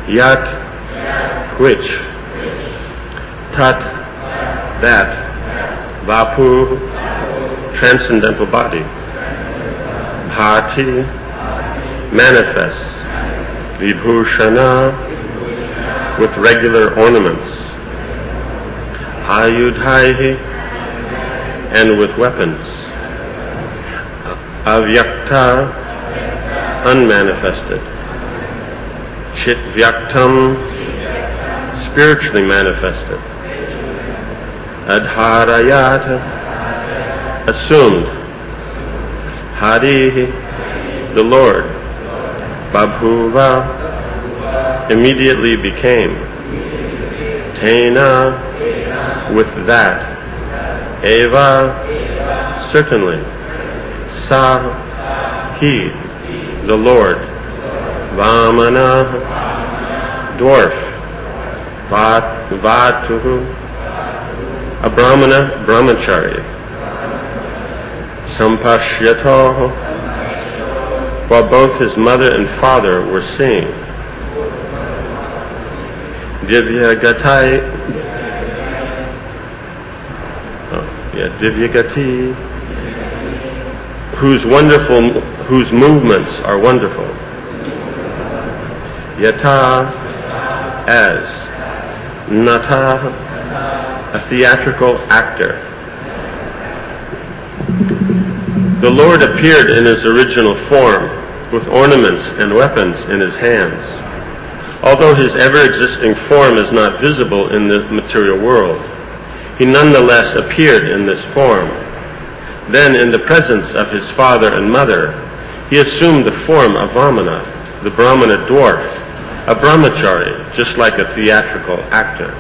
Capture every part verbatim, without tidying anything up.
Yat, which. Tat, that. Vapu, transcendental body. Bhati, manifests. Vibhushana, with regular ornaments. Ayudhaihi, and with weapons. Avyakta, unmanifested. Chit vyaktam, spiritually manifested. Adharayata, assumed. Harihi, the Lord. Babhuva, immediately became. Tena, with that. Eva, certainly. Sa, he, the Lord. Vamana, dwarf. Vat, vatuhu, a brahmana, brahmachari. Sampashyato, while both his mother and father were seeing. Divyagatai, oh, yeah, Divyagati, whose wonderful, whose movements are wonderful. Yata, as. Nata, a theatrical actor. The Lord appeared in his original form, with ornaments and weapons in his hands. Although his ever-existing form is not visible in the material world, he nonetheless appeared in this form. Then, in the presence of his father and mother, he assumed the form of Vamana, the Brahmana dwarf, a brahmachari, just like a theatrical actor.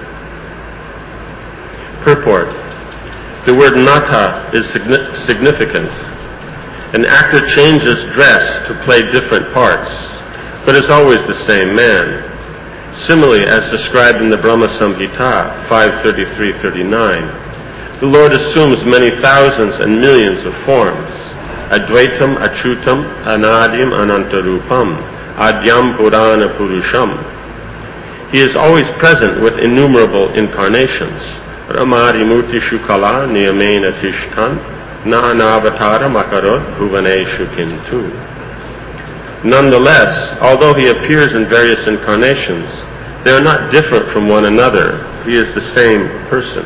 Purport. The word nata is significant. An actor changes dress to play different parts, but is always the same man. Similarly, as described in the Brahma Samhita five thirty-three thirty-nine, the Lord assumes many thousands and millions of forms. Advaitam, Achutam, Anadim, Anantarupam, Adyam Purana Purusham. He is always present with innumerable incarnations. Ramari Muti Shukala Niyamena Tishtan Na Navatara Makarot Bhuvaneshu Kintu. Nonetheless, although he appears in various incarnations, they are not different from one another. He is the same person,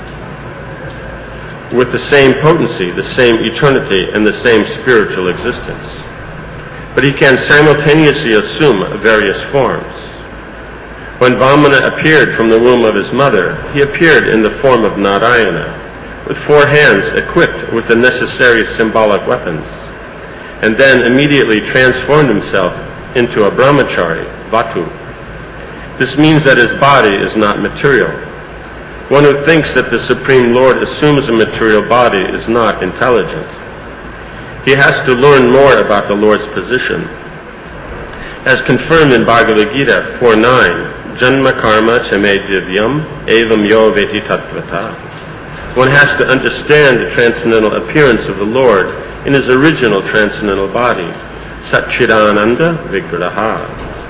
with the same potency, the same eternity, and the same spiritual existence. But he can simultaneously assume various forms. When Vamana appeared from the womb of his mother, he appeared in the form of Narayana, with four hands equipped with the necessary symbolic weapons, and then immediately transformed himself into a brahmachari, Vatu. This means that his body is not material. One who thinks that the Supreme Lord assumes a material body is not intelligent. He has to learn more about the Lord's position. As confirmed in Bhagavad Gita four nine, Janma karma chame divyam evam yo veti tattvata. One has to understand the transcendental appearance of the Lord in his original transcendental body, Satchidananda Vigraha.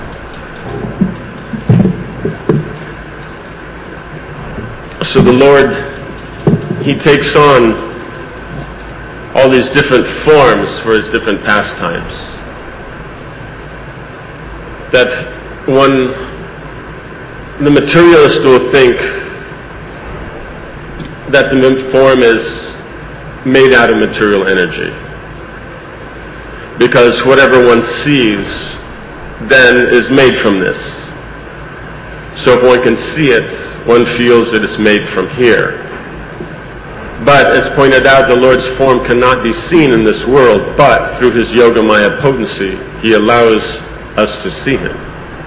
So the Lord, he takes on all these different forms for his different pastimes. That one, the materialist will think that the form is made out of material energy, because whatever one sees then is made from this. So if one can see it, one feels that it's made from here. But as pointed out, the Lord's form cannot be seen in this world, but through his Yogamaya potency, he allows us to see him.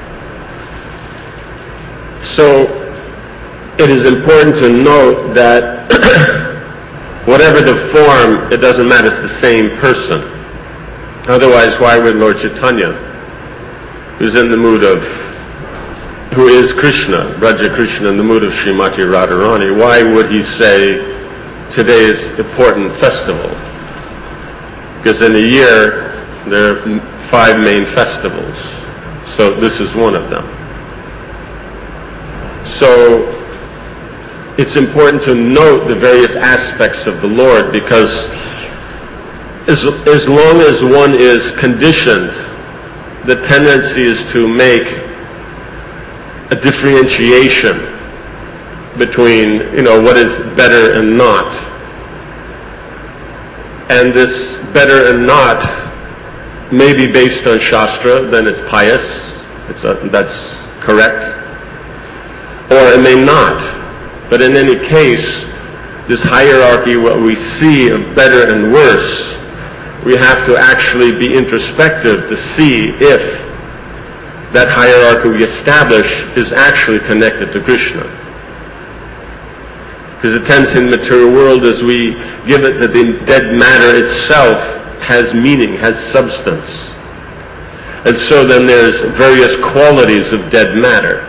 So it is important to note that whatever the form, it doesn't matter, it's the same person. Otherwise, why would Lord Chaitanya, who's in the mood of, who is Krishna, Raja Krishna, in the mood of Srimati Radharani, why would he say today's important festival? Because in a year, there are five main festivals. So this is one of them. So it's important to note the various aspects of the Lord, because as, as long as one is conditioned, the tendency is to make a differentiation between, you know, what is better and not. And this better and not may be based on Shastra, then it's pious, it's a, that's correct, or it may not. But in any case, this hierarchy, what we see of better and worse, we have to actually be introspective to see if that hierarchy we establish is actually connected to Krishna. Because the tendency in the material world is we give it that the dead matter itself has meaning, has substance. And so then there's various qualities of dead matter.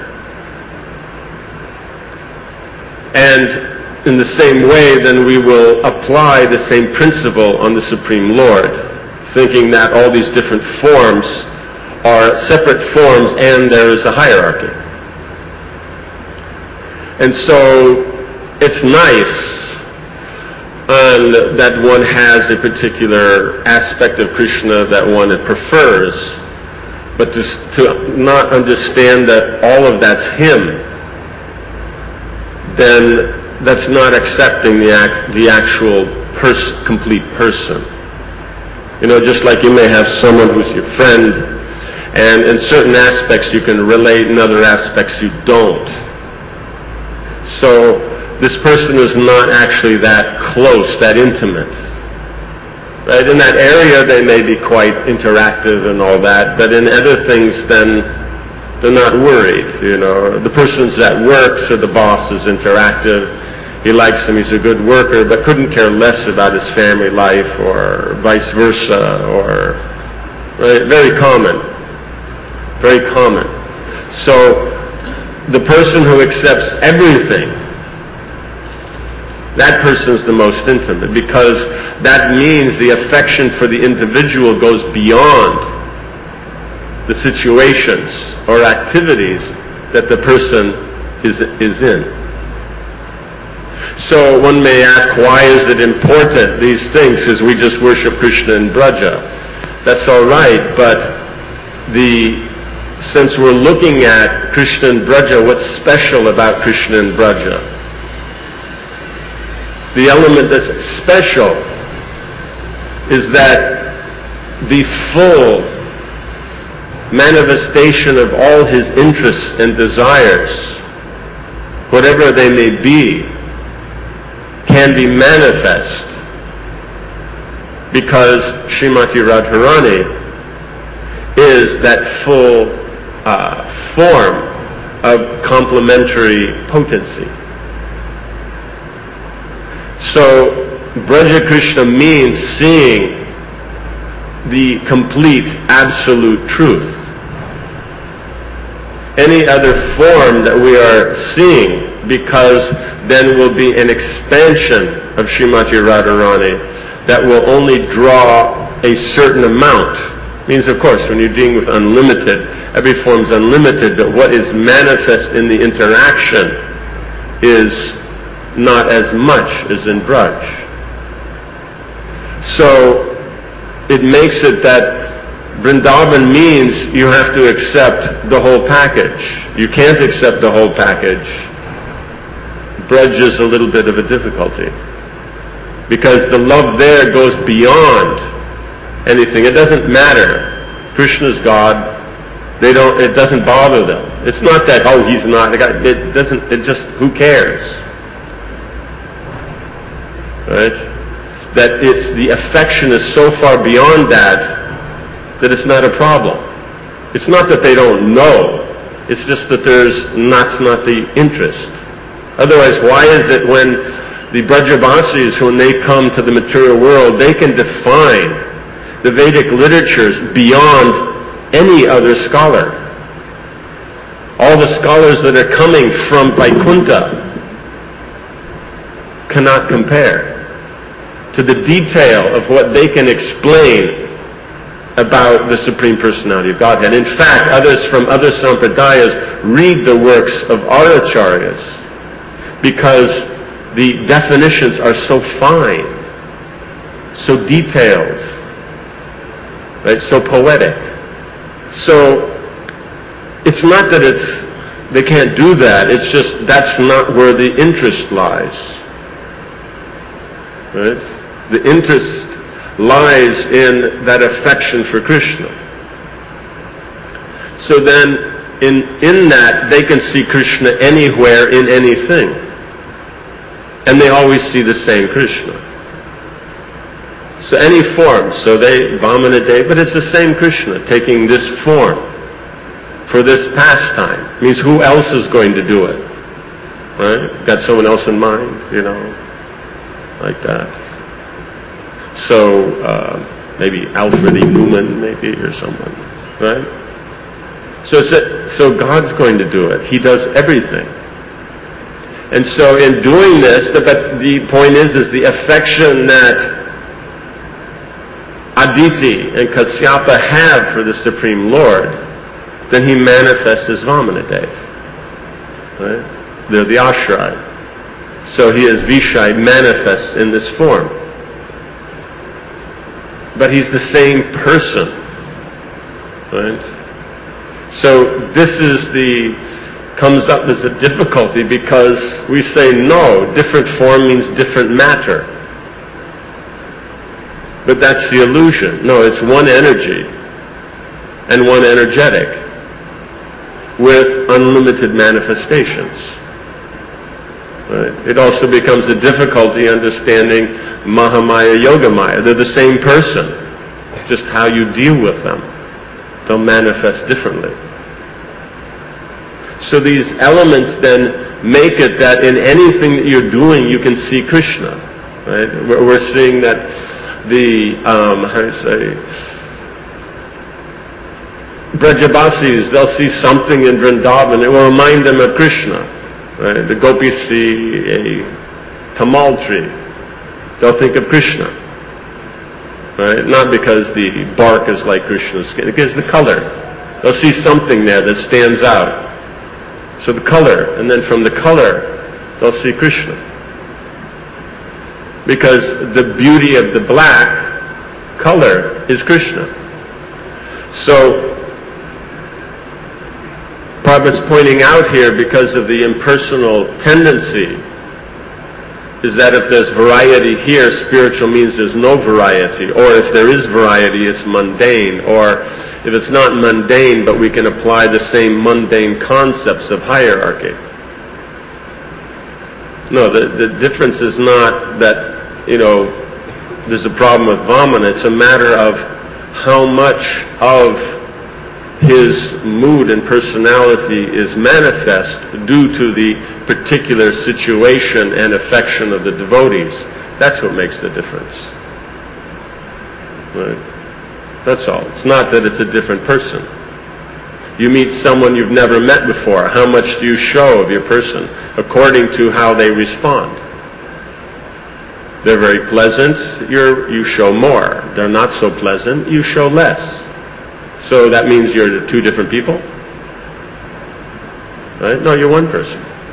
And in the same way, then we will apply the same principle on the Supreme Lord, thinking that all these different forms are separate forms and there is a hierarchy. And so it's nice um, that one has a particular aspect of Krishna that one prefers, but to, to not understand that all of that's him, then that's not accepting the, act, the actual pers- complete person. You know, just like you may have someone who's your friend, and in certain aspects you can relate, in other aspects you don't. So this person is not actually that close, that intimate. Right? In that area they may be quite interactive and all that, but in other things then they're not worried, you know. The person's at work, so the boss is interactive. He likes him, he's a good worker, but couldn't care less about his family life, or vice versa, or right? Very common. Very common. So the person who accepts everything, that person's the most intimate, because that means the affection for the individual goes beyond the situations or activities that the person is, is in. So one may ask, why is it important, these things, as we just worship Krishna in Braja? That's all right, but the, since we're looking at Krishna in Braja, what's special about Krishna in Braja? The element that's special is that the full manifestation of all his interests and desires, whatever they may be, can be manifest because Srimati Radharani is that full uh, form of complementary potency. So Braja Krishna means seeing the complete absolute truth. Any other form that we are seeing, because then will be an expansion of Srimati Radharani that will only draw a certain amount. Means, of course, when you're dealing with unlimited, every form is unlimited, but what is manifest in the interaction is not as much as in Braj. So it makes it that Vrindavan means you have to accept the whole package. You can't accept the whole package. Braj is a little bit of a difficulty, because the love there goes beyond anything. It doesn't matter. Krishna's God. They don't. It doesn't bother them. It's not that, oh, he's not. It doesn't. It just, who cares? Right? That it's the affection is so far beyond that that it's not a problem. It's not that they don't know. It's just that there's that's not the interest. Otherwise, why is it when the Brajavasis, when they come to the material world, they can define the Vedic literatures beyond any other scholar? All the scholars that are coming from Vaikuntha cannot compare to the detail of what they can explain about the Supreme Personality of Godhead. In fact, others from other sampradayas read the works of our acharyas because the definitions are so fine, so detailed, right? So poetic. So it's not that it's they can't do that. It's just that's not where the interest lies. Right? The interest lies in that affection for Krishna. So then, in in that, they can see Krishna anywhere in anything. And they always see the same Krishna. So any form, so they, Vamana Deva, but it's the same Krishna taking this form for this pastime. Means who else is going to do it? Right? Got someone else in mind, you know, like that. So, uh, maybe Alfred E. Newman, maybe, or someone, right? So, it's a, so God's going to do it. He does everything. And so in doing this, the, but the point is, is the affection that Aditi and Kasyapa have for the Supreme Lord, then he manifests as Vamanadeva. Right? They're the Ashray. So he is Vishai, manifests in this form. But he's the same person. Right? So this is the, comes up as a difficulty because we say no, different form means different matter. But that's the illusion. No, it's one energy and one energetic with unlimited manifestations. Right? It also becomes a difficulty understanding Mahamaya, Yogamaya. They're the same person, just how you deal with them. They'll manifest differently. So these elements then make it that in anything that you're doing, you can see Krishna. Right? We're seeing that the, um, how do you say, Brajabasis, they'll see something in Vrindavan, it will remind them of Krishna. Right? The gopis see a tamal tree, they'll think of Krishna. Right? Not because the bark is like Krishna's skin, because the color. They'll see something there that stands out. So the color, and then from the color, they'll see Krishna. Because the beauty of the black color is Krishna. So, Prabhupada's pointing out here, because of the impersonal tendency, is that if there's variety here, spiritual means there's no variety. Or if there is variety, it's mundane. Or if it's not mundane, but we can apply the same mundane concepts of hierarchy. No, the, the difference is not that, you know, there's a problem with Vamana. It's a matter of how much of his mood and personality is manifest due to the particular situation and affection of the devotees. That's what makes the difference. Right? That's all. It's not that it's a different person. You meet someone you've never met before. How much do you show of your person? According to how they respond. They're very pleasant, you're, you show more. They're not so pleasant, you show less. So that means you're two different people? Right? No, you're one person.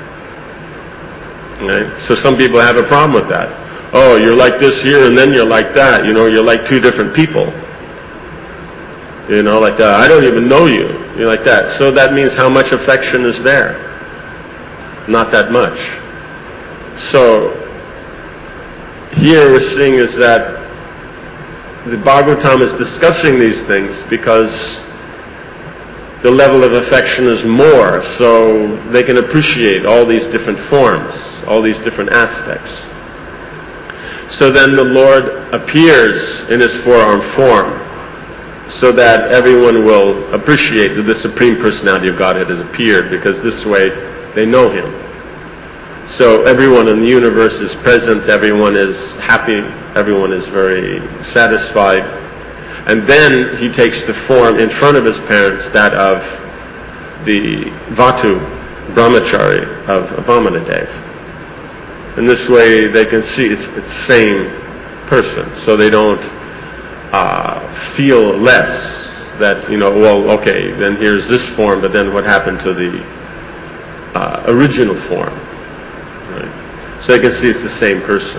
Right? So some people have a problem with that. Oh, you're like this here and then you're like that. You know, you're like two different people. You know, like that. I don't even know you. You're like that. So that means how much affection is there? Not that much. So, here we're seeing is that the Bhagavatam is discussing these things because the level of affection is more, so they can appreciate all these different forms, all these different aspects. So then the Lord appears in his four-armed form, so that everyone will appreciate that the Supreme Personality of Godhead has appeared, because this way they know him. So everyone in the universe is present, everyone is happy, everyone is very satisfied. And then he takes the form in front of his parents, that of the Vatu, Brahmachari of Vamanadeva. And this way they can see it's the same person, so they don't uh, feel less that, you know, well, okay, then here's this form, but then what happened to the uh, original form? Right? So you can see it's the same person.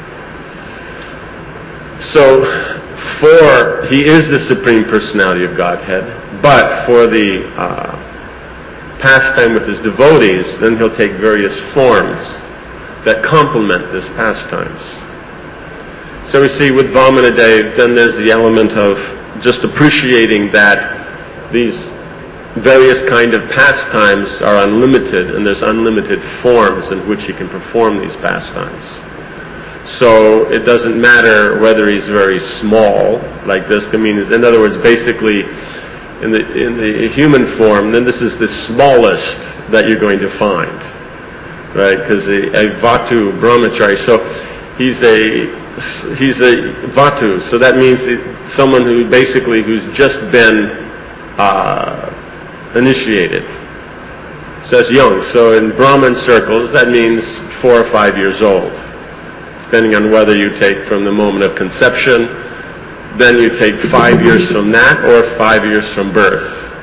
So, for, he is the Supreme Personality of Godhead, but for the uh, pastime with his devotees, then he'll take various forms that complement this pastimes. So we see with Vamanadev, then there's the element of just appreciating that these various kind of pastimes are unlimited, and there's unlimited forms in which he can perform these pastimes. So it doesn't matter whether he's very small, like this. I mean, in other words, basically, in the in the human form, then this is the smallest that you're going to find, right? Because a, a Vatu Brahmachari, so he's a he's a Vatu, so that means someone who basically who's just been uh, initiated. So that's young. So in Brahmin circles, that means four or five years old, depending on whether you take from the moment of conception, then you take five years from that, or five years from birth.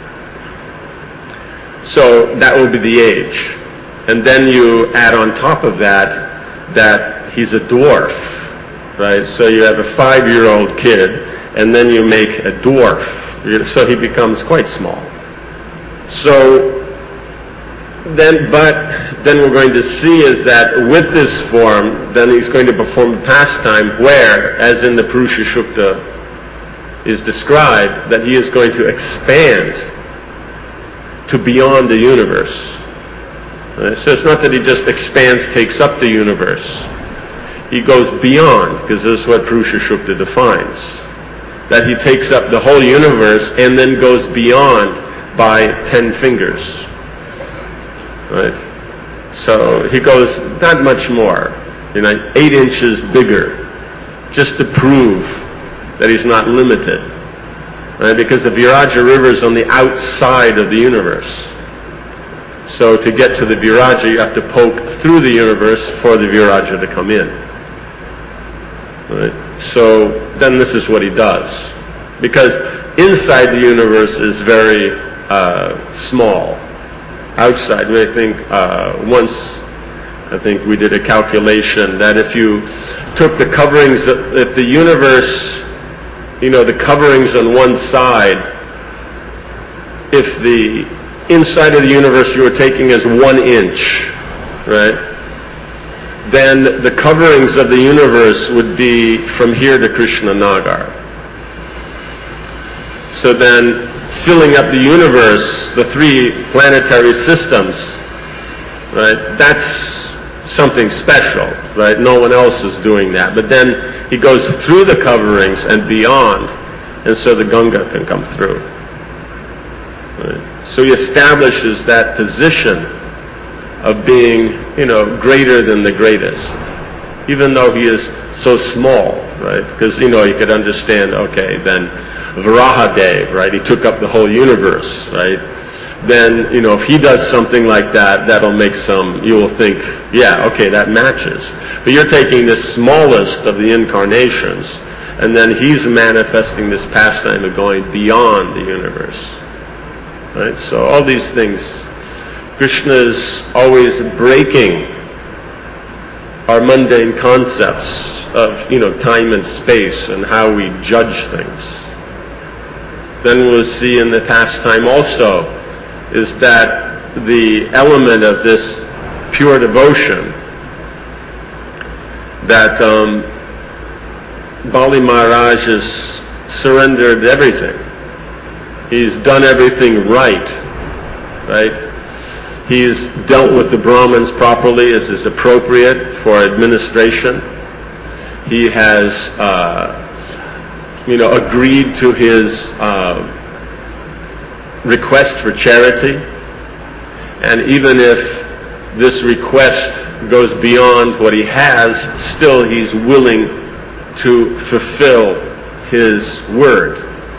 So that will be the age. And then you add on top of that, that he's a dwarf, right? So you have a five-year-old kid, and then you make a dwarf. So he becomes quite small. So Then, but then we're going to see is that with this form, then he's going to perform a pastime where, as in the Purusha Shukta is described, that he is going to expand to beyond the universe. Right? So it's not that he just expands, takes up the universe. He goes beyond, because this is what Purusha Shukta defines. That he takes up the whole universe and then goes beyond by ten fingers. Right? So he goes not much more, you know, eight inches bigger, just to prove that he's not limited. Right? Because the Viraja River is on the outside of the universe. So to get to the Viraja, you have to poke through the universe for the Viraja to come in. Right? So then this is what he does. Because inside the universe is very uh, small. Outside, I think uh, once, I think we did a calculation that if you took the coverings, if the universe, you know, the coverings on one side, if the inside of the universe you were taking as one inch, right, then the coverings of the universe would be from here to Krishna Nagar. So then, filling up the universe, the three planetary systems, right, that's something special, right? No one else is doing that. But then he goes through the coverings and beyond, and so the Ganga can come through. Right? So he establishes that position of being, you know, greater than the greatest, even though he is so small, right? Because, you know, you could understand, okay, then Varahadev, right? He took up the whole universe, right? Then, you know, if he does something like that, that'll make some, you will think, yeah, okay, that matches. But you're taking the smallest of the incarnations, and then he's manifesting this pastime of going beyond the universe. Right? So all these things, Krishna's always breaking our mundane concepts of, you know, time and space and how we judge things. Then we'll see in the pastime also is that the element of this pure devotion that um, Bali Maharaj has surrendered everything. He's done everything right, right? He's dealt with the Brahmins properly as is appropriate for administration. He has uh, you know, agreed to his uh, request for charity. And even if this request goes beyond what he has, still he's willing to fulfill his word.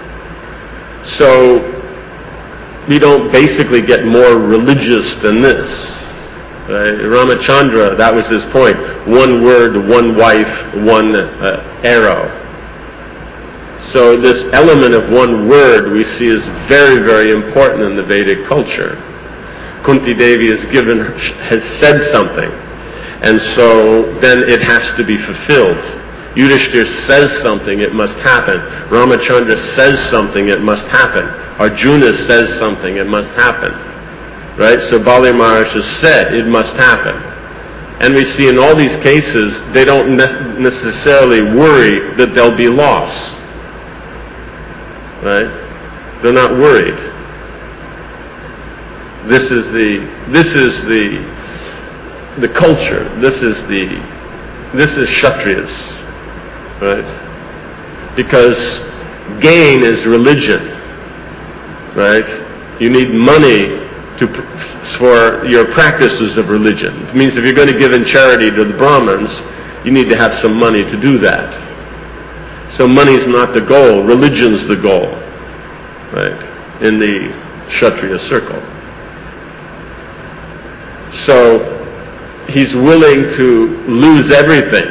So we don't basically get more religious than this. Right? Ramachandra, that was his point. One word, one wife, one uh, arrow. So this element of one word we see is very, very important in the Vedic culture. Kunti Devi is given, has said something, and so then it has to be fulfilled. Yudhishthir says something, it must happen. Ramachandra says something, it must happen. Arjuna says something, it must happen. Right? So Bali Maharaj has said, it must happen. And we see in all these cases, they don't ne- necessarily worry that there'll be loss. Right? They're not worried. This is the, this is the, the culture. This is the, this is Kshatriyas. Right? Because gain is religion. Right? You need money to, for your practices of religion. It means if you're going to give in charity to the Brahmins, you need to have some money to do that. So money's not the goal, religion's the goal, right, in the Kshatriya circle. So he's willing to lose everything.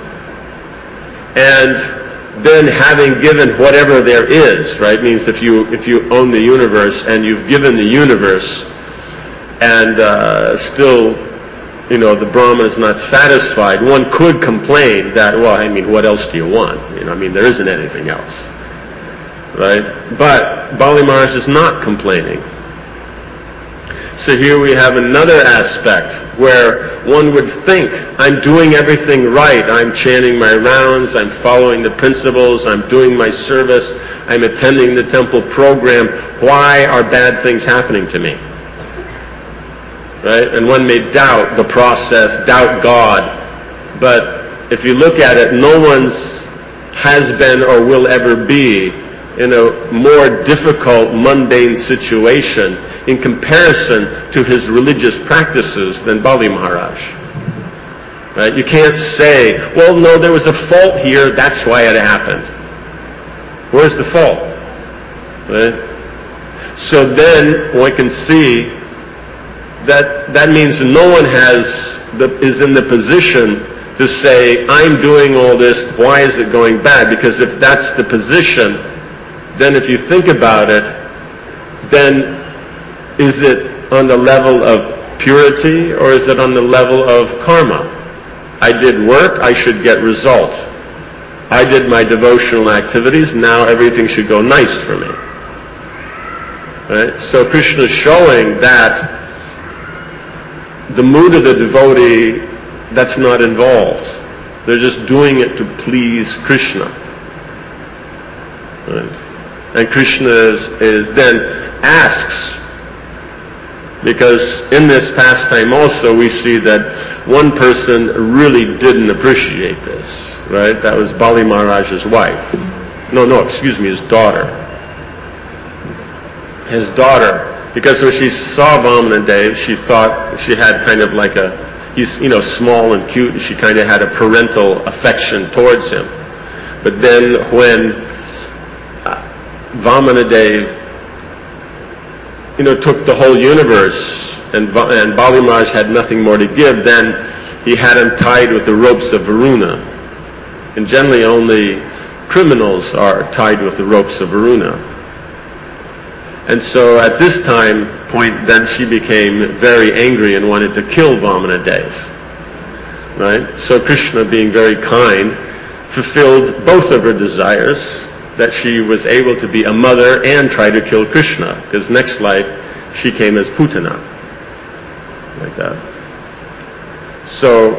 And then having given whatever there is, right, means if you if you own the universe and you've given the universe and uh, still, you know, the Brahman is not satisfied, one could complain that, well, I mean, what else do you want? You know, I mean, there isn't anything else, right? But Bali Maharaj is not complaining. So here we have another aspect where one would think, I'm doing everything right. I'm chanting my rounds, I'm following the principles, I'm doing my service, I'm attending the temple program. Why are bad things happening to me? Right? And one may doubt the process, doubt God. But if you look at it, no one's has been or will ever be in a more difficult, mundane situation in comparison to his religious practices than Bali Maharaj. Right? You can't say, well, no, there was a fault here, that's why it happened. Where's the fault? Right? So then one can see that that means no one has the, is in the position to say, I'm doing all this, why is it going bad? Because if that's the position, then if you think about it, then is it on the level of purity or is it on the level of karma? I did work, I should get result. I did my devotional activities, now everything should go nice for me. Right? So Krishna is showing that the mood of the devotee, that's not involved. They're just doing it to please Krishna. Right? And Krishna is, is then asks, because in this pastime also we see that one person really didn't appreciate this, right? That was Bali Maharaj's wife. No, no, excuse me, his daughter. His daughter, because when she saw Vamanadev, she thought she had kind of like a, he's, you know, small and cute, and she kind of had a parental affection towards him. But then when uh, Vamanadev, you know, took the whole universe, and, and Bali Maharaj had nothing more to give, then he had him tied with the ropes of Varuna. And generally only criminals are tied with the ropes of Varuna. And so at this time point, then she became very angry and wanted to kill Vamanadev. Right? So Krishna, being very kind, fulfilled both of her desires, that she was able to be a mother and try to kill Krishna, because next life she came as Putana, like that. So,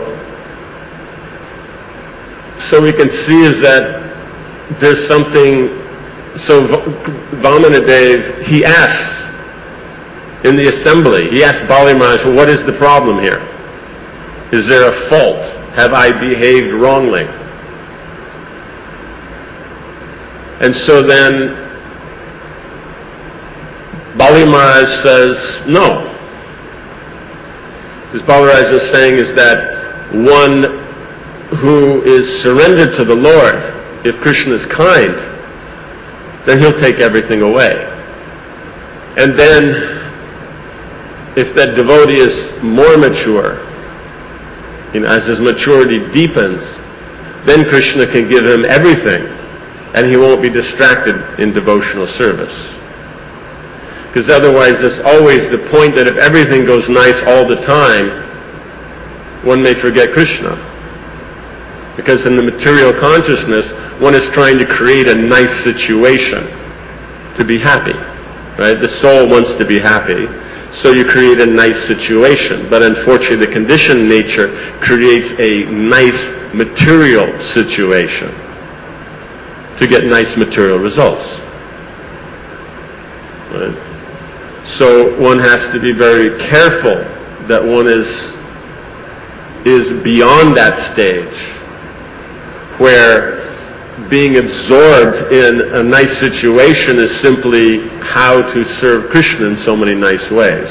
so we can see is that there's something. So Vamanadev, he asks in the assembly, he asks Bali Maharaj, well, what is the problem here? Is there a fault? Have I behaved wrongly? And so then Bali Maharaj says, no. Because Bali Maharaj is saying is that one who is surrendered to the Lord, if Krishna is kind, then he'll take everything away. And then if that devotee is more mature, you know, as his maturity deepens, then Krishna can give him everything. and he won't be distracted in devotional service. Because otherwise there's always the point that if everything goes nice all the time, one may forget Krishna. Because in the material consciousness, one is trying to create a nice situation to be happy. Right? The soul wants to be happy, so you create a nice situation. But unfortunately, the conditioned nature creates a nice material situation to get nice material results. Right? So one has to be very careful that one is is beyond that stage where being absorbed in a nice situation is simply how to serve Krishna in so many nice ways.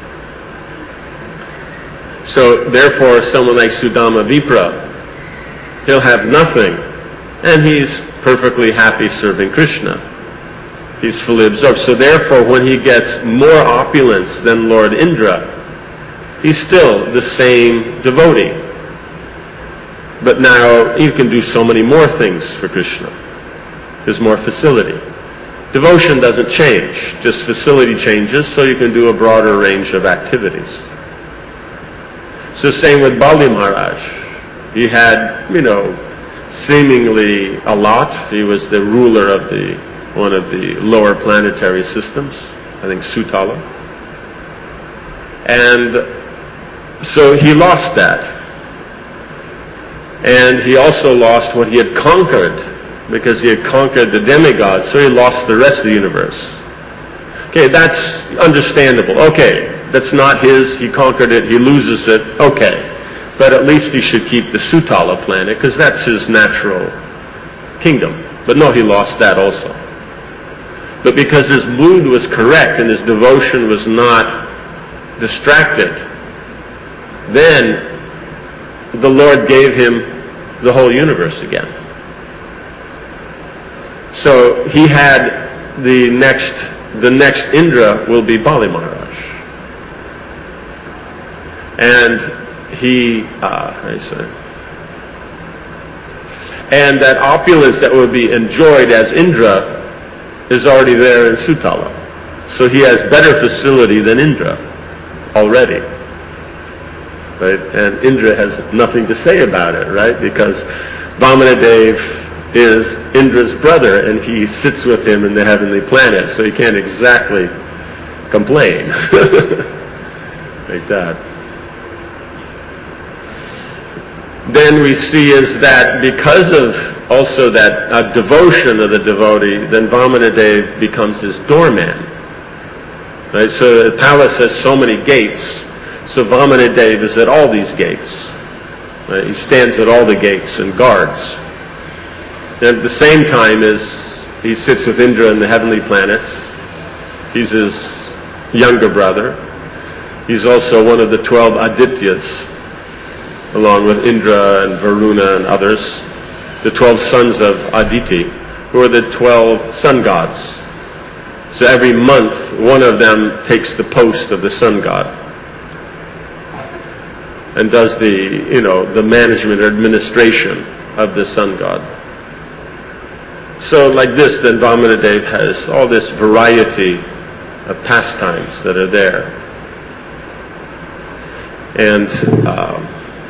So therefore, someone like Sudama Vipra, he'll have nothing, and he's perfectly happy serving Krishna. He's fully absorbed. So therefore, when he gets more opulence than Lord Indra, he's still the same devotee. But now you can do so many more things for Krishna. There's more facility. Devotion doesn't change, just facility changes, so you can do a broader range of activities. So same with Bali Maharaj. He had, you know, seemingly a lot. He was the ruler of the one of the lower planetary systems, I think Sutala. And so he lost that. And he also lost what he had conquered, because he had conquered the demigods, so he lost the rest of the universe. Okay, that's understandable. Okay, that's not his, he conquered it, he loses it, okay. But at least he should keep the Sutala planet, because that's his natural kingdom. But no, he lost that also. But because his mood was correct and his devotion was not distracted, then the Lord gave him the whole universe again. So he had the next, the next Indra will be Bali Maharaj. And he, uh, how do you say? And that opulence that will be enjoyed as Indra is already there in Sutala. So he has better facility than Indra already. Right? And Indra has nothing to say about it, right? Because Vamanadev is Indra's brother, and he sits with him in the heavenly planet, so he can't exactly complain. Like that. Then we see is that because of also that uh, devotion of the devotee, then Vamanadev becomes his doorman. Right? So the palace has so many gates. So Vamanadev is at all these gates. Right? He stands at all the gates and guards. And at the same time as he sits with Indra in the heavenly planets, he's his younger brother. He's also one of the twelve Adityas, along with Indra and Varuna and others, the twelve sons of Aditi, who are the twelve sun gods. So every month, one of them takes the post of the sun god and does the, you know, the management or administration of the sun god. So like this, then Vamanadev has all this variety of pastimes that are there. And, um,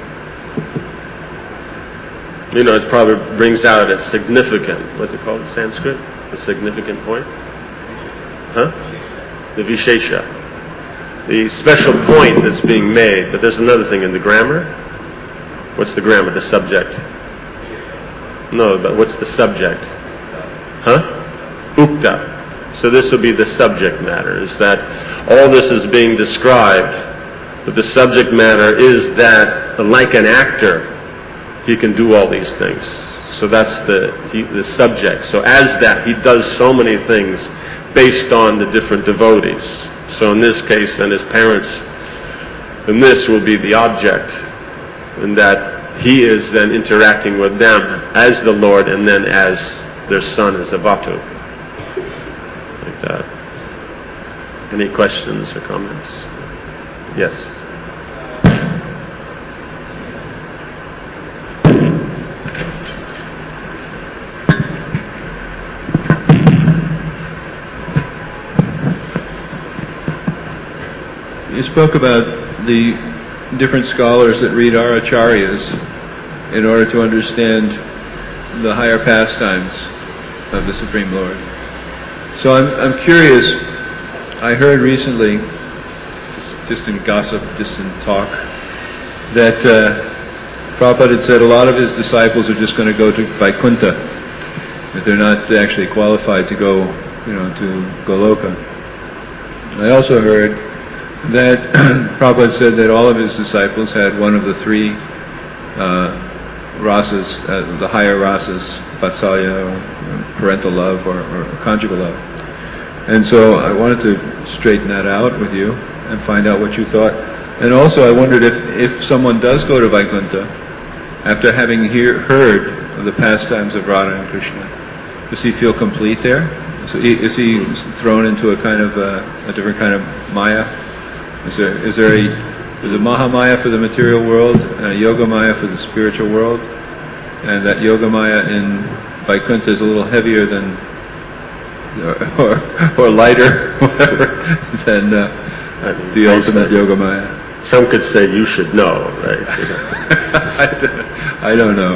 you know, it probably brings out a significant, what's it called in Sanskrit? A significant point? Huh? The Vishesha. The special point that's being made, but there's another thing in the grammar. What's the grammar? The subject. No, but what's the subject? Huh? Ukta. So this will be the subject matter, is that all this is being described, but the subject matter is that, like an actor, he can do all these things. So that's the he, the subject. So as that, he does so many things based on the different devotees. So in this case, then his parents, and this will be the object, in that he is then interacting with them as the Lord and then as their son as a Vatu. Like that. Any questions or comments? Yes. you spoke about the different scholars that read our acharyas in order to understand the higher pastimes of the Supreme Lord. So I'm, I'm curious, I heard recently, just, just in gossip, just in talk, that uh, Prabhupada had said a lot of his disciples are just going to go to Vaikuntha, that they're not actually qualified to go, you know, to Goloka. I also heard that Prabhupada said that all of his disciples had one of the three uh, rasas, uh, the higher rasas, vatsalya, or parental love, or, or conjugal love. And so I wanted to straighten that out with you and find out what you thought. And also I wondered if, if someone does go to Vaikuntha, after having hear, heard of the pastimes of Radha and Krishna, does he feel complete there? So he, is he thrown into a kind of uh, a different kind of maya? Is there is there a there's a Mahamaya for the material world and a Yoga Maya for the spiritual world, and that Yoga Maya in Vaikuntha is a little heavier than or or lighter whatever than uh, the ultimate Yoga Maya. Some could say you should know, right? I, don't, I don't know.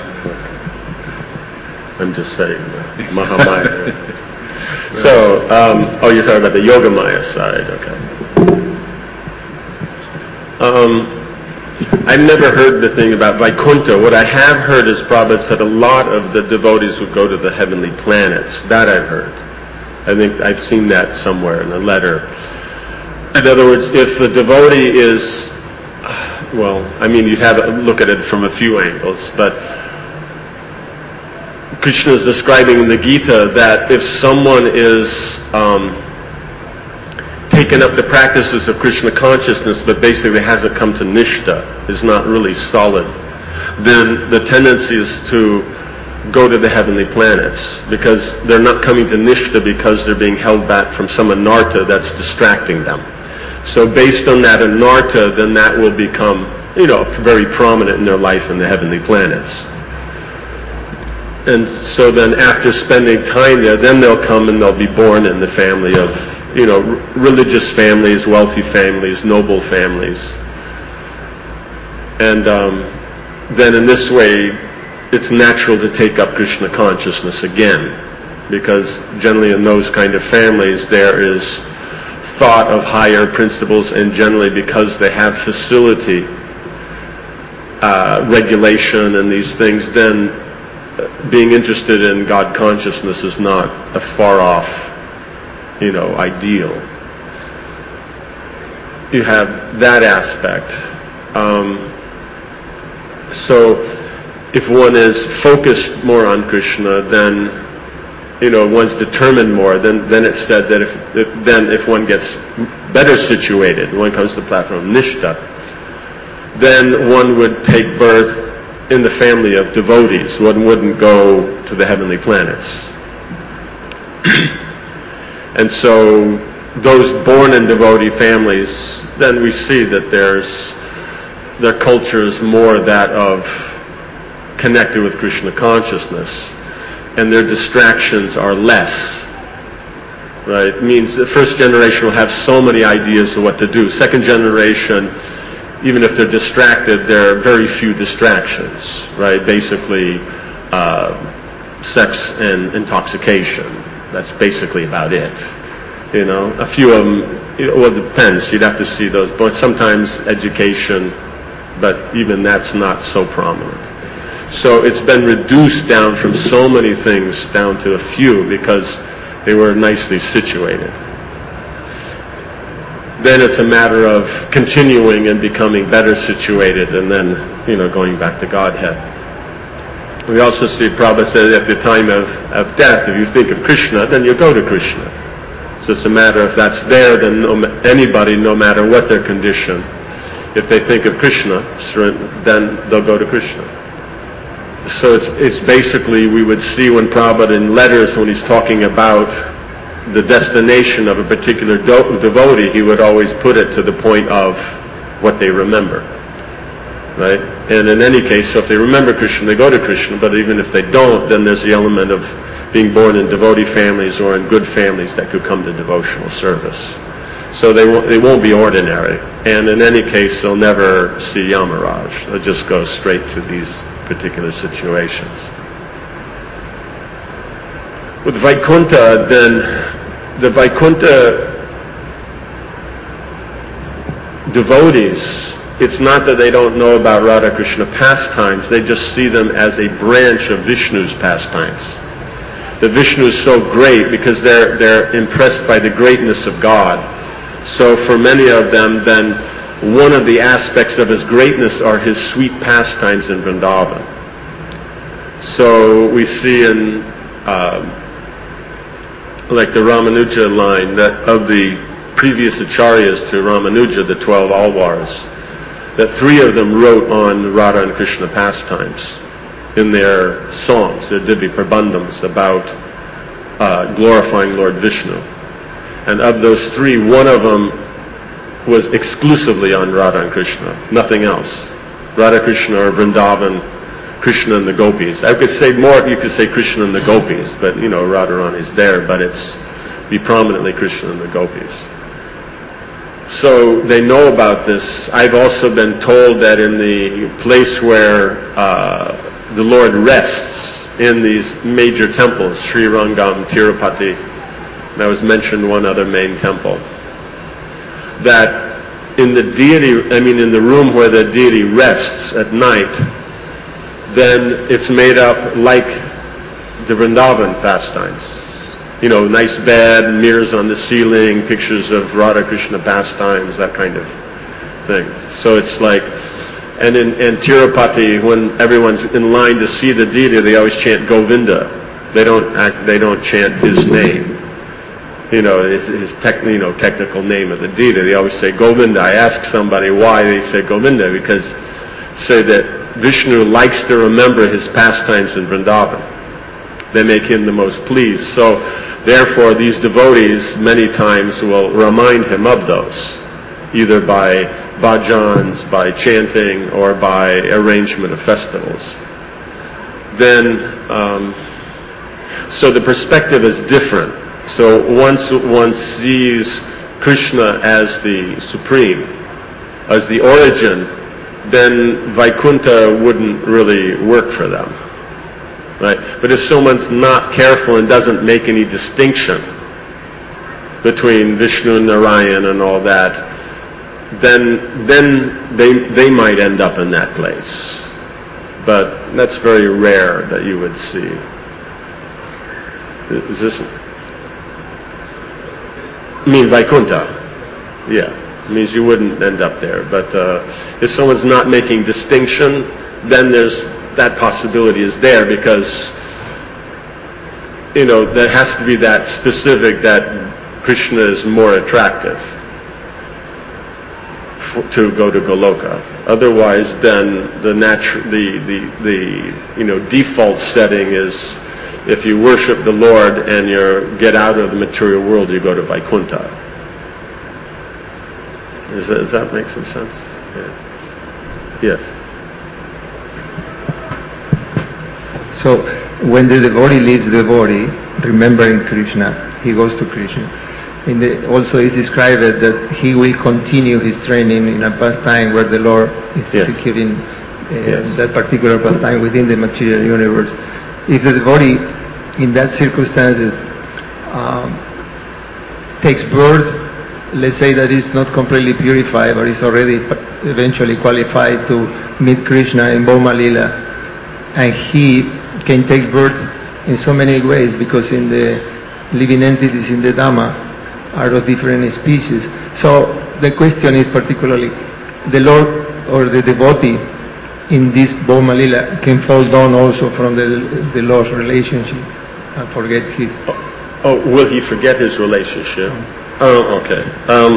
I'm just saying, uh, Mahamaya. Right? So, um, oh, you're talking about the Yoga Maya side, okay. Um, I've never heard the thing about Vaikuntha. What I have heard is Prabhupada said a lot of the devotees would go to the heavenly planets. That I've heard. I think I've seen that somewhere in a letter. In other words, if the devotee is, well, I mean, you'd have to look at it from a few angles, but Krishna is describing in the Gita that if someone is um, taken up the practices of Krishna consciousness, but basically hasn't come to Nishta, is not really solid, then the tendency is to go to the heavenly planets, because they're not coming to Nishta because they're being held back from some anartha that's distracting them. So based on that anartha, then that will become, you know, very prominent in their life in the heavenly planets. And so then after spending time there, then they'll come and they'll be born in the family of, you know, r- religious families, wealthy families, noble families. And um, then in this way, it's natural to take up Krishna consciousness again, because generally in those kind of families there is thought of higher principles, and generally because they have facility, uh, regulation and these things, then being interested in God consciousness is not a far off, you know, ideal. You have that aspect. Um, so if one is focused more on Krishna, then, you know, one's determined more, then, then it's said that if, if then if one gets better situated, when one comes to the platform of Nishta, then one would take birth in the family of devotees. One wouldn't go to the heavenly planets. And so those born in devotee families, then we see that there's their culture is more that of connected with Krishna consciousness, and their distractions are less. Right? It means the first generation will have so many ideas of what to do. Second generation, even if they're distracted, there are very few distractions. Right? Basically, uh, sex and intoxication. That's basically about it. You know, a few of them. Well, it depends. You'd have to see those. But sometimes education, but even that's not so prominent. So it's been reduced down from so many things down to a few because they were nicely situated. Then it's a matter of continuing and becoming better situated, and then, you know, going back to Godhead. We also see Prabhupada said at the time of, of death, if you think of Krishna, then you go to Krishna. So it's a matter if that's there, then no, anybody, no matter what their condition, if they think of Krishna, then they'll go to Krishna. So it's, it's basically, we would see when Prabhupada in letters, when he's talking about the destination of a particular do- devotee, he would always put it to the point of what they remember. Right? And in any case, so if they remember Krishna, they go to Krishna, but even if they don't, then there's the element of being born in devotee families or in good families that could come to devotional service. So they won't, they won't be ordinary. And in any case, they'll never see Yamaraj. They'll just go straight to these particular situations. With Vaikuntha, then, the Vaikuntha devotees, it's not that they don't know about Radha Krishna pastimes, they just see them as a branch of Vishnu's pastimes. The Vishnu is so great because they're, they're impressed by the greatness of God. So for many of them, then, one of the aspects of his greatness are his sweet pastimes in Vrindavan. So we see in, uh, like the Ramanuja line, that of the previous acharyas to Ramanuja, the twelve Alwars, that three of them wrote on Radha and Krishna pastimes in their songs, their Divi Prabandhams about uh, glorifying Lord Vishnu. And of those three, one of them was exclusively on Radha and Krishna, nothing else. Radha Krishna or Vrindavan, Krishna and the Gopis. I could say more, you could say Krishna and the Gopis, but you know, Radharani's there, but it's be prominently Krishna and the Gopis. So they know about this. I've also been told that in the place where uh, the Lord rests in these major temples, Sri Rangam, Tirupati, and I was mentioned one other main temple, that in the deity, I mean in the room where the deity rests at night, then it's made up like the Vrindavan pastimes. You know, nice bed, mirrors on the ceiling, pictures of Radha Krishna pastimes, that kind of thing. So it's like, and in, in Tirupati, when everyone's in line to see the deity, they always chant Govinda. They don't act, they don't chant his name. You know, his, his tech, you know, technical name of the deity. They always say Govinda. I ask somebody why they say Govinda, because say that Vishnu likes to remember his pastimes in Vrindavan. They make him the most pleased. So, therefore, these devotees many times will remind him of those, either by bhajans, by chanting, or by arrangement of festivals. Then, um, so the perspective is different. So once one sees Krishna as the supreme, as the origin, then Vaikuntha wouldn't really work for them, right? But if someone's not careful and doesn't make any distinction between Vishnu and Narayan and all that, then then they they might end up in that place. But that's very rare that you would see. Is this? I mean Vaikuntha, yeah. Means you wouldn't end up there. But uh, if someone's not making distinction, then there's that possibility is there, because you know there has to be that specific that Krishna is more attractive for, to go to Goloka. Otherwise, then the natural the, the the you know default setting is if you worship the Lord and you get out of the material world, you go to Vaikuntha. Does that, does that make some sense? Yeah. Yes. So, when the devotee leaves the body, remembering Krishna, he goes to Krishna. In the, also is described that he will continue his training in a pastime where the Lord is yes. executing uh, yes. that particular pastime within the material universe. If the devotee, in that circumstances, um, takes birth, let's say that it's not completely purified, but it's already eventually qualified to meet Krishna in Bhoma Lila, and he can take birth in so many ways, because in the living entities in the Dhamma are of different species. So the question is particularly, the Lord or the devotee in this Bhoma Lila can fall down also from the, the Lord's relationship and forget his... Oh, will he forget his relationship? Oh. Oh, okay. Um,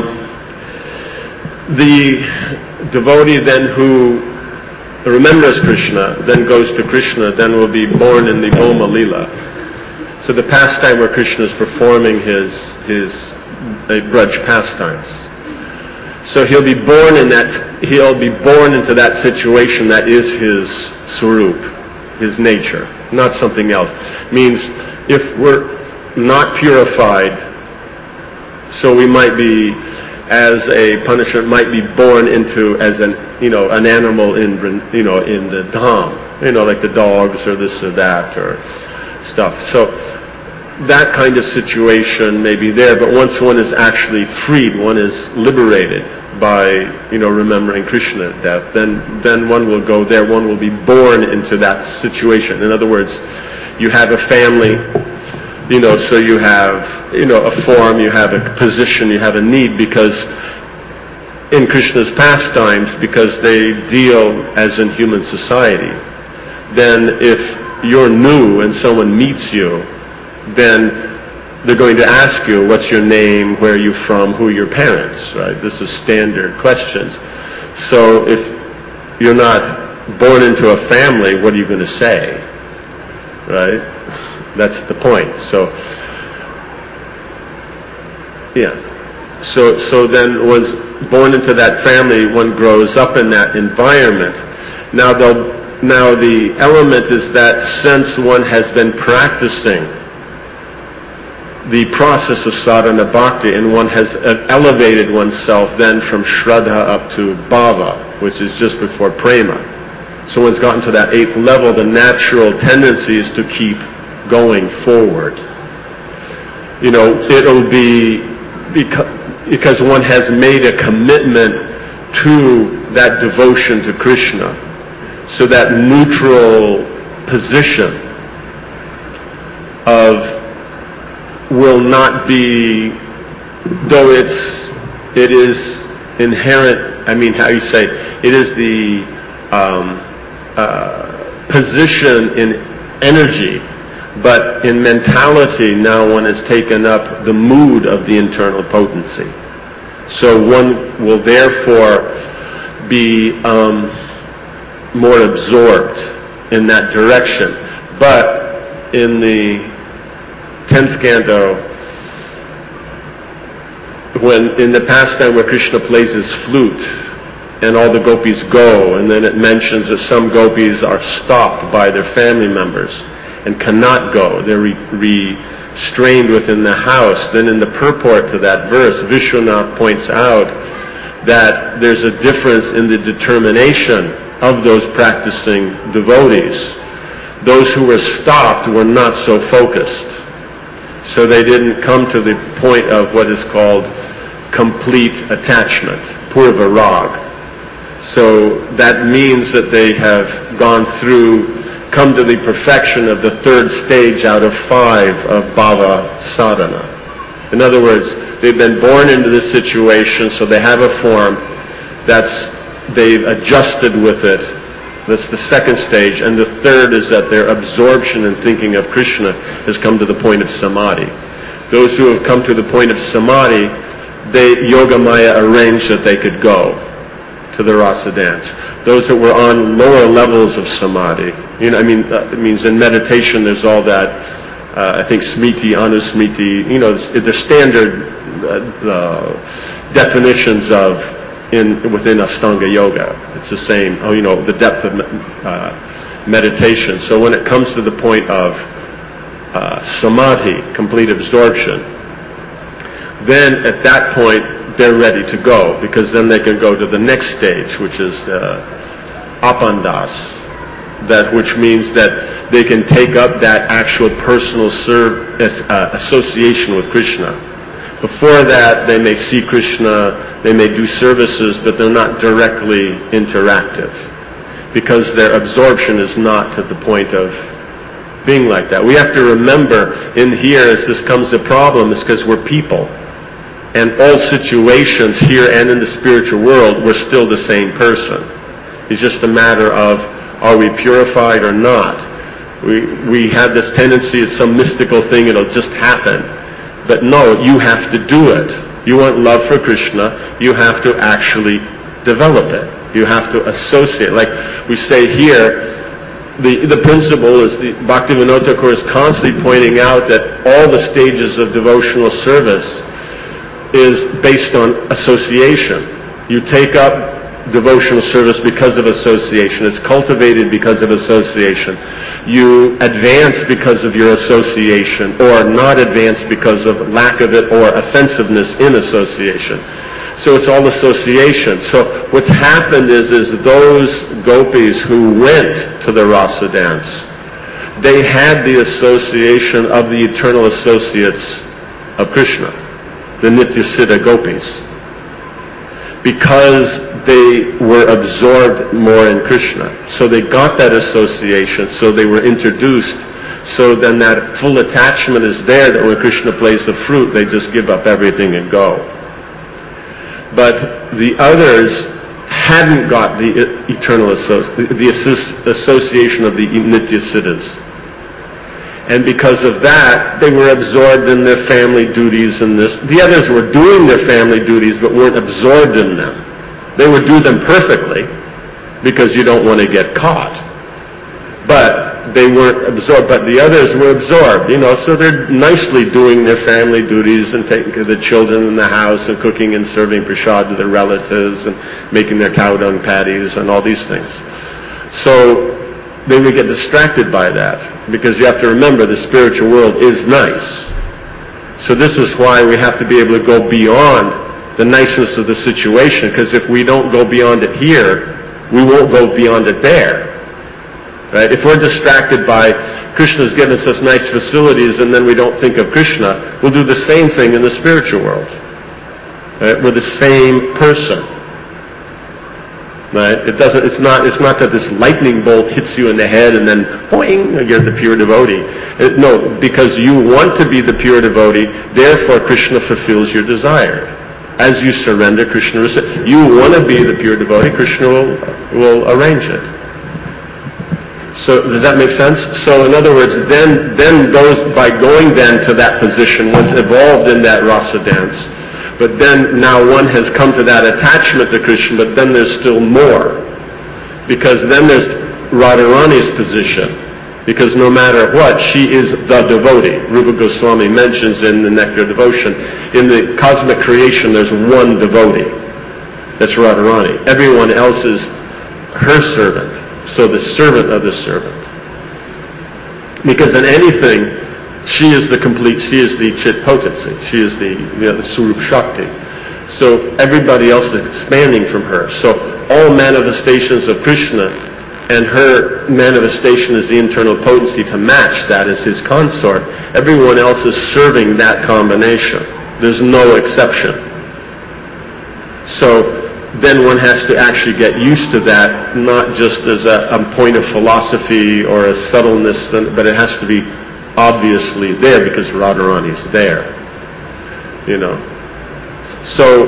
the devotee then who remembers Krishna, then goes to Krishna, then will be born in the Bhoma Lila. So the pastime where Krishna is performing his his uh, Braj pastimes. So he'll be born in that. He'll be born into that situation that is his swarup, his nature, not something else. Means if we're not purified. So we might be as a punishment, might be born into as an, you know, an animal in, you know, in the dham, you know, like the dogs or this or that or stuff. So that kind of situation may be there, but once one is actually freed, one is liberated by, you know, remembering Krishna at death, then, then one will go there, one will be born into that situation. In other words, you have a family, you know, so you have, you know, a form, you have a position, you have a need, because in Krishna's pastimes, because they deal as in human society, then if you're new and someone meets you, then they're going to ask you, what's your name, where are you from, who are your parents, right? This is standard questions. So if you're not born into a family, what are you going to say, right? That's the point. So, yeah. So, so then one's born into that family, one grows up in that environment. Now, now the element is that since one has been practicing the process of sadhana bhakti, and one has elevated oneself then from shraddha up to bhava, which is just before prema. So one's gotten to that eighth level, the natural tendency is to keep going forward. You know, it'll be because, because one has made a commitment to that devotion to Krishna. So that neutral position of will not be, though it's, it is inherent, I mean, how you say, it is the um, uh, position in energy, but in mentality now one has taken up the mood of the internal potency. So one will therefore be um, more absorbed in that direction. But in the tenth canto, when in the pastime where Krishna plays his flute and all the gopis go, and then it mentions that some gopis are stopped by their family members and cannot go, they're re- restrained within the house. Then in the purport to that verse, Vishwanath points out that there's a difference in the determination of those practicing devotees. Those who were stopped were not so focused. So they didn't come to the point of what is called complete attachment, purva rag. So that means that they have gone through, come to the perfection of the third stage out of five of bhava sadhana. In other words, they've been born into this situation, so they have a form that's, they've adjusted with it. That's the second stage. And the third is that their absorption in thinking of Krishna has come to the point of samadhi. Those who have come to the point of samadhi, they, Yogamaya arranged that they could go to the rasa dance. Those that were on lower levels of samadhi, you know, I mean, uh, it means in meditation there's all that, uh, I think smriti, anusmriti, you know, the standard uh, uh, definitions of In, within Ashtanga Yoga. It's the same, oh, you know, the depth of uh, meditation. So when it comes to the point of uh, samadhi, complete absorption, then at that point they're ready to go, because then they can go to the next stage, which is uh, apandas, that which means that they can take up that actual personal serve, uh, association with Krishna. Before that, they may see Krishna, they may do services, but they're not directly interactive, because their absorption is not to the point of being like that. We have to remember, in here, as this comes a problem, is because we're people. And all situations here and in the spiritual world, we're still the same person. It's just a matter of, are we purified or not? We, we have this tendency, it's some mystical thing, it'll just happen. But no, you have to do it. You want love for Krishna, you have to actually develop it. You have to associate. Like we say here, the, the principle is, the Bhaktivinoda Thakur is constantly pointing out that all the stages of devotional service is based on association. You take up devotional service because of association. It's cultivated because of association. You advance because of your association, or not advance because of lack of it or offensiveness in association. So it's all association. So what's happened is, is those gopis who went to the rasa dance, they had the association of the eternal associates of Krishna, the Nityasiddha gopis, because they were absorbed more in Krishna. So they got that association, so they were introduced. So then that full attachment is there, that when Krishna plays the flute, they just give up everything and go. But the others hadn't got the eternal associ- the association of the Nityasiddhas. And because of that, they were absorbed in their family duties and this. The others were doing their family duties, but weren't absorbed in them. They would do them perfectly, because you don't want to get caught. But they weren't absorbed, but the others were absorbed, you know, so they're nicely doing their family duties and taking care of the children in the house and cooking and serving prasad to their relatives and making their cow dung patties and all these things. So they would get distracted by that, because you have to remember the spiritual world is nice. So this is why we have to be able to go beyond the niceness of the situation, because if we don't go beyond it here, we won't go beyond it there. Right? If we're distracted by Krishna's given us nice facilities and then we don't think of Krishna, we'll do the same thing in the spiritual world. Right? We're the same person. Right? It doesn't. It's not. It's not that this lightning bolt hits you in the head and then boing, you're the pure devotee. It, no, because you want to be the pure devotee. Therefore, Krishna fulfills your desire. As you surrender, Krishna receives. You want to be the pure devotee. Krishna will will arrange it. So does that make sense? So in other words, then then those by going then to that position, one's evolved in that rasa dance, but then now one has come to that attachment to Krishna, but then there's still more. Because then there's Radharani's position. Because no matter what, she is the devotee. Rupa Goswami mentions in the Nectar Devotion, in the cosmic creation there's one devotee. That's Radharani. Everyone else is her servant. So the servant of the servant. Because in anything, she is the complete, she is the chit potency. She is the, you know, the Surup Shakti. So everybody else is expanding from her. So all manifestations of Krishna and her manifestation is the internal potency to match that as his consort. Everyone else is serving that combination. There's no exception. So then one has to actually get used to that, not just as a, a point of philosophy or a subtleness, but it has to be obviously there because Radharani's there. You know. So,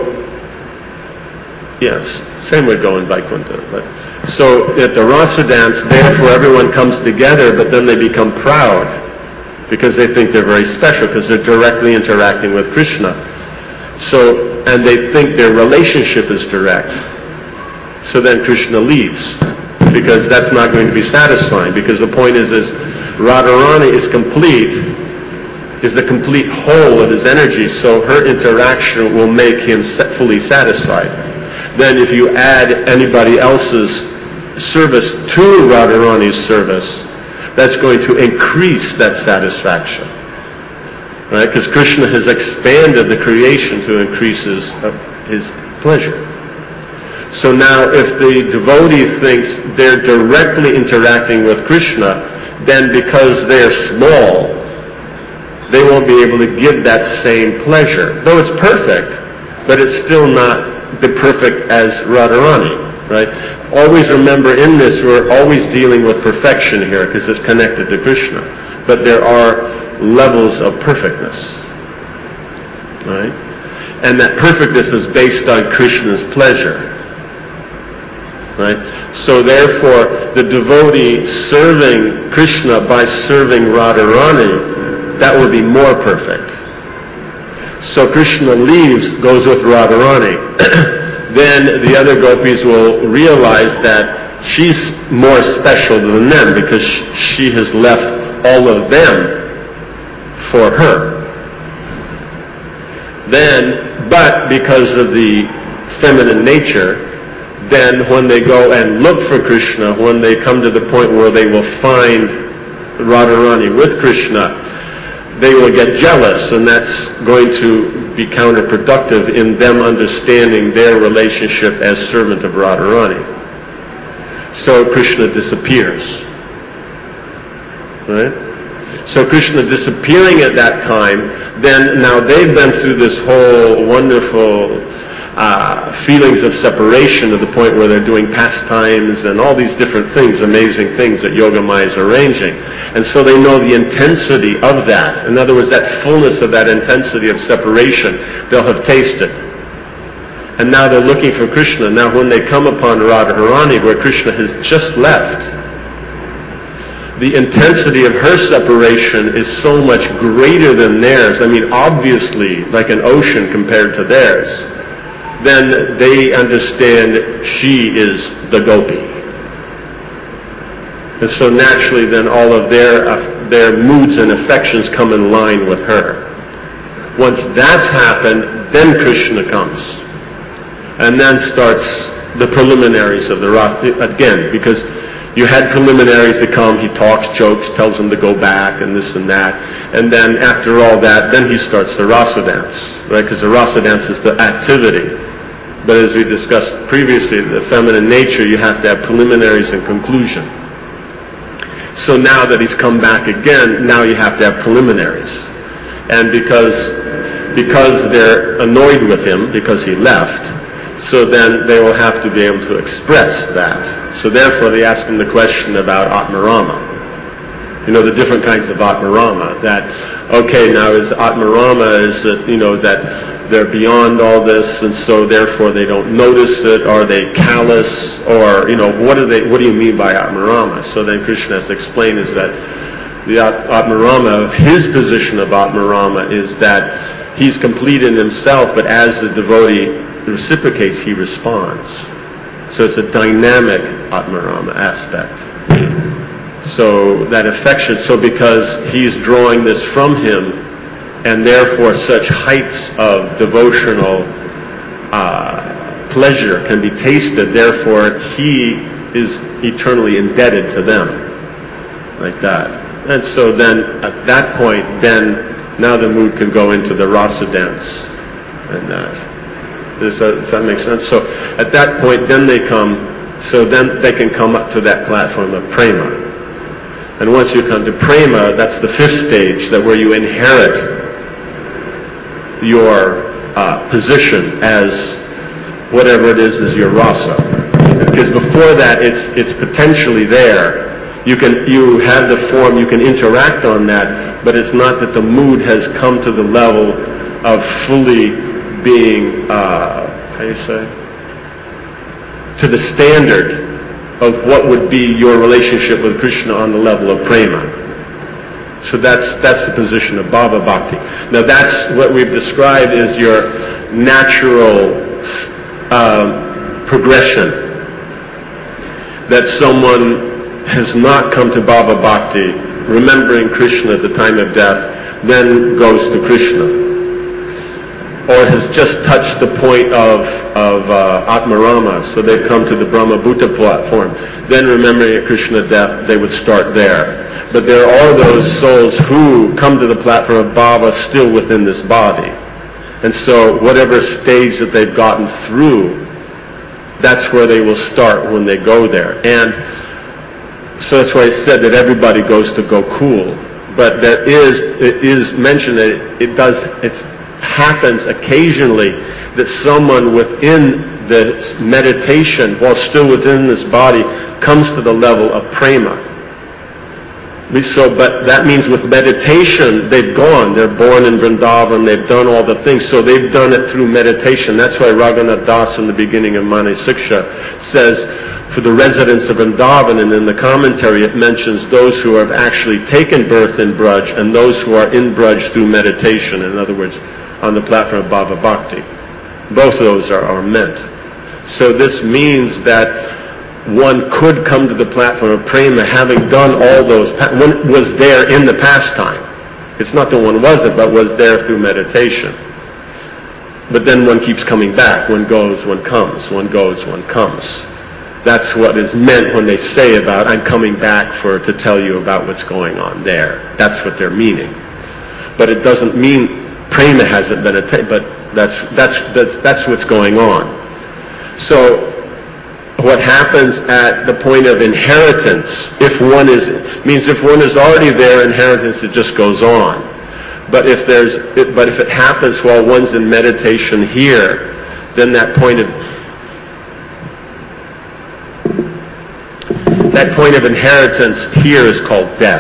yes, same would go in Vaikuntha. But, so at the rasa dance, therefore everyone comes together, but then they become proud because they think they're very special because they're directly interacting with Krishna. So, and they think their relationship is direct. So then Krishna leaves, because that's not going to be satisfying, because the point is, is Radharani is complete, is the complete whole of his energy, so her interaction will make him fully satisfied. Then if you add anybody else's service to Radharani's service, that's going to increase that satisfaction. Right? Because Krishna has expanded the creation to increase his, uh, his pleasure. So now if the devotee thinks they're directly interacting with Krishna, then because they're small, they won't be able to give that same pleasure. Though it's perfect, but it's still not the perfect as Radharani. Right? Always remember in this, we're always dealing with perfection here because it's connected to Krishna. But there are levels of perfectness. Right? And that perfectness is based on Krishna's pleasure. Right? So therefore, the devotee serving Krishna by serving Radharani, that will be more perfect. So Krishna leaves, goes with Radharani. Then the other gopis will realize that she's more special than them because she has left all of them for her. Then, but because of the feminine nature, then when they go and look for Krishna, when they come to the point where they will find Radharani with Krishna, they will get jealous, and that's going to be counterproductive in them understanding their relationship as servant of Radharani. So Krishna disappears. Right? So Krishna disappearing at that time, then now they've been through this whole wonderful uh, feelings of separation to the point where they're doing pastimes and all these different things, amazing things that Yogamaya is arranging. And so they know the intensity of that. In other words, that fullness of that intensity of separation, they'll have tasted. And now they're looking for Krishna. Now when they come upon Radharani, where Krishna has just left, the intensity of her separation is so much greater than theirs. I mean, obviously, like an ocean compared to theirs. Then they understand she is the gopi. And so naturally then all of their, uh, their moods and affections come in line with her. Once that's happened, then Krishna comes. And then starts the preliminaries of the Rasa, again, because you had preliminaries that come, he talks, jokes, tells them to go back and this and that. And then after all that, then he starts the Rasa dance, right? Because the Rasa dance is the activity. But as we discussed previously, the feminine nature, you have to have preliminaries and conclusion. So now that he's come back again, now you have to have preliminaries. And because, because they're annoyed with him, because he left, so then they will have to be able to express that. So therefore they ask him the question about Atmarama. You know, the different kinds of Atmarama. That, okay, now is Atmarama, is it, you know, that they're beyond all this and so therefore they don't notice it? Are they callous? Or, you know, what do they, what do you mean by Atmarama? So then Krishna has explained is that the Atmarama, his position of Atmarama is that he's complete in himself, but as the devotee reciprocates, he responds. So it's a dynamic Atmarama aspect. So that affection, so because he's drawing this from him, and therefore such heights of devotional uh, pleasure can be tasted, therefore he is eternally indebted to them. Like that. And so then, at that point, then, now the mood can go into the rasa dance. And that. Does that, does that make sense? So at that point, then they come, so then they can come up to that platform of prema. And once you come to prema, that's the fifth stage, that where you inherit your uh, position as whatever it is is your rasa. Because before that, it's it's potentially there. You can you have the form, you can interact on that, but it's not that the mood has come to the level of fully being, uh, how do you say, to the standard of what would be your relationship with Krishna on the level of prema. So that's that's the position of Bhava Bhakti. Now that's what we've described as your natural um, progression. That someone has not come to Bhava Bhakti, remembering Krishna at the time of death, then goes to Krishna. Or has just touched the point of, of uh, Atmarama, so they've come to the Brahma Bhuta platform. Then remembering Krishna at death, they would start there. But there are those souls who come to the platform of Bhava still within this body. And so whatever stage that they've gotten through, that's where they will start when they go there. And so that's why I said that everybody goes to Gokul. But there is, it is mentioned that it does, it's happens occasionally that someone within the meditation, while still within this body, comes to the level of prema. So, but that means with meditation, they've gone. They're born in Vrindavan. They've done all the things. So they've done it through meditation. That's why Raghunath Das in the beginning of Mani Siksha says, for the residents of Vrindavan, and in the commentary it mentions those who have actually taken birth in Braj and those who are in Braj through meditation. In other words, on the platform of Bhava Bhakti. Both of those are, are meant. So this means that one could come to the platform of prema having done all those, one was there in the pastime. It's not that one wasn't, but was there through meditation. But then one keeps coming back. One goes, one comes. One goes, one comes. That's what is meant when they say about, I'm coming back for to tell you about what's going on there. That's what they're meaning. but it doesn't mean prema hasn't been attained, but that's, that's, that's, that's what's going on. So, what happens at the point of inheritance, if one is, means if one is already there, inheritance, it just goes on. But if there's, but if it happens while one's in meditation here, then that point of, that point of inheritance here is called death.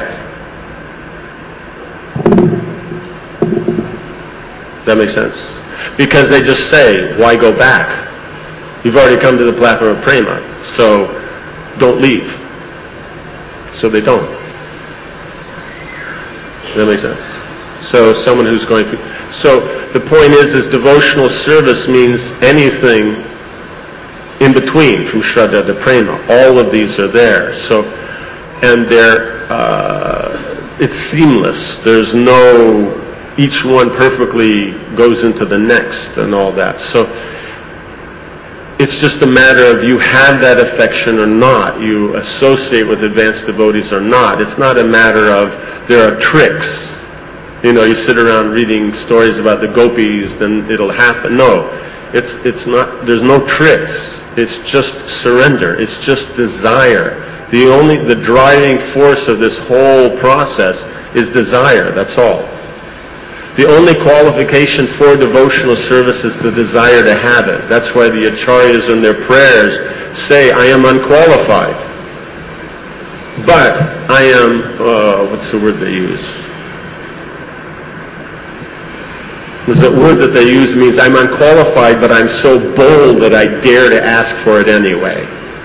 Does that make sense? Because they just say, why go back? You've already come to the platform of prema, so don't leave. So they don't. Does that make sense? So someone who's going through... So the point is, is devotional service means anything in between, from Shraddha to prema. All of these are there. So, and they're, uh, it's seamless. There's no... Each one perfectly goes into the next and all that. So it's just a matter of you have that affection or not. You associate with advanced devotees or not. It's not a matter of there are tricks. You know, you sit around reading stories about the gopis, then it'll happen. No, it's it's not. There's no tricks. It's just surrender. It's just desire. The only the driving force of this whole process is desire. That's all. The only qualification for devotional service is the desire to have it. That's why the acharyas in their prayers say, I am unqualified. But I am, uh, what's the word they use? The word that they use means I'm unqualified, but I'm so bold that I dare to ask for it anyway.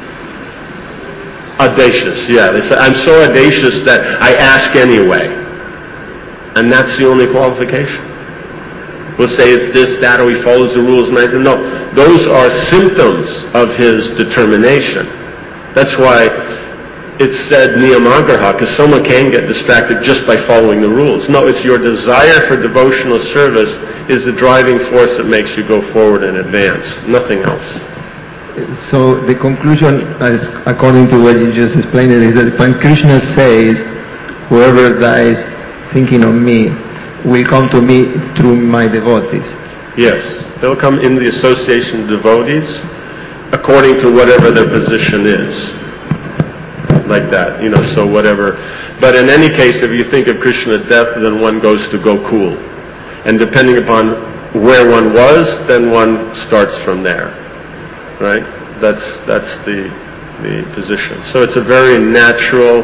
Audacious, yeah. They say, I'm so audacious that I ask anyway. And that's the only qualification. We'll say it's this, that, or he follows the rules. And I say, no, those are symptoms of his determination. That's why it's said niyamagraha, because someone can get distracted just by following the rules. No, it's your desire for devotional service is the driving force that makes you go forward and advance. Nothing else. So the conclusion, as according to what you just explained, is that when Krishna says, whoever dies thinking of me will come to me through my devotees. Yes, they'll come in the association of devotees according to whatever their position is. Like that, you know, so whatever. But in any case, if you think of Krishna at death, then one goes to Gokul. And depending upon where one was, then one starts from there. Right? That's that's the the position. So it's a very natural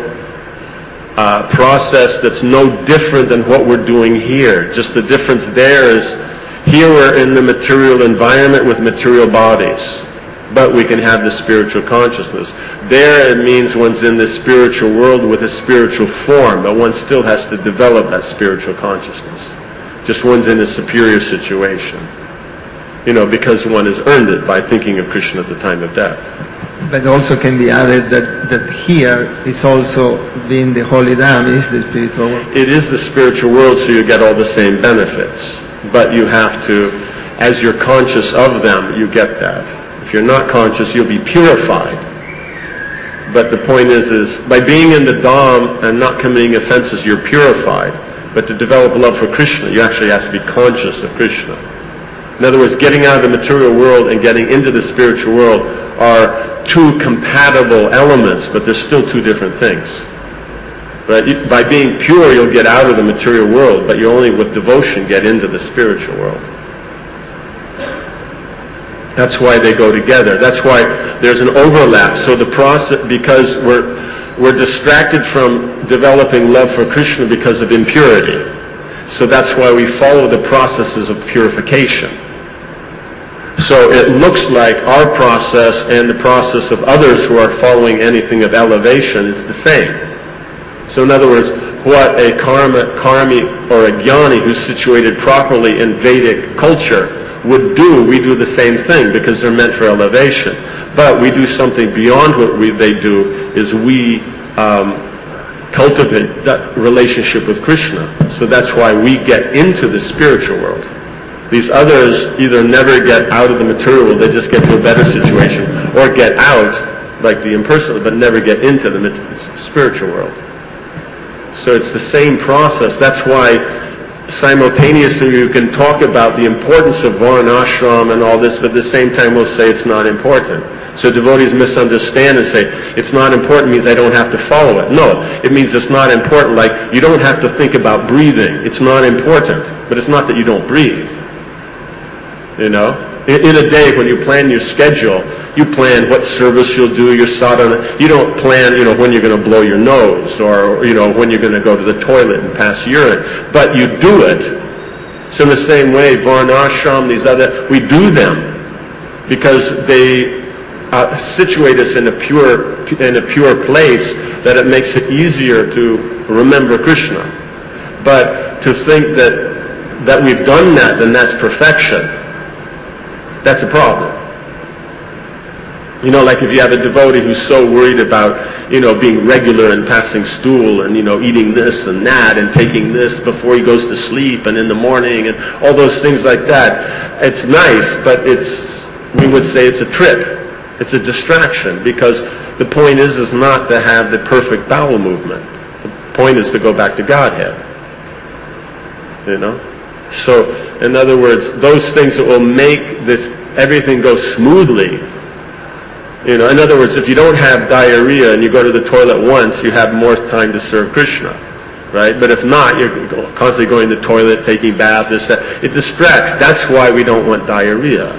Uh, process that's no different than what we're doing here. Just the difference there is here we're in the material environment with material bodies, but we can have the spiritual consciousness. There it means one's in the spiritual world with a spiritual form, but one still has to develop that spiritual consciousness. Just one's in a superior situation. You know, because one has earned it by thinking of Krishna at the time of death. But also can be added that, that here is also being the holy dham is the spiritual world. It is the spiritual world, so you get all the same benefits. But you have to, as you're conscious of them, you get that. If you're not conscious, you'll be purified. But the point is, is by being in the dham and not committing offenses, you're purified. But to develop love for Krishna, you actually have to be conscious of Krishna. In other words, getting out of the material world and getting into the spiritual world are two compatible elements, but they're still two different things. Right? By being pure, you'll get out of the material world, but you only with devotion get into the spiritual world. That's why they go together. That's why there's an overlap. So the process, because we're we're distracted from developing love for Krishna because of impurity. So that's why we follow the processes of purification. So it looks like our process and the process of others who are following anything of elevation is the same. So in other words, what a karma, karmi or a jnani who's situated properly in Vedic culture would do, we do the same thing because they're meant for elevation. But we do something beyond what we, they do, is we um, cultivate that relationship with Krishna. So that's why we get into the spiritual world. These others either never get out of the material world, they just get to a better situation, or get out, like the impersonal, but never get into the spiritual world. So it's the same process. That's why simultaneously you can talk about the importance of varnashram and all this, but at the same time we'll say it's not important. So devotees misunderstand and say, it's not important means I don't have to follow it. No, it means it's not important, like you don't have to think about breathing. It's not important, but it's not that you don't breathe. You know? In, in a day when you plan your schedule, you plan what service you'll do, your sadhana. You don't plan, you know, when you're going to blow your nose or, you know, when you're going to go to the toilet and pass urine. But you do it. So in the same way, varnashram, these other, we do them because they Uh, situate us in a pure in a pure place that it makes it easier to remember Krishna. But to think that that we've done that, then that's perfection. That's a problem. You know, like if you have a devotee who's so worried about, you know, being regular and passing stool and, you know, eating this and that and taking this before he goes to sleep and in the morning and all those things like that. It's nice, but it's, we would say it's a trick. It's a distraction because the point is is not to have the perfect bowel movement. The point is to go back to Godhead. You know? So, in other words, those things that will make this everything go smoothly. You know, in other words, if you don't have diarrhea and you go to the toilet once, you have more time to serve Krishna. Right? But if not, you're constantly going to the toilet, taking bath, this, that. It distracts. That's why we don't want diarrhea.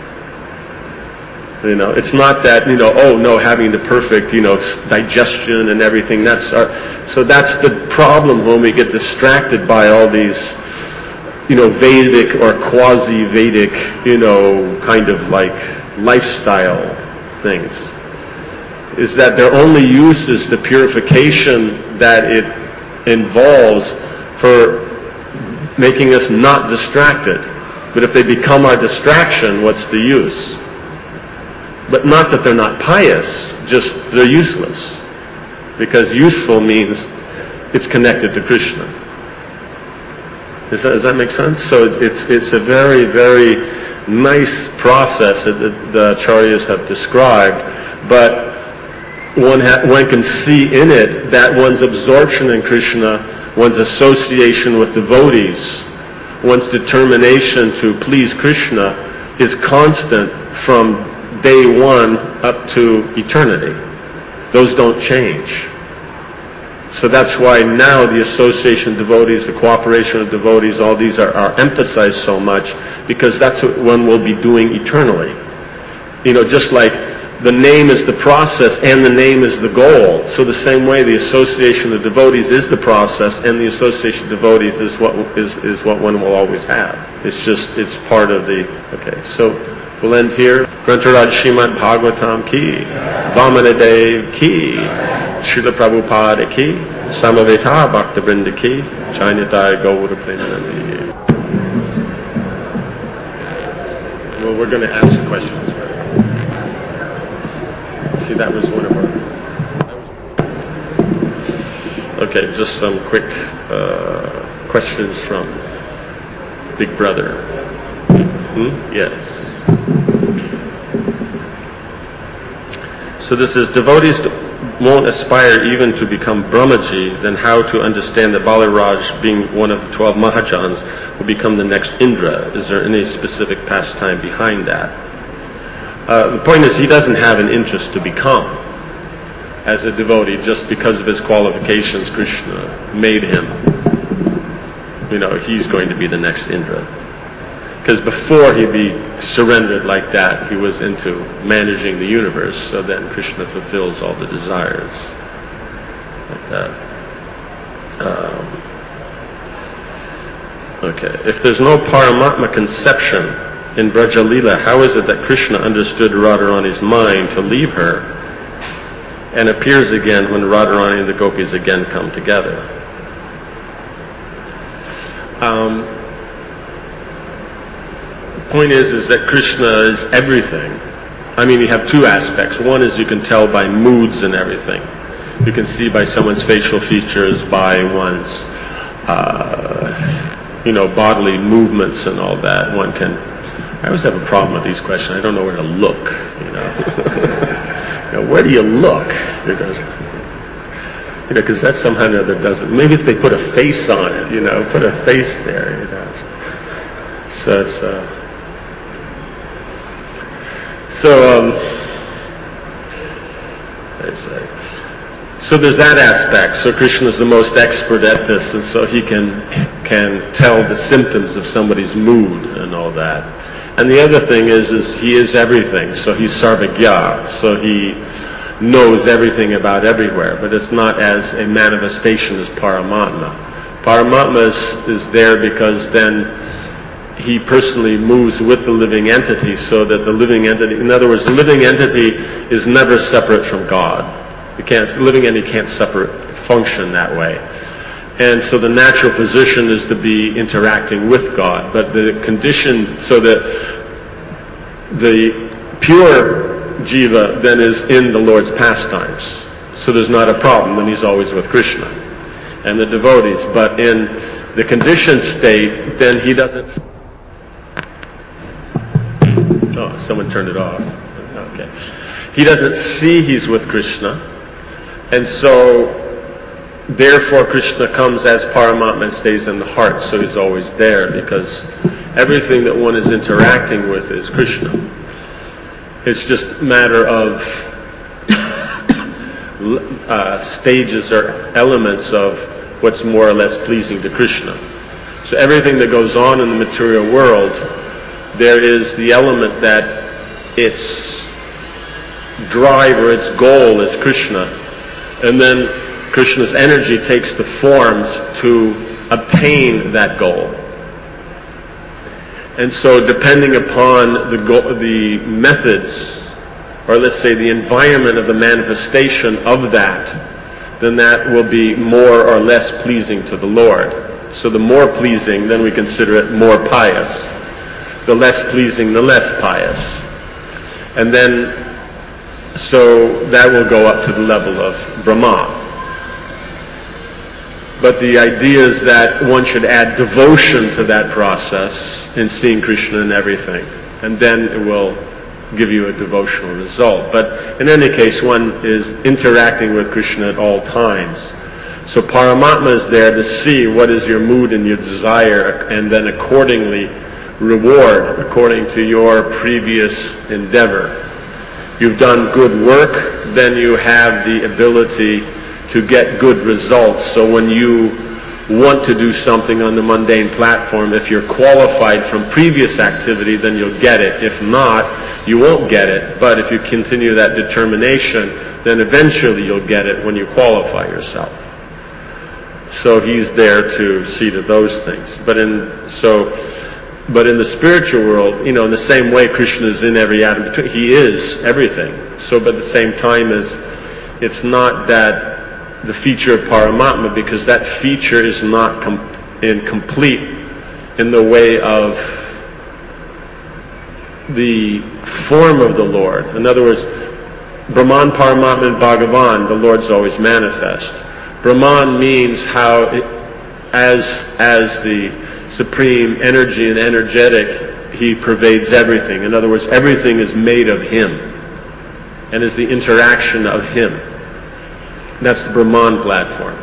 You know, it's not that, you know, oh no, having the perfect, you know, digestion and everything, that's our, so that's the problem when we get distracted by all these, you know, Vedic or quasi-Vedic, you know, kind of like lifestyle things. Is that their only use is the purification that it involves for making us not distracted. But if they become our distraction, what's the use? But not that they're not pious, just they're useless. Because useful means it's connected to Krishna. Does that, does that make sense? So it's it's a very, very nice process that the, the acharyas have described, but one, ha, one can see in it that one's absorption in Krishna, one's association with devotees, one's determination to please Krishna is constant from day one up to eternity. Those don't change. So that's why now the association of devotees, the cooperation of devotees, all these are, are emphasized so much because that's what one will be doing eternally. You know, just like the name is the process and the name is the goal. So the same way the association of devotees is the process and the association of devotees is what is, is what one will always have. It's just, it's part of the, okay, so we'll end here. Grantaraj Srimad Bhagavatam ki, Vamanadev ki, Srila Prabhupada ki, Samaveta Bhaktivinoda ki, Chaitanya Gaura Premanandi. Well, we're going to answer questions. See, that was one of our... Okay, just some quick uh, questions from Big Brother. Hmm? Yes. So this is, devotees won't aspire even to become Brahmaji, then how to understand that Balaraj, being one of the twelve Mahajans, will become the next Indra? Is there any specific pastime behind that? Uh, the point is, he doesn't have an interest to become as a devotee just because of his qualifications. Krishna made him. You know, he's going to be the next Indra. Because before he be surrendered like that, he was into managing the universe, so then Krishna fulfills all the desires. Like that. Um, okay. If there's no Paramatma conception in Braja Leela, how is it that Krishna understood Radharani's mind to leave her and appears again when Radharani and the gopis again come together? Um... Point is, is that Krishna is everything. I mean, you have two aspects. One is you can tell by moods and everything. You can see by someone's facial features, by one's, uh, you know, bodily movements and all that. One can. I always have a problem with these questions. I don't know where to look. You know, you know where do you look? Because You know, because that somehow or other doesn't. Maybe if they put a face on it, you know, put a face there, you know. So it's, uh, so, um, it's like, so there's that aspect. So Krishna is the most expert at this, and so he can, can tell the symptoms of somebody's mood and all that. And the other thing is, is he is everything. So he's Sarvagya. So he knows everything about everywhere, but it's not as a manifestation as Paramatma. Paramatma is, is there because then he personally moves with the living entity, so that the living entity, in other words, the living entity is never separate from God. You can't, the living entity can't separate, function that way. And so the natural position is to be interacting with God, but the condition, so that the pure Jiva then is in the Lord's pastimes. So there's not a problem, then he's always with Krishna and the devotees. But in the conditioned state, then he doesn't... Oh, someone turned it off. Okay. He doesn't see he's with Krishna. And so, therefore Krishna comes as Paramatma and stays in the heart. So he's always there, because everything that one is interacting with is Krishna. It's just a matter of uh, stages or elements of what's more or less pleasing to Krishna. So everything that goes on in the material world, there is the element that its drive or its goal is Krishna. And then Krishna's energy takes the forms to obtain that goal. And so depending upon the go- the methods, or let's say the environment of the manifestation of that, then that will be more or less pleasing to the Lord. So the more pleasing, then we consider it more pious. The less pleasing, the less pious. And then, so that will go up to the level of Brahma. But the idea is that one should add devotion to that process in seeing Krishna in everything. And then it will give you a devotional result. But in any case, one is interacting with Krishna at all times. So Paramatma is there to see what is your mood and your desire, and then accordingly reward according to your previous endeavor. You've done good work, then you have the ability to get good results. So when you want to do something on the mundane platform, if you're qualified from previous activity, then you'll get it. If not, you won't get it. But if you continue that determination, then eventually you'll get it when you qualify yourself. So he's there to see to those things. But in so but in the spiritual world, you know, in the same way Krishna is in every atom between, he is everything. So but at the same time as it's not that the feature of Paramatma, because that feature is not com- incomplete in the way of the form of the Lord. In other words, Brahman, Paramatma, and Bhagavan, the Lord's always manifest. Brahman means how, it, as as the supreme energy and energetic, he pervades everything. In other words, everything is made of him and is the interaction of him. That's the Brahman platform.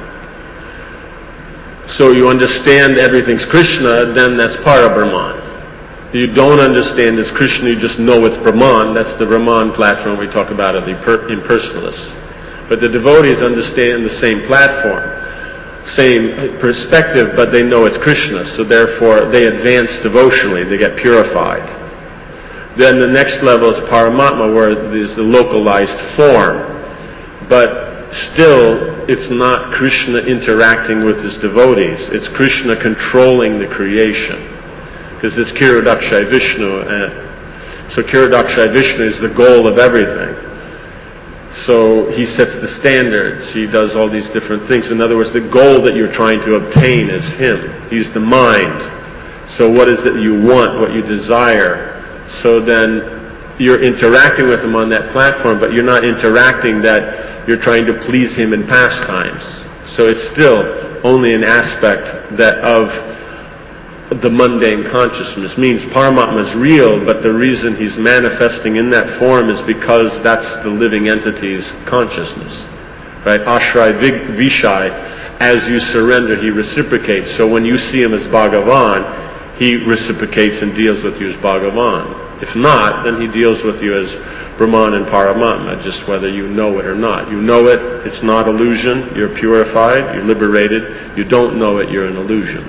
So you understand everything's Krishna, then that's part of Brahman. You don't understand it's Krishna, you just know it's Brahman, that's the Brahman platform we talk about of the impersonalists. But the devotees understand the same platform, same perspective, but they know it's Krishna, so therefore they advance devotionally, they get purified. Then the next level is Paramatma, where there's the localized form. But still, it's not Krishna interacting with his devotees. It's Krishna controlling the creation. Because it's Kirodakshai Vishnu. Uh, so Kirodakshai Vishnu is the goal of everything. So he sets the standards. He does all these different things. In other words, the goal that you're trying to obtain is him. He's the mind. So what is it you want, what you desire? So then you're interacting with him on that platform, but you're not interacting that you're trying to please him in pastimes. So it's still only an aspect that of the mundane consciousness. Means Paramatma is real, but the reason he's manifesting in that form is because that's the living entity's consciousness. right? Ashray Vishai, as you surrender, he reciprocates. So when you see him as Bhagavan, he reciprocates and deals with you as Bhagavan. If not, then he deals with you as Brahman and Paramatma, just whether you know it or not. You know it, it's not illusion, you're purified, you're liberated. You don't know it, you're an illusion.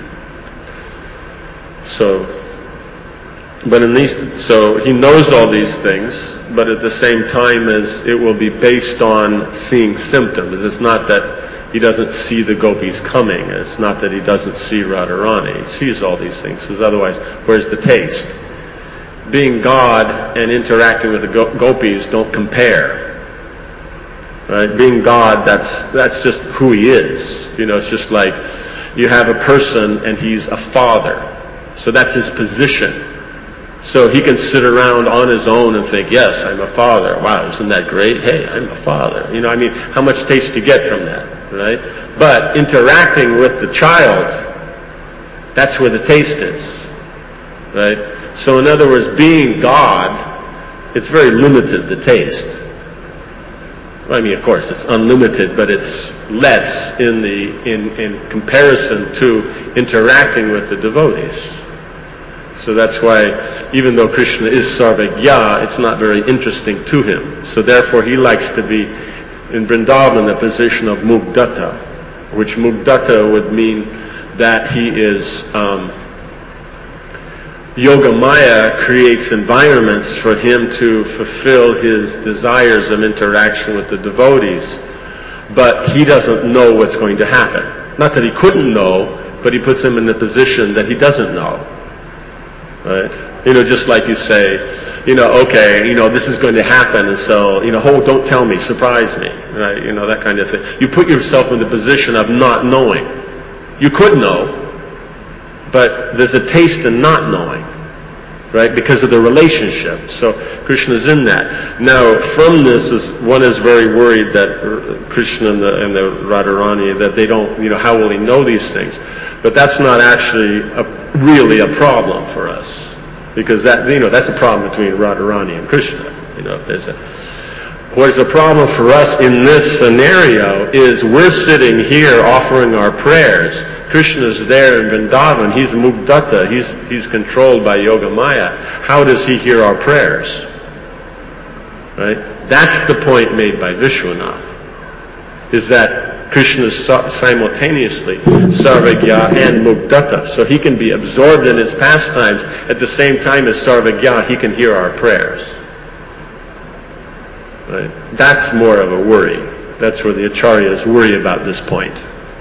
So, but in these, so he knows all these things, but at the same time as it will be based on seeing symptoms. It's not that he doesn't see the gopis coming. It's not that he doesn't see Radharani. He sees all these things, because otherwise, where's the taste? Being God and interacting with the go- gopis don't compare. Right? Being God, that's that's just who he is. You know, it's just like you have a person and he's a father. So that's his position. So he can sit around on his own and think, yes, I'm a father. Wow, isn't that great? Hey, I'm a father. You know, I mean, how much taste do you get from that, right? But interacting with the child, that's where the taste is, right? So in other words, being God, it's very limited, the taste. Well, I mean, of course, it's unlimited, but it's less in the in, in comparison to interacting with the devotees. So that's why, even though Krishna is Sarvagya, it's not very interesting to him. So therefore, he likes to be in Vrindavan in the position of Mugdata, which Mugdata would mean that he is um, Yogamaya creates environments for him to fulfill his desires of interaction with the devotees, but he doesn't know what's going to happen. Not that he couldn't know, but he puts him in the position that he doesn't know. Right? You know, just like you say, you know, okay, you know, this is going to happen, and so, you know, oh, don't tell me, surprise me, right? You know, that kind of thing. You put yourself in the position of not knowing. You could know, but there's a taste in not knowing, right? Because of the relationship. So Krishna's in that. Now, from this, is one is very worried that Krishna and the, and the Radharani, that they don't, you know, how will he know these things? But that's not actually a, really a problem for us, because that, you know, that's a problem between Radharani and Krishna. You know, if there's a what is a problem for us in this scenario is we're sitting here offering our prayers. Krishna's there in Vrindavan. He's Mugdata. He's he's controlled by Yogamaya. How does he hear our prayers? Right? That's the point made by Vishwanath. Is that Krishna is simultaneously Sarvagya and Mugdata. So he can be absorbed in his pastimes at the same time as Sarvagya, he can hear our prayers. Right? That's more of a worry. That's where the Acharyas worry about this point.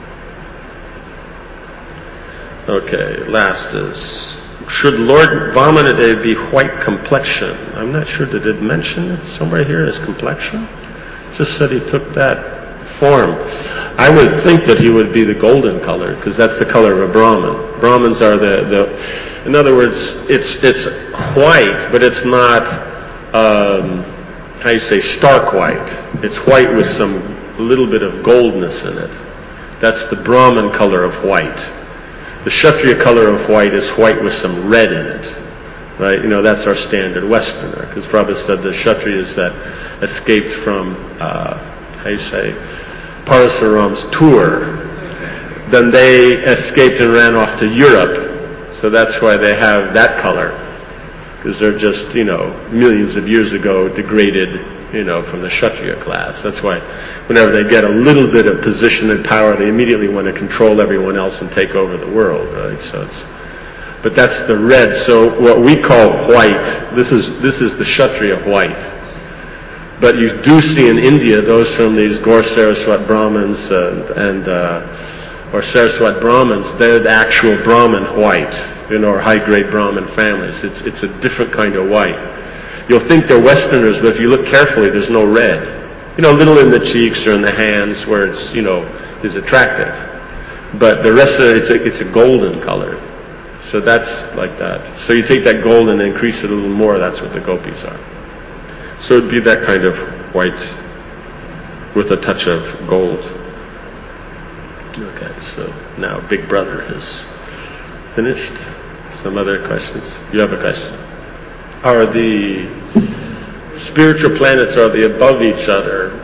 Okay, last is, should Lord Vamanadeva be white complexion? I'm not sure, did it mention somewhere here his complexion? Just said he took that form. I would think that he would be the golden color, because that's the color of a Brahmin. Brahmins are the, the in other words, it's it's white, but it's not, um, how you say, stark white. It's white with some little bit of goldness in it. That's the Brahmin color of white. The Kshatriya color of white is white with some red in it. Right? You know, that's our standard Westerner, because Prabhupada said the Kshatriyas that escaped from, uh, how you say, Parasuram's tour, then they escaped and ran off to Europe. So that's why they have that color, because they're just, you know, millions of years ago degraded, you know, from the Kshatriya class. That's why whenever they get a little bit of position and power, they immediately want to control everyone else and take over the world, right? So it's, but that's the red. So what we call white, this is this is the Kshatriya white. But you do see in India those from these Gaur Saraswat Brahmins and, and uh, or Saraswat Brahmins, they're the actual Brahmin white, you know, or high-grade Brahmin families. It's it's a different kind of white. You'll think they're Westerners, but if you look carefully, there's no red. You know, a little in the cheeks or in the hands where it's, you know, is attractive. But the rest of it, it's a, it's a golden color. So that's like that. So you take that gold and increase it a little more, that's what the gopis are. So it'd be that kind of white with a touch of gold. Okay, so now Big Brother is finished. Some other questions? You have a question? Are the spiritual planets, are they above each other?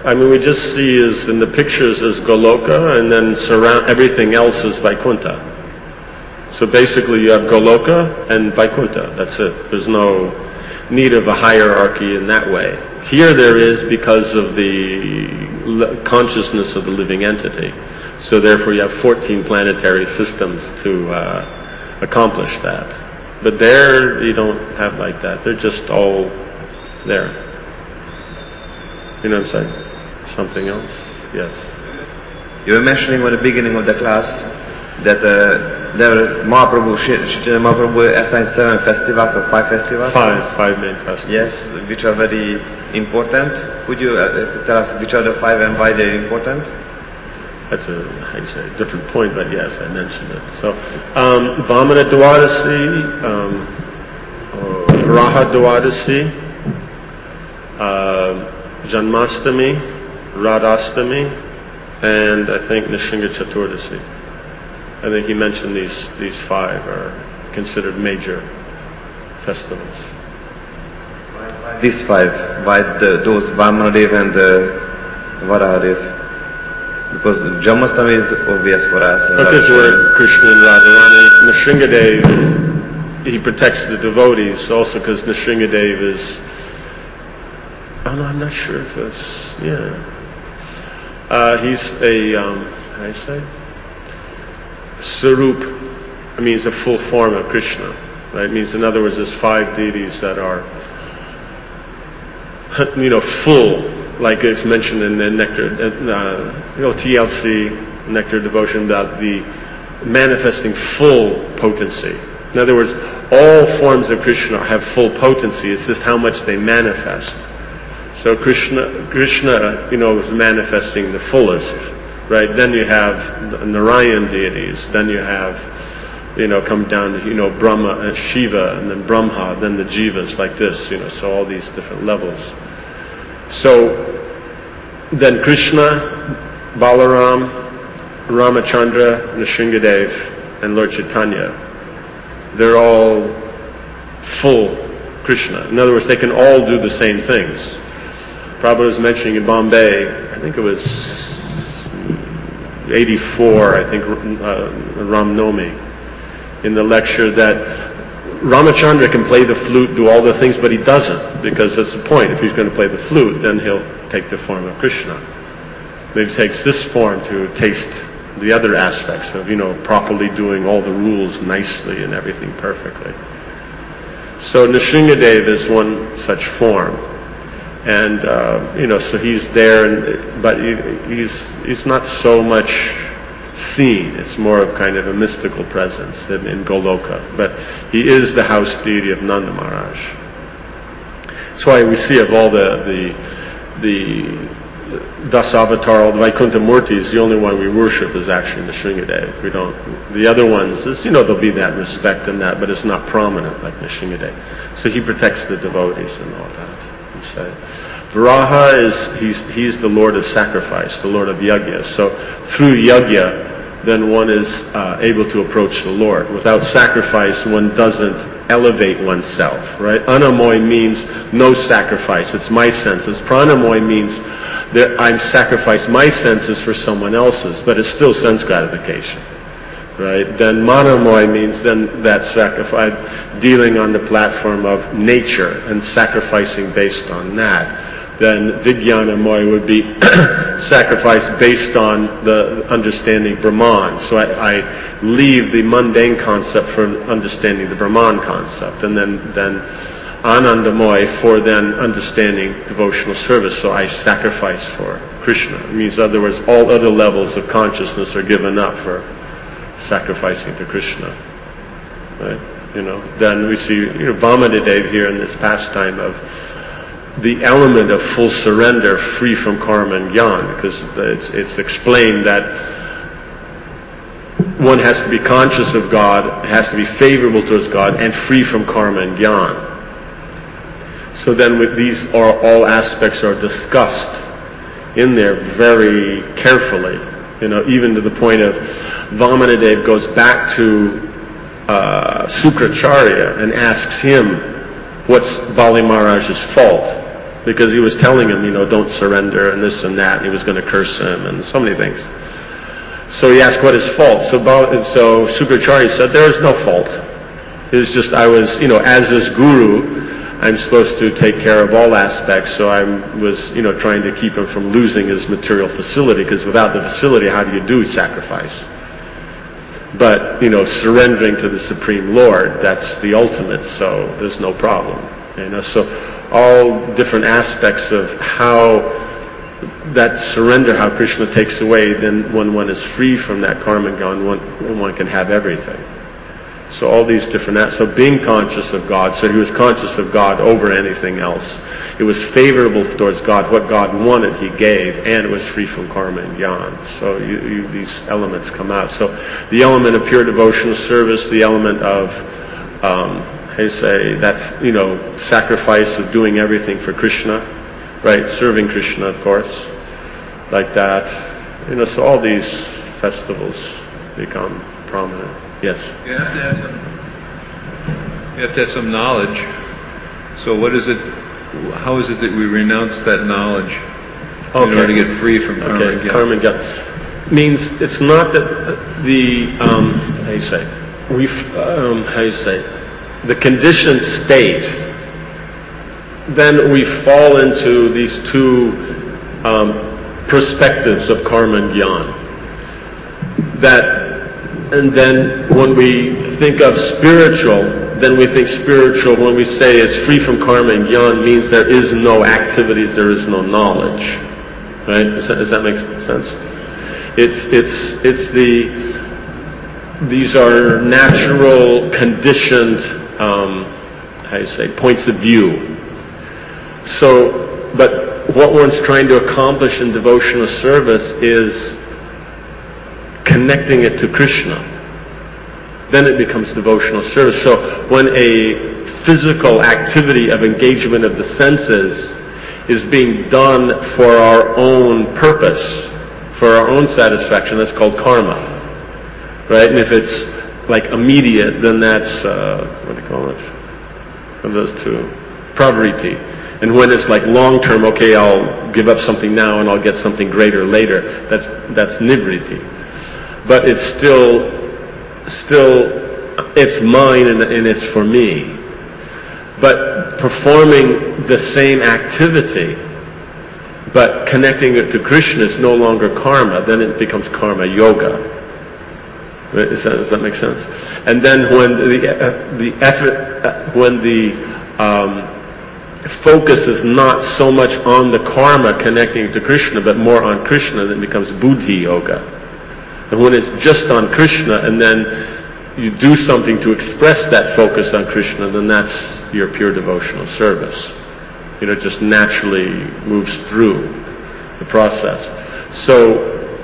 I mean, we just see is in the pictures is Goloka, and then surround everything else is Vaikuntha. So basically, you have Goloka and Vaikuntha. That's it. There's no need of a hierarchy in that way. Here there is because of the consciousness of the living entity. So therefore, you have fourteen planetary systems to uh, accomplish that. But there, you don't have like that. They're just all there. You know what I'm saying? Something else? Yes. You were mentioning at the beginning of the class that uh, there Mahaprabhu, Chaitanya Mahaprabhu assigned seven festivals or five festivals? Five, five main festivals. Yes, which are very important. Could you uh, tell us which are the five and why they're important? That's a, how you say, a different point, but yes, I mentioned it. So, um, Vamana Dwadasi, um, Raha Dwadasi, uh, Janmastami, Radhastami, and I think Nishinga Chaturdasi. I think he mentioned these these five are considered major festivals. These five, why the, those Vamanadev and uh, Varahadev? Because Janmastami is obvious for us. Because we're Krishna and Radharani. Nrsingadev, he protects the devotees also because Nrsingadev is, oh no, I'm not sure if it's, yeah. Uh, he's a, um, how do you say? Sarup, I mean, he's a full form of Krishna. Right? It means, in other words, there's five deities that are, you know, full, like it's mentioned in the Nectar, uh, you know, T L C, Nectar Devotion, about the manifesting full potency. In other words, all forms of Krishna have full potency. It's just how much they manifest. So Krishna, Krishna, you know, is manifesting the fullest, right? Then you have the Narayan deities. Then you have, you know, come down to, you know, Brahma and Shiva, and then Brahma, then the Jivas, like this, you know, so all these different levels. So then Krishna, Balaram, Ramachandra, Nrsingadev, and Lord Chaitanya, they're all full Krishna. In other words, they can all do the same things. Prabhupada was mentioning in Bombay, I think it was eighty-four, I think, uh, Ram Nomi, in the lecture that Ramachandra can play the flute, do all the things, but he doesn't, because that's the point. If he's going to play the flute, then he'll take the form of Krishna. Maybe he takes this form to taste the other aspects of, you know, properly doing all the rules nicely and everything perfectly. So Nrsingadev is one such form. And, uh, you know, so he's there, and, but he, he's, he's not so much seen. It's more of kind of a mystical presence in, in Goloka. But he is the house deity of Nanda Maharaj. That's why we see of all the the, the Dasavatar, all the Vaikuntha Murtis, the only one we worship is actually Nrsingadev. We don't. The other ones, is, you know, there'll be that respect in that, but it's not prominent like Nrsingadev. So he protects the devotees and all that. Say. Varaha is, he's, he's the Lord of sacrifice, the Lord of yajna. So through yajna, then one is uh, able to approach the Lord. Without sacrifice, one doesn't elevate oneself, right? Anamoy means no sacrifice. It's my senses. Pranamoy means that I'm sacrificed my senses for someone else's, but it's still sense gratification. Right? Then Manamoy means then that sacrifice, dealing on the platform of nature and sacrificing based on that. Then Vijnanamoy would be sacrifice based on the understanding Brahman. So I, I leave the mundane concept for understanding the Brahman concept. And then, then Anandamoy for then understanding devotional service. So I sacrifice for Krishna. It means, in other words, all other levels of consciousness are given up for sacrificing to Krishna, right? You know, then we see, you know, Vamanadev here in this pastime of the element of full surrender, free from karma and jnana, because it's, it's explained that one has to be conscious of God, has to be favorable towards God, and free from karma and jnana. So then, with these are all aspects are discussed in there very carefully. You know, even to the point of Vamanadev goes back to uh, Sukracharya and asks him what's Bali Maharaj's fault. because he was telling him, you know, don't surrender and this and that, and he was going to curse him and so many things. So he asked what is fault. So, so Sukracharya said, there is no fault. It was just, I was, you know, as his guru, I'm supposed to take care of all aspects, so I was, you know, trying to keep him from losing his material facility, because without the facility, how do you do sacrifice? But, you know, surrendering to the Supreme Lord, that's the ultimate, so there's no problem. You know, so all different aspects of how that surrender, how Krishna takes away, then when one is free from that karma gyan, one, one can have everything. So all these different acts. So being conscious of God, so he was conscious of God over anything else. It was favorable towards God. What God wanted, he gave, and it was free from karma and gyan. So you, you, these elements come out. So the element of pure devotional service, the element of, um, how you say, that, you know, sacrifice of doing everything for Krishna, right? Serving Krishna, of course, like that. You know, so all these festivals become prominent. Yes. You have to have some. You have to have some knowledge. So, what is it? How is it that we renounce that knowledge okay. in order to get free from karma? Okay. Karma gyan means it's not that the um, how you say we um, how you say the conditioned state. Then we fall into these two um, perspectives of karma and gyan. That. And then when we think of spiritual, then we think spiritual, when we say it's free from karma and gyan, means there is no activities, there is no knowledge. Right? Does that, does that make sense? It's, it's, it's the, these are natural, conditioned, um, how do you say, points of view. So, but what one's trying to accomplish in devotional service is connecting it to Krishna. Then it becomes devotional service. So when a physical activity of engagement of the senses is being done for our own purpose, for our own satisfaction, that's called karma. Right? And if it's like immediate, then that's, uh, what do you call it? Of those two. Pravriti. And when it's like long-term, okay, I'll give up something now and I'll get something greater later, that's, that's nivriti. But it's still, still, it's mine and, and it's for me. But performing the same activity, but connecting it to Krishna is no longer karma, then it becomes karma yoga. Does that, does that make sense? And then when the, uh, the effort, uh, when the um, focus is not so much on the karma connecting to Krishna, but more on Krishna, then it becomes buddhi yoga. And when it's just on Krishna, and then you do something to express that focus on Krishna, then that's your pure devotional service. You know, it just naturally moves through the process. So,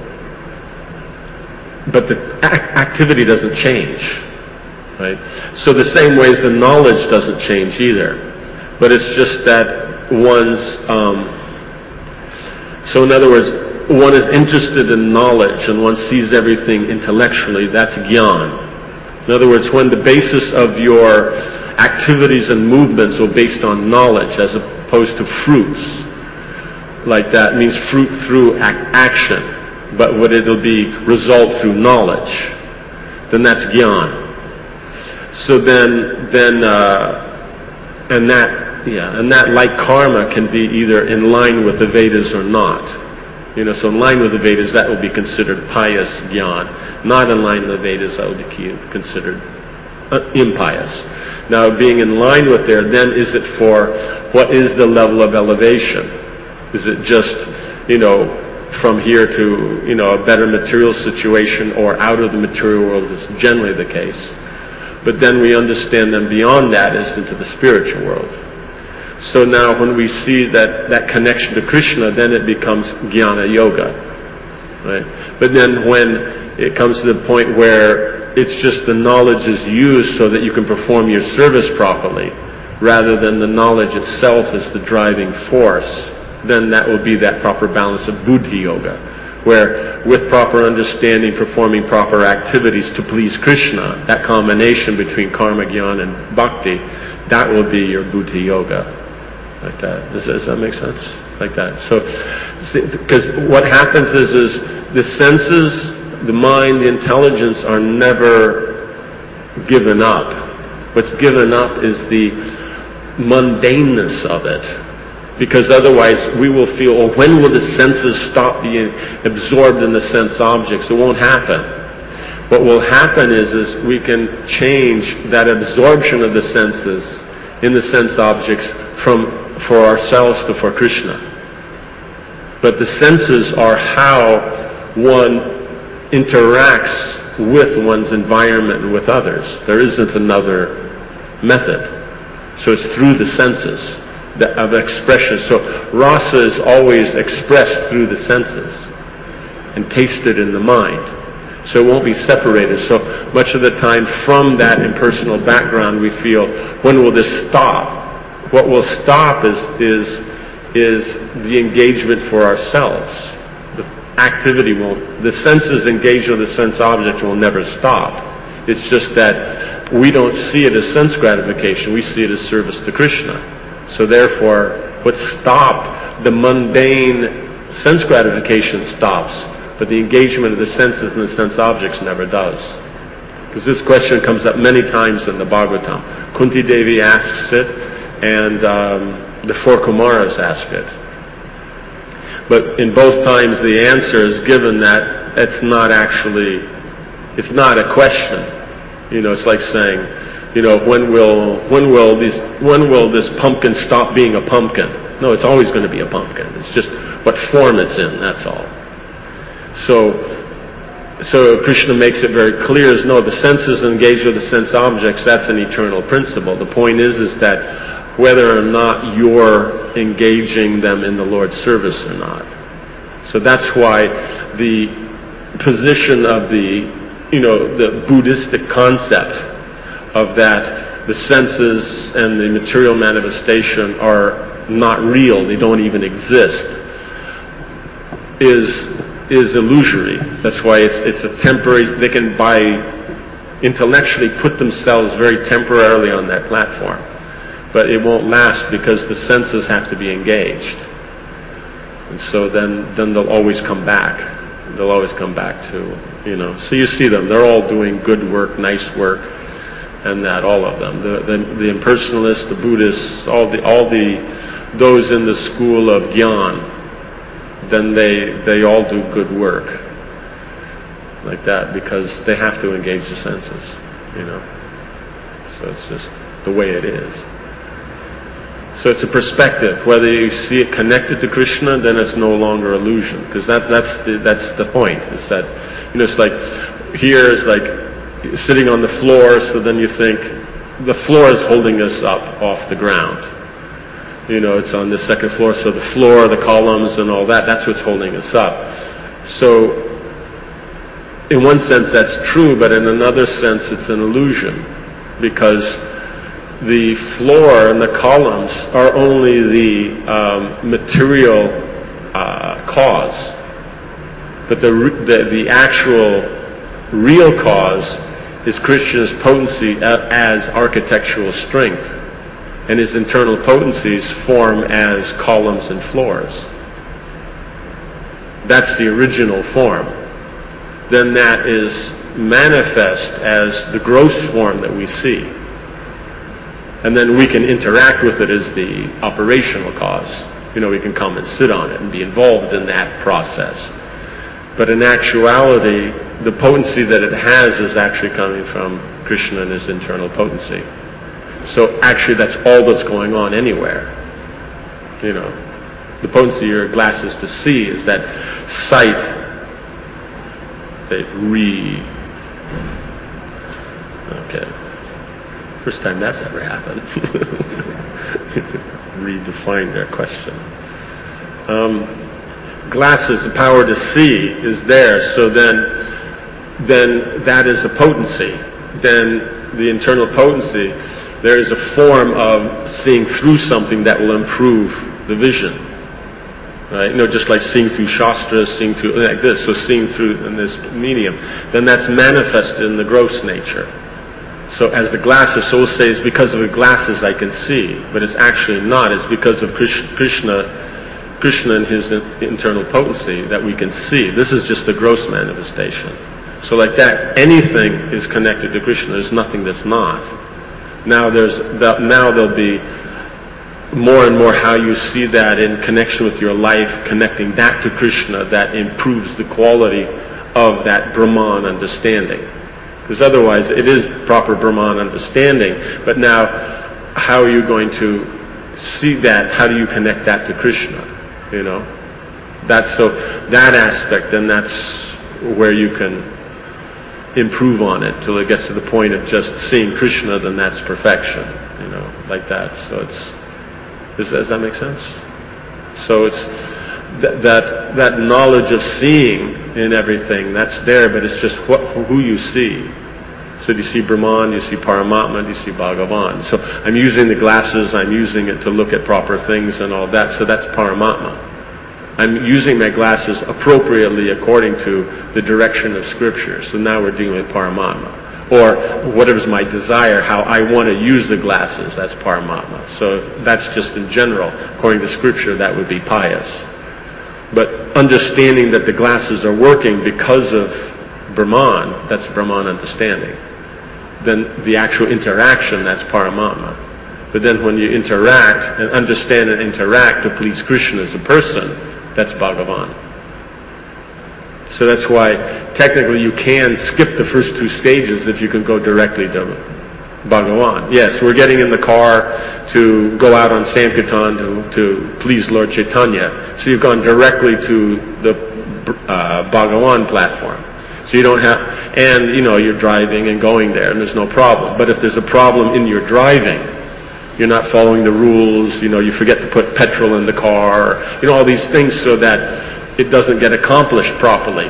but the ac- activity doesn't change, right? So the same way as the knowledge doesn't change either. But it's just that one's, um, so in other words, one is interested in knowledge and one sees everything intellectually, that's gyan. In other words, when the basis of your activities and movements are based on knowledge as opposed to fruits, like that means fruit through ac- action, but what it'll be result through knowledge, then that's gyan. So then, then, uh, and that, yeah, and that like karma can be either in line with the Vedas or not. You know, so in line with the Vedas, that will be considered pious gyan. Not in line with the Vedas, that will be considered uh, impious. Now, being in line with there, then is it for what is the level of elevation? Is it just, you know, from here to, you know, a better material situation or out of the material world is generally the case. But then we understand then beyond that is into the spiritual world. So now when we see that, that connection to Krishna, then it becomes jnana yoga. Right? But then when it comes to the point where it's just the knowledge is used so that you can perform your service properly, rather than the knowledge itself is the driving force, then that will be that proper balance of buddhi yoga, where with proper understanding, performing proper activities to please Krishna, that combination between karma, jnana, and bhakti, that will be your buddhi yoga. Like that. Does, does that make sense? Like that. So, because what happens is, is the senses, the mind, the intelligence are never given up. What's given up is the mundaneness of it. Because otherwise we will feel, oh, when will the senses stop being absorbed in the sense objects? It won't happen. What will happen is, is we can change that absorption of the senses in the sense objects from for ourselves to for Krishna. But the senses are how one interacts with one's environment and with others. There isn't another method. So it's through the senses of expression. So rasa is always expressed through the senses and tasted in the mind. So it won't be separated. So much of the time from that impersonal background we feel, when will this stop? What will stop is, is, is the engagement for ourselves. The activity won't, the senses engaged with the sense object will never stop. It's just that we don't see it as sense gratification, we see it as service to Krishna. So therefore, what stopped the mundane sense gratification stops, but the engagement of the senses and the sense objects never does. Because this question comes up many times in the Bhagavatam. Kunti Devi asks it, and um, the four Kumaras ask it. But in both times the answer is given that it's not actually, it's not a question. You know, it's like saying, you know, when will when will these when will this pumpkin stop being a pumpkin? No, it's always going to be a pumpkin. It's just what form it's in, that's all. So so Krishna makes it very clear as no, the senses engaged with the sense objects, that's an eternal principle. The point is is that whether or not you're engaging them in the Lord's service or not. So that's why the position of the, you know, the Buddhistic concept of that the senses and the material manifestation are not real, they don't even exist, is is illusory. That's why it's it's a temporary, they can by intellectually put themselves very temporarily on that platform. But it won't last because the senses have to be engaged. And so then, then they'll always come back. They'll always come back to, you know. So you see them, they're all doing good work, nice work, and that, all of them. The, the, the impersonalists, the Buddhists, all the, all the, those in the school of Gyan, then they, they all do good work. Like that, because they have to engage the senses, you know. So it's just the way it is. So it's a perspective. Whether you see it connected to Krishna, then it's no longer illusion. Because that, that's the, that's the point. It's that, you know, it's like, here is like sitting on the floor, so then you think, the floor is holding us up off the ground. You know, it's on the second floor, so the floor, the columns and all that, that's what's holding us up. So, in one sense that's true, but in another sense it's an illusion. Because the floor and the columns are only the um, material uh, cause, but the, the the actual real cause is Krishna's potency as architectural strength, and his internal potencies form as columns and floors. That's the original form. Then that is manifest as the gross form that we see. And then we can interact with it as the operational cause. You know, we can come and sit on it and be involved in that process. But in actuality, the potency that it has is actually coming from Krishna and his internal potency. So actually that's all that's going on anywhere. You know, the potency of your glasses to see is that sight that re... Okay. First time that's ever happened. Redefine their question. Um, glasses, the power to see is there, so then, then that is a potency. Then the internal potency, there is a form of seeing through something that will improve the vision. Right? You know, just like seeing through Shastra, seeing through like this, so seeing through in this medium, then that's manifested in the gross nature. So as the glasses, so we'll say it's because of the glasses I can see, but it's actually not. It's because of Krishna, Krishna and his internal potency that we can see. This is just the gross manifestation. So like that, anything is connected to Krishna. There's nothing that's not. Now there's that, now there'll be more and more how you see that in connection with your life, connecting that to Krishna, that improves the quality of that Brahman understanding. Because otherwise it is proper Brahman understanding, but now how are you going to see that? How do you connect that to Krishna? You know? That's so, that aspect, then that's where you can improve on it till it gets to the point of just seeing Krishna, then that's perfection. You know, like that. So it's, does, does that make sense? So it's th- that that knowledge of seeing in everything, that's there, but it's just what, who you see. So do you see Brahman, do you see Paramatma, do you see Bhagavan? So I'm using the glasses, I'm using it to look at proper things and all that, so that's Paramatma. I'm using my glasses appropriately according to the direction of Scripture. So now we're dealing with Paramatma. Or whatever's my desire, how I want to use the glasses, that's Paramatma. So that's just in general. According to Scripture, that would be pious. But understanding that the glasses are working because of Brahman, that's Brahman understanding. Then the actual interaction, that's Paramatma. But then when you interact and understand and interact to please Krishna as a person, that's Bhagavan. So that's why technically you can skip the first two stages if you can go directly to Bhagavan. Yes, we're getting in the car to go out on Sankirtan to, to please Lord Chaitanya. So you've gone directly to the uh, Bhagavan platform. So you don't have, and you know, you're driving and going there and there's no problem. But if there's a problem in your driving, you're not following the rules, you know, you forget to put petrol in the car, you know, all these things so that it doesn't get accomplished properly.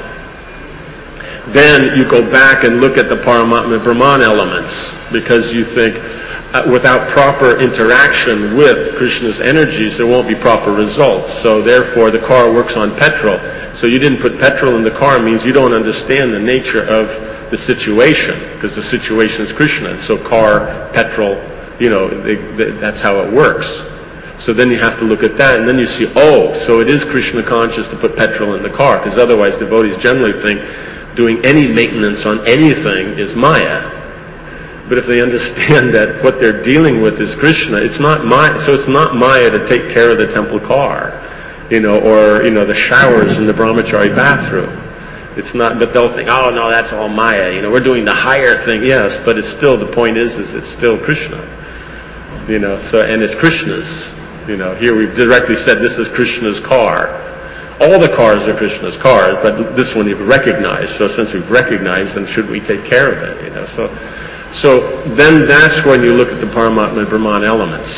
Then you go back and look at the Paramatma Brahman elements because you think uh, without proper interaction with Krishna's energies, there won't be proper results. So therefore the car works on petrol. So you didn't put petrol in the car means you don't understand the nature of the situation because the situation is Krishna. And so car, petrol, you know, they, they, that's how it works. So then you have to look at that, and then you see, oh, so it is Krishna conscious to put petrol in the car, because otherwise devotees generally think doing any maintenance on anything is Maya. But if they understand that what they're dealing with is Krishna, it's not Maya. So it's not Maya to take care of the temple car, you know, or you know the showers in the brahmachari bathroom. It's not, but they'll think, oh no, that's all Maya. You know, we're doing the higher thing, yes, but it's still, the point is, is it's still Krishna. You know, so, and it's Krishna's. You know, here we've directly said this is Krishna's car. All the cars are Krishna's cars, but this one you've recognized. So since we've recognized, then should we take care of it? You know, so, so then that's when you look at the Paramatma and Brahman elements.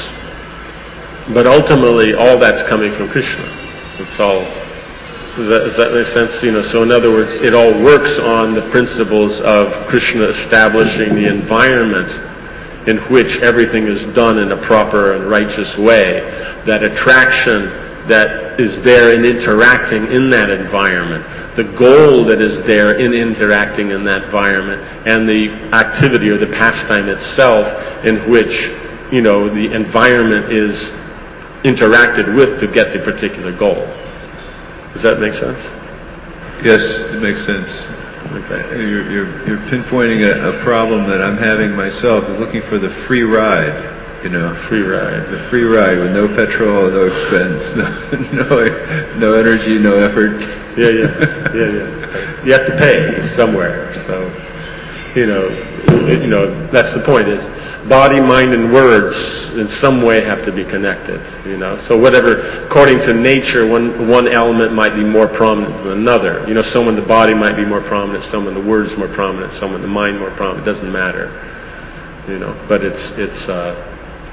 But ultimately, all that's coming from Krishna. It's all. Does that, does that make sense? You know, so in other words, it all works on the principles of Krishna establishing the environment in which everything is done in a proper and righteous way. That attraction that is there in interacting in that environment, the goal that is there in interacting in that environment, and the activity or the pastime itself in which, you know, the environment is interacted with to get the particular goal. Does that make sense? Yes, it makes sense. Okay. You're, you're, you're pinpointing a, a problem that I'm having myself, is looking for the free ride. You know, free ride. The free ride with no petrol, no expense, no no, no energy, no effort. Yeah, yeah, yeah, yeah. You have to pay somewhere. So, you know, you know that's the point. Is body, mind, and words in some way have to be connected. You know, so whatever, according to nature, one one element might be more prominent than another. You know, someone the body might be more prominent, someone the words more prominent, someone the mind more prominent. It doesn't matter. You know, but it's it's. Uh,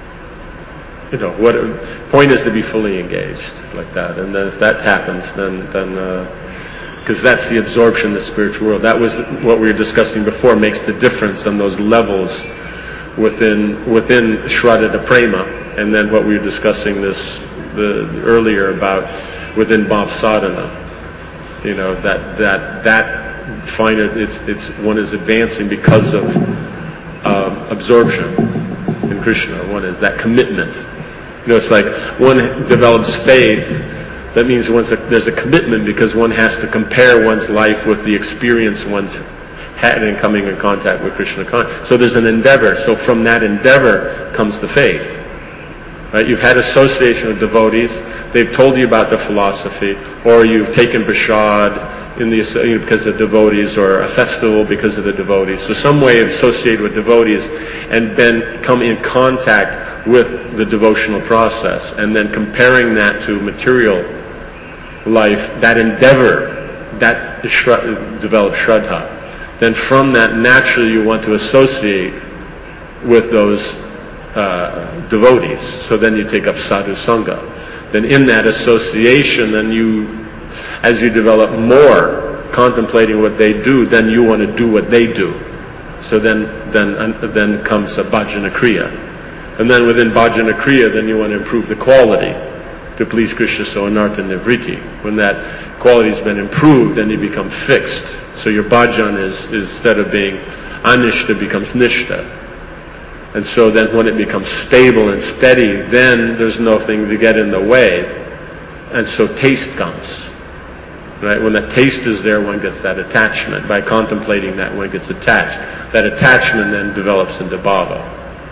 You know, what point is to be fully engaged like that, and then if that happens, then then because uh, that's the absorption of the spiritual world. That was what we were discussing before. Makes the difference on those levels within within Shraddha Prema, and then what we were discussing this the earlier about within Bhav Sadhana. You know, that that that finer it's it's one is advancing because of. Um, absorption in Krishna. One is that commitment. You know, it's like one develops faith. That means once a, there's a commitment because one has to compare one's life with the experience one's had in coming in contact with Krishna consciousness. So there's an endeavor. So from that endeavor comes the faith. Right? You've had association with devotees. They've told you about the philosophy, or you've taken prasad in the because of devotees, or a festival because of the devotees. So some way associated with devotees, and then come in contact with the devotional process, and then comparing that to material life, that endeavor, that develops Shraddha. Then from that, naturally you want to associate with those uh, devotees. So then you take up sadhu sangha. Then in that association, then you, as you develop more contemplating what they do, then you want to do what they do. So then, then, uh, then comes a bhajana kriya. And then within bhajana kriya, then you want to improve the quality to please Krishna, so anartha nivriti. When that quality has been improved, then you become fixed. So your bhajan is, is instead of being anishta, becomes nishta. And so then when it becomes stable and steady, then there's nothing to get in the way. And so taste comes. Right? When that taste is there, one gets that attachment. By contemplating that, one gets attached. That attachment then develops into bhava.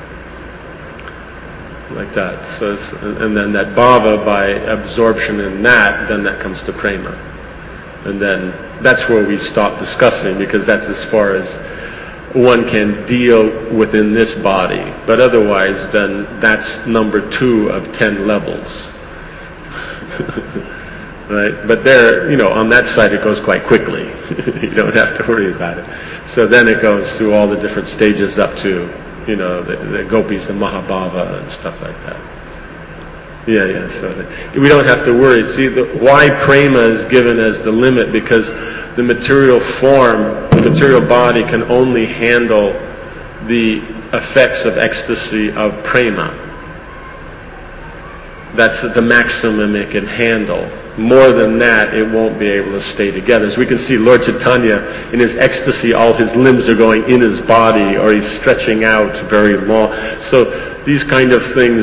Like that. So it's, and then that bhava, by absorption in that, then that comes to prema. And then that's where we stop discussing, because that's as far as one can deal within this body. But otherwise, then that's number two of ten levels. Right? But there, you know, on that side it goes quite quickly. You don't have to worry about it. So then it goes through all the different stages up to, you know, the, the gopis, the Mahabhava and stuff like that. Yeah, yeah. So the, we don't have to worry. See, the, why prema is given as the limit? Because the material form, the material body can only handle the effects of ecstasy of prema. That's the maximum it can handle. More than that, it won't be able to stay together. As we can see, Lord Chaitanya, in his ecstasy, all his limbs are going in his body, or he's stretching out very long. So these kind of things,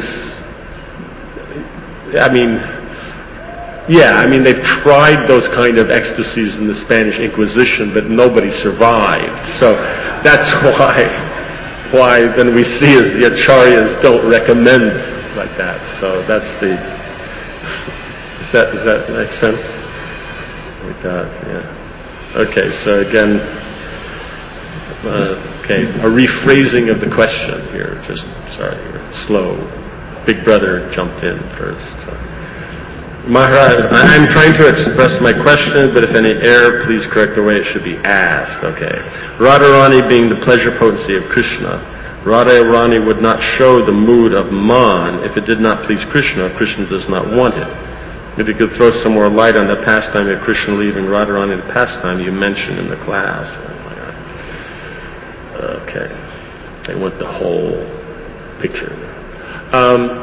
I mean, yeah, I mean, they've tried those kind of ecstasies in the Spanish Inquisition, but nobody survived. So that's why, why then we see as the acharyas don't recommend like that. So that's the, does that, does that make sense? Like that, yeah. Okay, so again, uh, okay, a rephrasing of the question here. Just, sorry, slow. Big Brother jumped in first. So. Maharaj, I'm trying to express my question, but if any error, please correct the way it should be asked. Okay. Radharani being the pleasure potency of Krishna, Radharani would not show the mood of man if it did not please Krishna, if Krishna does not want it. If you could throw some more light on the pastime of Krishna leaving Radharani the pastime you mentioned in the class. Oh my God. Okay. They want the whole picture. Um,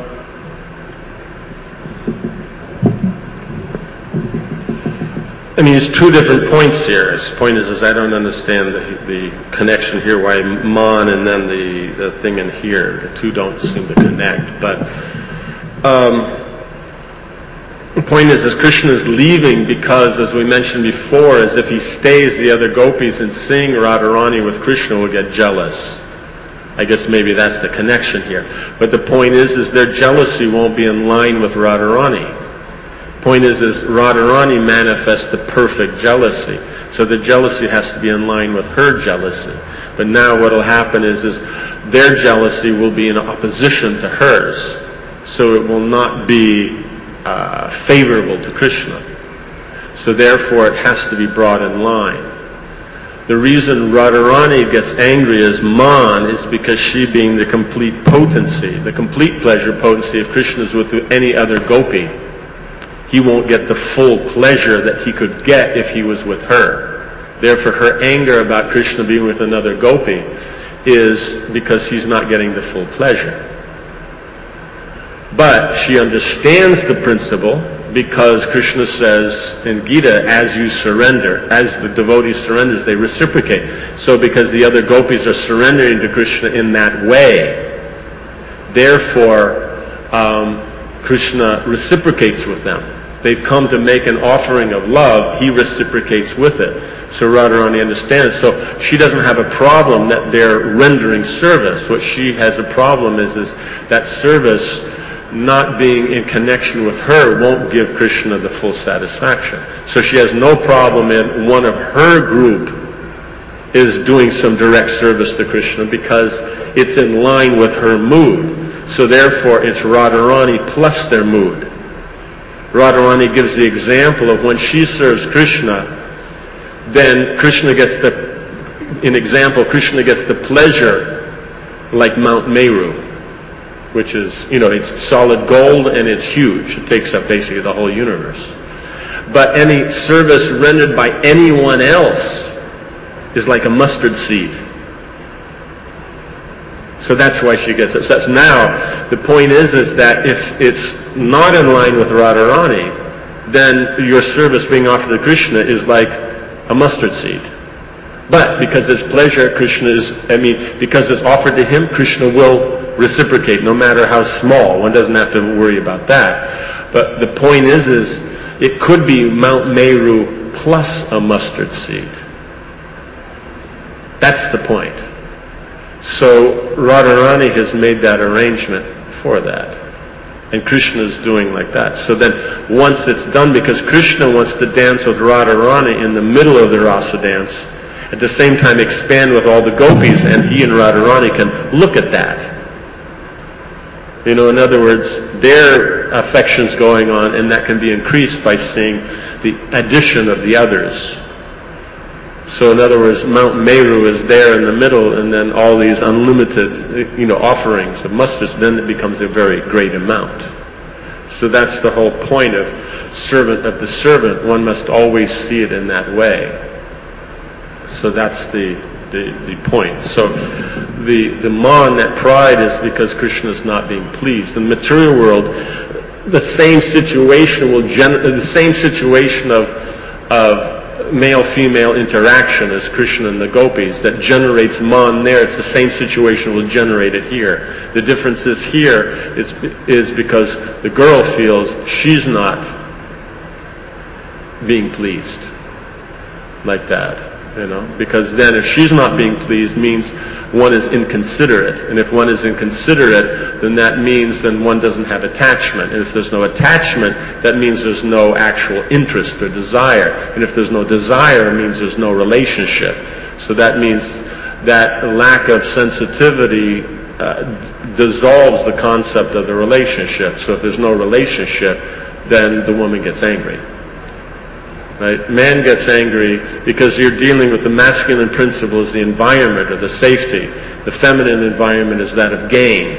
I mean, it's two different points here. The point is, is I don't understand the, the connection here, why man and then the, the thing in here. The two don't seem to connect. But um, the point is, is Krishna is leaving because, as we mentioned before, as if he stays, the other gopis and sing Radharani with Krishna will get jealous. I guess maybe that's the connection here. But the point is, is their jealousy won't be in line with Radharani. Point is, is Radharani manifests the perfect jealousy. So the jealousy has to be in line with her jealousy. But now what will happen is, is their jealousy will be in opposition to hers. So it will not be uh, favorable to Krishna. So therefore it has to be brought in line. The reason Radharani gets angry as man is because she being the complete potency, the complete pleasure potency of Krishna is with any other gopi. He won't get the full pleasure that he could get if he was with her. Therefore, her anger about Krishna being with another gopi is because he's not getting the full pleasure. But she understands the principle because Krishna says in Gita, as you surrender, as the devotee surrenders, they reciprocate. So because the other gopis are surrendering to Krishna in that way, therefore um, Krishna reciprocates with them. They've come to make an offering of love, he reciprocates with it. So Radharani understands. So she doesn't have a problem that they're rendering service. What she has a problem is, is that service not being in connection with her won't give Krishna the full satisfaction. So she has no problem in one of her group is doing some direct service to Krishna because it's in line with her mood. So therefore it's Radharani plus their mood. Radharani gives the example of when she serves Krishna, then Krishna gets the, in example, Krishna gets the pleasure like Mount Meru, which is, you know, it's solid gold and it's huge. It takes up basically the whole universe. But any service rendered by anyone else is like a mustard seed. So that's why she gets it. So that's now, the point is, is that if it's not in line with Radharani, then your service being offered to Krishna is like a mustard seed. But because it's pleasure, Krishna is, I mean, because it's offered to him, Krishna will reciprocate, no matter how small. One doesn't have to worry about that. But the point is, is it could be Mount Meru plus a mustard seed. That's the point. So Radharani has made that arrangement for that. And Krishna is doing like that. So then once it's done, because Krishna wants to dance with Radharani in the middle of the rasa dance, at the same time expand with all the gopis, and he and Radharani can look at that. You know, in other words, their affection's going on, and that can be increased by seeing the addition of the others. So in other words, Mount Meru is there in the middle, and then all these unlimited, you know, offerings of mustards, then it becomes a very great amount. So that's the whole point of servant of the servant. One must always see it in that way. So that's the The, the point. So the the man, that pride, is because Krishna is not being pleased. In the material world, the same situation will gen- the same situation of of male-female interaction as Krishna and the gopis that generates man there. It's the same situation will generate it here. The difference is here is is because the girl feels she's not being pleased like that. You know, because then if she's not being pleased means one is inconsiderate. And if one is inconsiderate, then that means then one doesn't have attachment. And if there's no attachment, that means there's no actual interest or desire. And if there's no desire, it means there's no relationship. So that means that lack of sensitivity uh, dissolves the concept of the relationship. So if there's no relationship, then the woman gets angry. Right? Man gets angry because you're dealing with the masculine principle is the environment or the safety. The feminine environment is that of gain.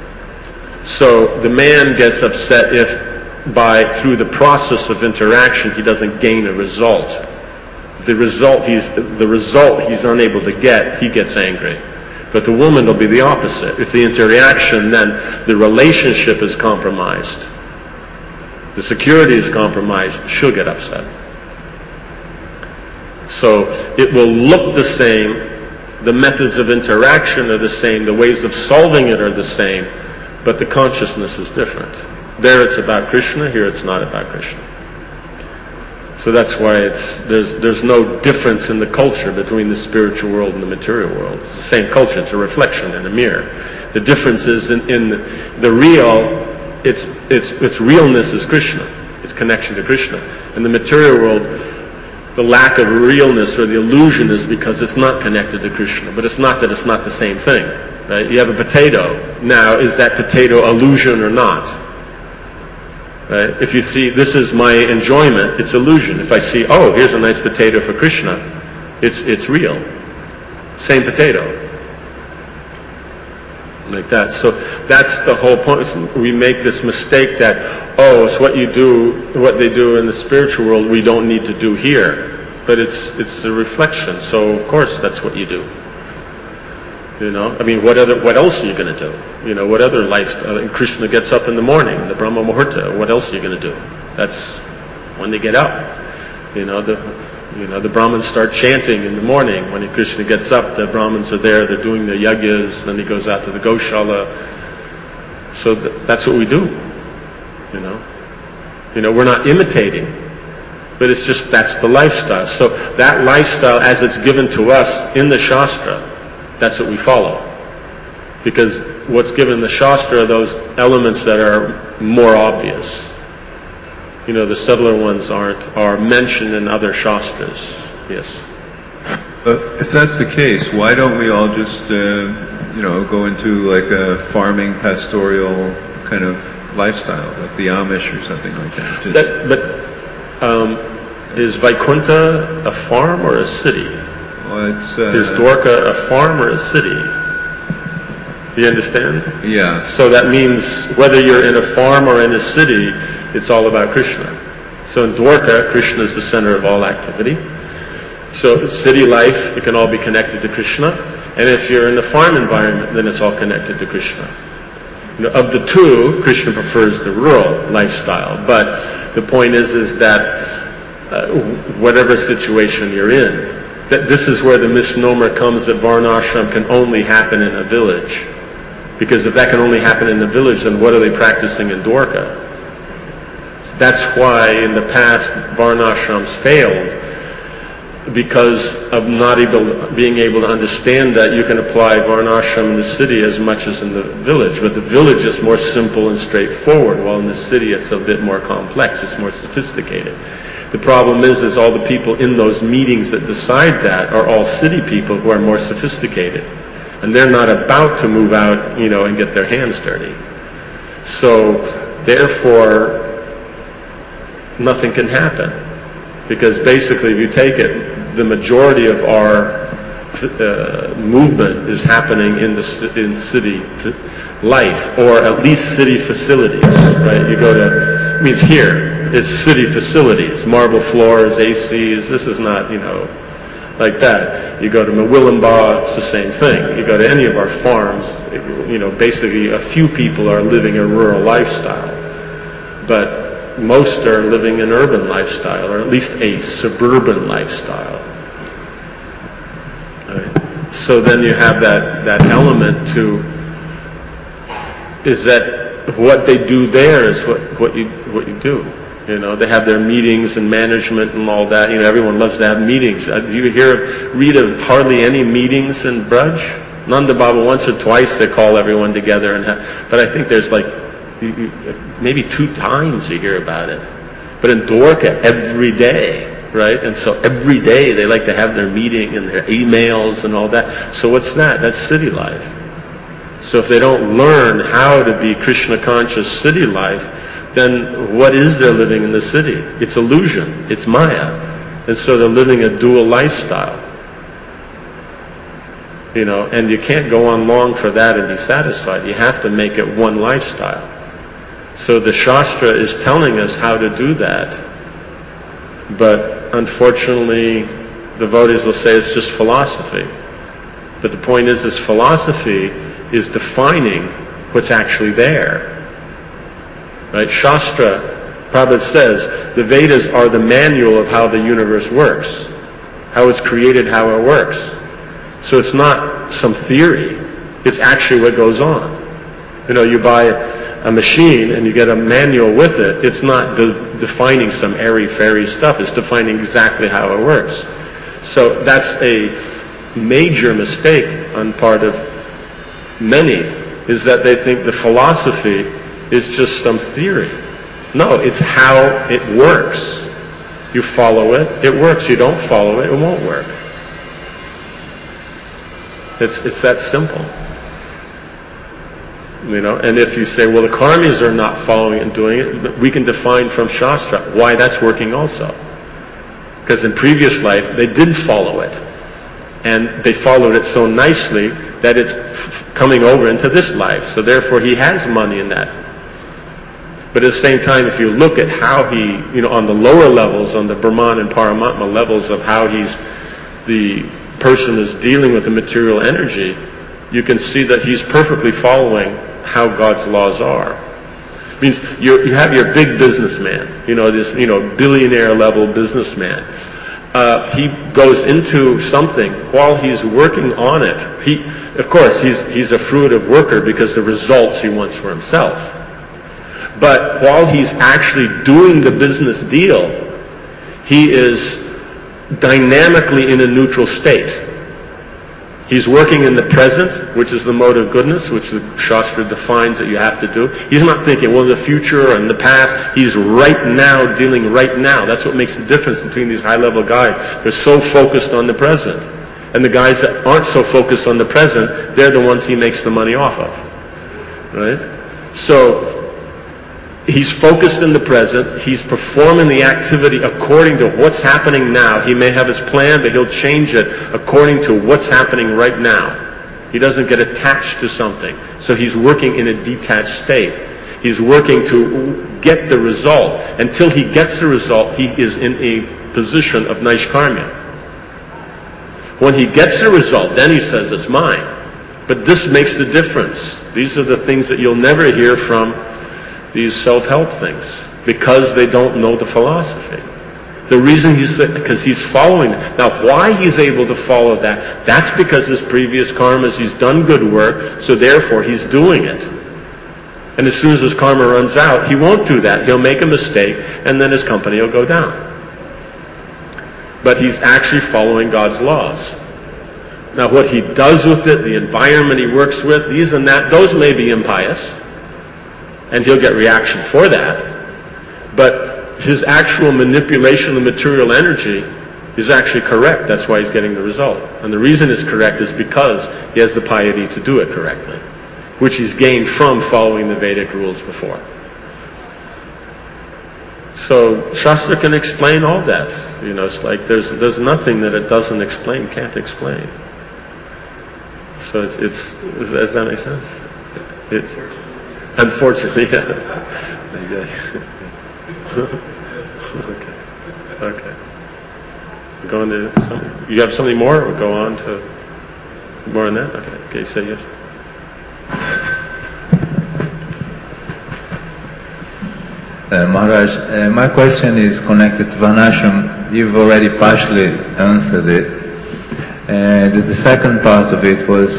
So the man gets upset if by, through the process of interaction, he doesn't gain a result. The result he's, the result he's unable to get, he gets angry. But the woman will be the opposite. If the interaction, then the relationship is compromised, the security is compromised, she'll get upset. So it will look the same, the methods of interaction are the same, the ways of solving it are the same, but the consciousness is different. There it's about Krishna, here it's not about Krishna. So that's why it's, there's, there's no difference in the culture between the spiritual world and the material world. It's the same culture, it's a reflection in a mirror. The difference is in, in the, the real, its, its, its realness is Krishna, its connection to Krishna. In the material world, the lack of realness or the illusion is because it's not connected to Krishna. But it's not that it's not the same thing. Right? You have a potato. Now, is that potato illusion or not? Right? If you see, this is my enjoyment, it's illusion. If I see, oh, here's a nice potato for Krishna, it's it's real. Same potato. Like that. So that's the whole point. We make this mistake that, oh, it's what you do, what they do in the spiritual world, we don't need to do here. But it's it's a reflection. So of course that's what you do. You know, I mean, what other what else are you going to do? You know, what other life? Uh, Krishna gets up in the morning, the Brahma Muhurta. What else are you going to do? That's when they get up. You know, the you know the Brahmins start chanting in the morning. When Krishna gets up, the Brahmins are there. They're doing the yagyas. Then he goes out to the Goshala. So th- that's what we do. You know, you know, we're not imitating, but it's just that's the lifestyle. So that lifestyle, as it's given to us in the Shastra, that's what we follow. Because what's given the Shastra are those elements that are more obvious. You know, the subtler ones aren't, are mentioned in other Shastras. Yes. Uh, if that's the case, why don't we all just, uh, you know, go into like a farming, pastoral kind of lifestyle, like the Amish or something like that? Just that but um, is Vaikuntha a farm or a city? Well, it's, uh, is Dwarka a farm or a city? You understand? Yeah. So that means whether you're in a farm or in a city, it's all about Krishna. So in Dwarka, Krishna is the center of all activity. So city life, it can all be connected to Krishna. And if you're in the farm environment, then it's all connected to Krishna. You know, of the two, Krishna prefers the rural lifestyle. But the point is, is that uh, whatever situation you're in, that this is where the misnomer comes that Varnashram can only happen in a village. Because if that can only happen in the village, then what are they practicing in Dwarka? So that's why in the past Varnashrams failed, because of not able, being able to understand that you can apply Varnashram in the city as much as in the village. But the village is more simple and straightforward, while in the city it's a bit more complex, it's more sophisticated. The problem is, is all the people in those meetings that decide that are all city people who are more sophisticated. And they're not about to move out, you know, and get their hands dirty. So, therefore, nothing can happen. Because basically, if you take it, the majority of our uh, movement is happening in the in city life, or at least city facilities, right? You go to, it means here, it's city facilities, marble floors, A Cs, this is not, you know, like that. You go to Mawillimba, it's the same thing. You go to any of our farms, you know, basically a few people are living a rural lifestyle. But most are living an urban lifestyle, or at least a suburban lifestyle. Right. So then you have that, that element to, is that what they do there is what, what you what you do. You know, they have their meetings and management and all that. You know, everyone loves to have meetings. Uh, do you hear, read of hardly any meetings in Braj? Nanda Baba, once or twice they call everyone together, and have, but I think there's like maybe two times you hear about it. But in Dwarka, every day, right? And so every day they like to have their meeting and their emails and all that. So what's that? That's city life. So if they don't learn how to be Krishna conscious city life, then what is their living in the city? It's illusion. It's Maya. And so they're living a dual lifestyle. You know, and you can't go on long for that and be satisfied. You have to make it one lifestyle. So the Shastra is telling us how to do that. But unfortunately, devotees will say it's just philosophy. But the point is, this philosophy is defining what's actually there. Right? Shastra, Prabhupada says, the Vedas are the manual of how the universe works, how it's created, how it works. So it's not some theory, it's actually what goes on. You know, you buy a machine and you get a manual with it, it's not de- defining some airy-fairy stuff, it's defining exactly how it works. So that's a major mistake on part of many, is that they think the philosophy is just some theory. No, it's how it works. You follow it, it works. You don't follow it, it won't work. It's it's that simple. You know, and if you say, well, the karmis are not following it and doing it, we can define from Shastra why that's working also. Because in previous life, they did follow it. And they followed it so nicely that it's f- coming over into this life. So therefore, he has money in that. But at the same time, if you look at how he, you know, on the lower levels, on the Brahman and Paramatma levels of how he's, the person is dealing with the material energy, you can see that he's perfectly following how God's laws are. It means you you have your big businessman, you know, this, you know, billionaire level businessman. Uh, he goes into something while he's working on it. He, of course, he's he's a fruitive worker because the results he wants for himself. But while he's actually doing the business deal, he is dynamically in a neutral state. He's working in the present, which is the mode of goodness, which the Shastra defines that you have to do. He's not thinking, well, in the future or in the past. He's right now, dealing right now. That's what makes the difference between these high-level guys. They're so focused on the present. And the guys that aren't so focused on the present, they're the ones he makes the money off of. Right? So, he's focused in the present. He's performing the activity according to what's happening now. He may have his plan, but he'll change it according to what's happening right now. He doesn't get attached to something. So he's working in a detached state. He's working to get the result. Until he gets the result, he is in a position of Naishkarmya. When he gets the result, then he says, it's mine. But this makes the difference. These are the things that you'll never hear from these self-help things, because they don't know the philosophy. The reason he's, because he's following it. Now, why he's able to follow that, that's because his previous karmas, he's done good work, so therefore he's doing it. And as soon as his karma runs out, he won't do that. He'll make a mistake, and then his company will go down. But he's actually following God's laws. Now, what he does with it, the environment he works with, these and that, those may be impious. And he'll get reaction for that. But his actual manipulation of material energy is actually correct. That's why he's getting the result. And the reason it's correct is because he has the piety to do it correctly, which he's gained from following the Vedic rules before. So Shastra can explain all that. You know, it's like there's there's nothing that it doesn't explain, can't explain. So it's, it's does that make sense? It's unfortunately, yeah. okay. Okay. Go on to some, you have something more, or go on to more on that? Okay. Okay, say yes. Uh, Maharaj, uh, my question is connected to Varnashram. You've already partially answered it. And uh, the second part of it was,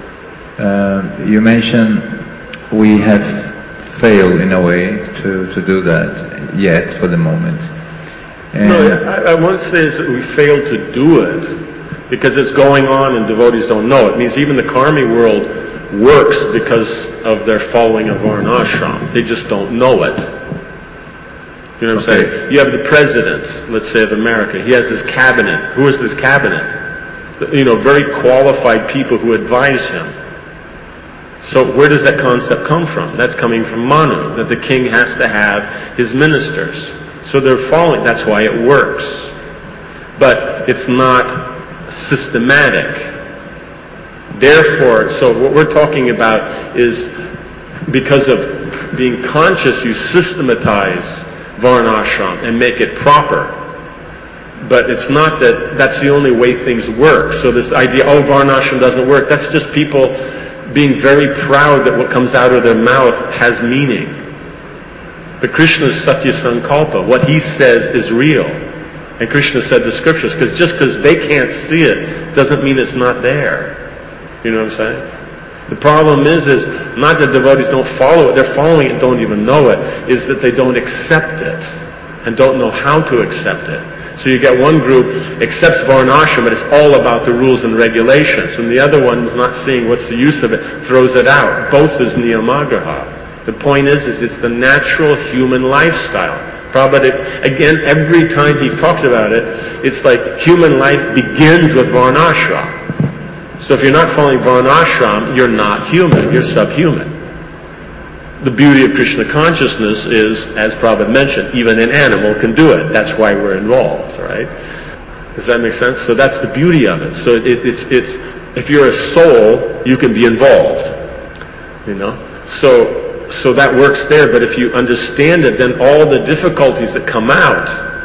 uh, you mentioned we have failed in a way to, to do that yet for the moment. And no, I, I won't say is that we failed to do it because it's going on and devotees don't know it. It means even the karmi world works because of their following of Varnashram. They just don't know it. You know what I'm okay. saying? You have the president, let's say, of America. He has his cabinet. Who is this cabinet? You know, very qualified people who advise him. So where does that concept come from? That's coming from Manu, that the king has to have his ministers. So they're following, that's why it works. But it's not systematic. Therefore, so what we're talking about is because of being conscious, you systematize Varnashram and make it proper. But it's not that that's the only way things work. So this idea, oh, Varnashram doesn't work, that's just people being very proud that what comes out of their mouth has meaning. But Krishna's Satya Sankalpa, what he says is real. And Krishna said the scriptures, because just because they can't see it doesn't mean it's not there. You know what I'm saying? The problem is, is not that devotees don't follow it, they're following it and don't even know it, is that they don't accept it and don't know how to accept it. So you get one group accepts Varnashram, but it's all about the rules and regulations, and the other one is not seeing what's the use of it, throws it out. Both is niyamagraha. The point is, is it's the natural human lifestyle. Prabhupada, again, every time he talks about it, it's like human life begins with Varnashram. So if you're not following Varnashram, you're not human, you're subhuman. The beauty of Krishna consciousness is, as Prabhupada mentioned, even an animal can do it. That's why we're involved, right? Does that make sense? So that's the beauty of it. So it, it's, it's, if you're a soul, you can be involved, you know? So, so that works there, but if you understand it, then all the difficulties that come out,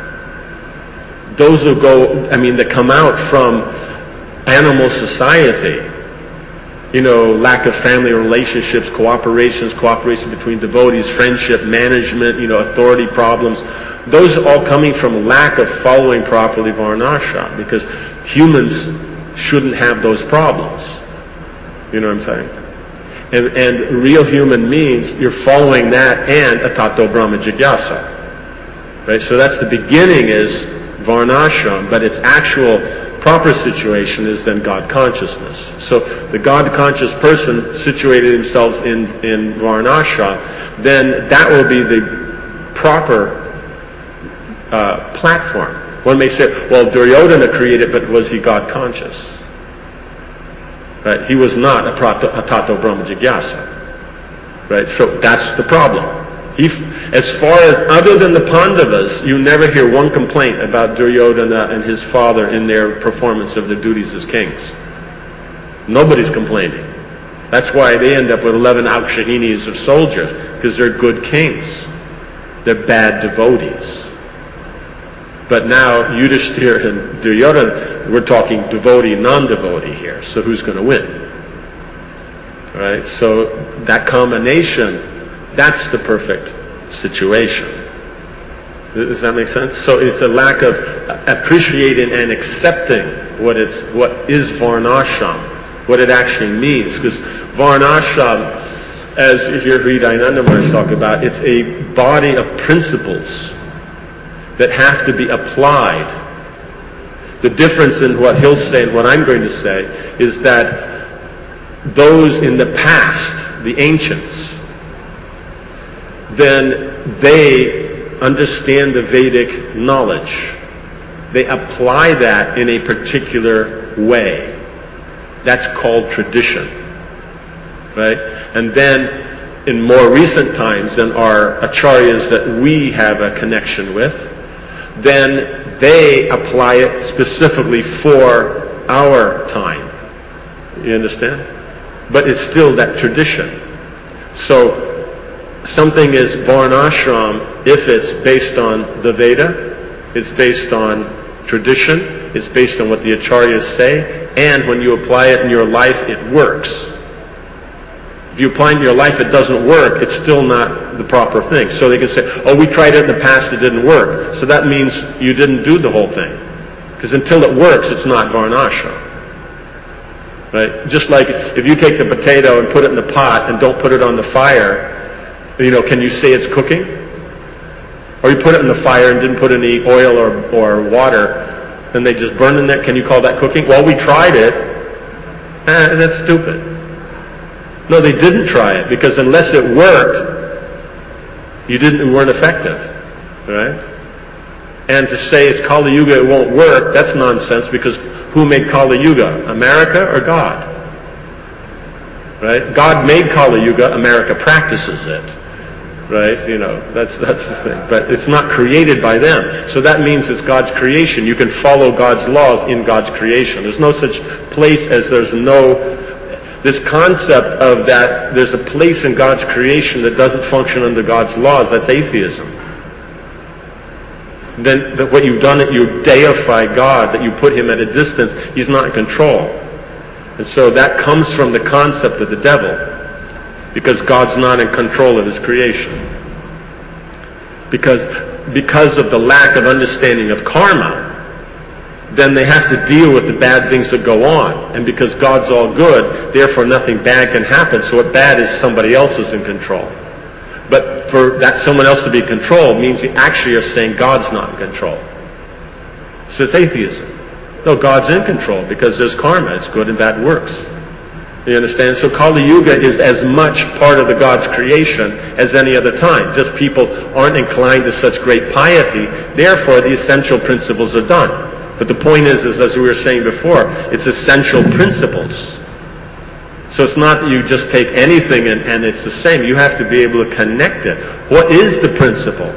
those will go, I mean, that come out from animal society, you know, lack of family relationships, cooperations, cooperation between devotees, friendship, management, you know, authority problems. Those are all coming from lack of following properly Varnashram, because humans shouldn't have those problems. You know what I'm saying? And, and real human means you're following that and Atato Brahma Jigyasa. Right? So that's the beginning is Varnashram, but its actual proper situation is then God consciousness. So the God conscious person situated themselves in, in Varnashram, then that will be the proper uh, platform. One may say, well, Duryodhana created, but was he God conscious? Right? He was not a Atato Brahma Jigyasa. Right? So that's the problem. He, as far as other than the Pandavas, you never hear one complaint about Duryodhana and his father in their performance of their duties as kings. Nobody's complaining. That's why they end up with eleven Akshahinis of soldiers, because they're good kings. They're bad devotees. But now Yudhishthira and Duryodhana, we're talking devotee, non-devotee here. So who's going to win? Right? So that combination, that's the perfect situation. Does that make sense? So it's a lack of appreciating and accepting what it's what is Varnashram, what it actually means. Because Varnashram, as you hear Hridayananda Maharaj talk about, it's a body of principles that have to be applied. The difference in what he'll say and what I'm going to say is that those in the past, the ancients, then they understand the Vedic knowledge. They apply that in a particular way. That's called tradition. Right? And then in more recent times than our acharyas that we have a connection with, then they apply it specifically for our time. You understand? But it's still that tradition. So something is Varnashram if it's based on the Veda, it's based on tradition, it's based on what the acharyas say, and when you apply it in your life, it works. If you apply it in your life, it doesn't work, it's still not the proper thing. So they can say, oh, we tried it in the past, it didn't work. So that means you didn't do the whole thing. Because until it works, it's not Varnashram. Right? Just like if you take the potato and put it in the pot and don't put it on the fire, you know, can you say it's cooking? Or you put it in the fire and didn't put any oil or, or water, and they just burn in it, can you call that cooking? Well, we tried it. Eh, that's stupid. No, they didn't try it, because unless it worked, you didn't, you weren't effective. Right? And to say it's Kali Yuga, it won't work, that's nonsense, because who made Kali Yuga? America or God? Right? God made Kali Yuga, America practices it. Right? You know, that's that's the thing. But it's not created by them. So that means it's God's creation. You can follow God's laws in God's creation. There's no such place as there's no... This concept of that there's a place in God's creation that doesn't function under God's laws, that's atheism. Then what you've done, you deify God, that you put Him at a distance. He's not in control. And so that comes from the concept of the devil, because God's not in control of His creation. Because, because of the lack of understanding of karma, then they have to deal with the bad things that go on. And because God's all good, therefore nothing bad can happen. So what bad is somebody else is in control. But for that someone else to be in control means you actually are saying God's not in control. So it's atheism. No, God's in control because there's karma. It's good and bad works. You understand? So Kali Yuga is as much part of the God's creation as any other time. Just people aren't inclined to such great piety. Therefore, the essential principles are done. But the point is, is, as we were saying before, it's essential principles. So it's not that you just take anything and, and it's the same. You have to be able to connect it. What is the principle?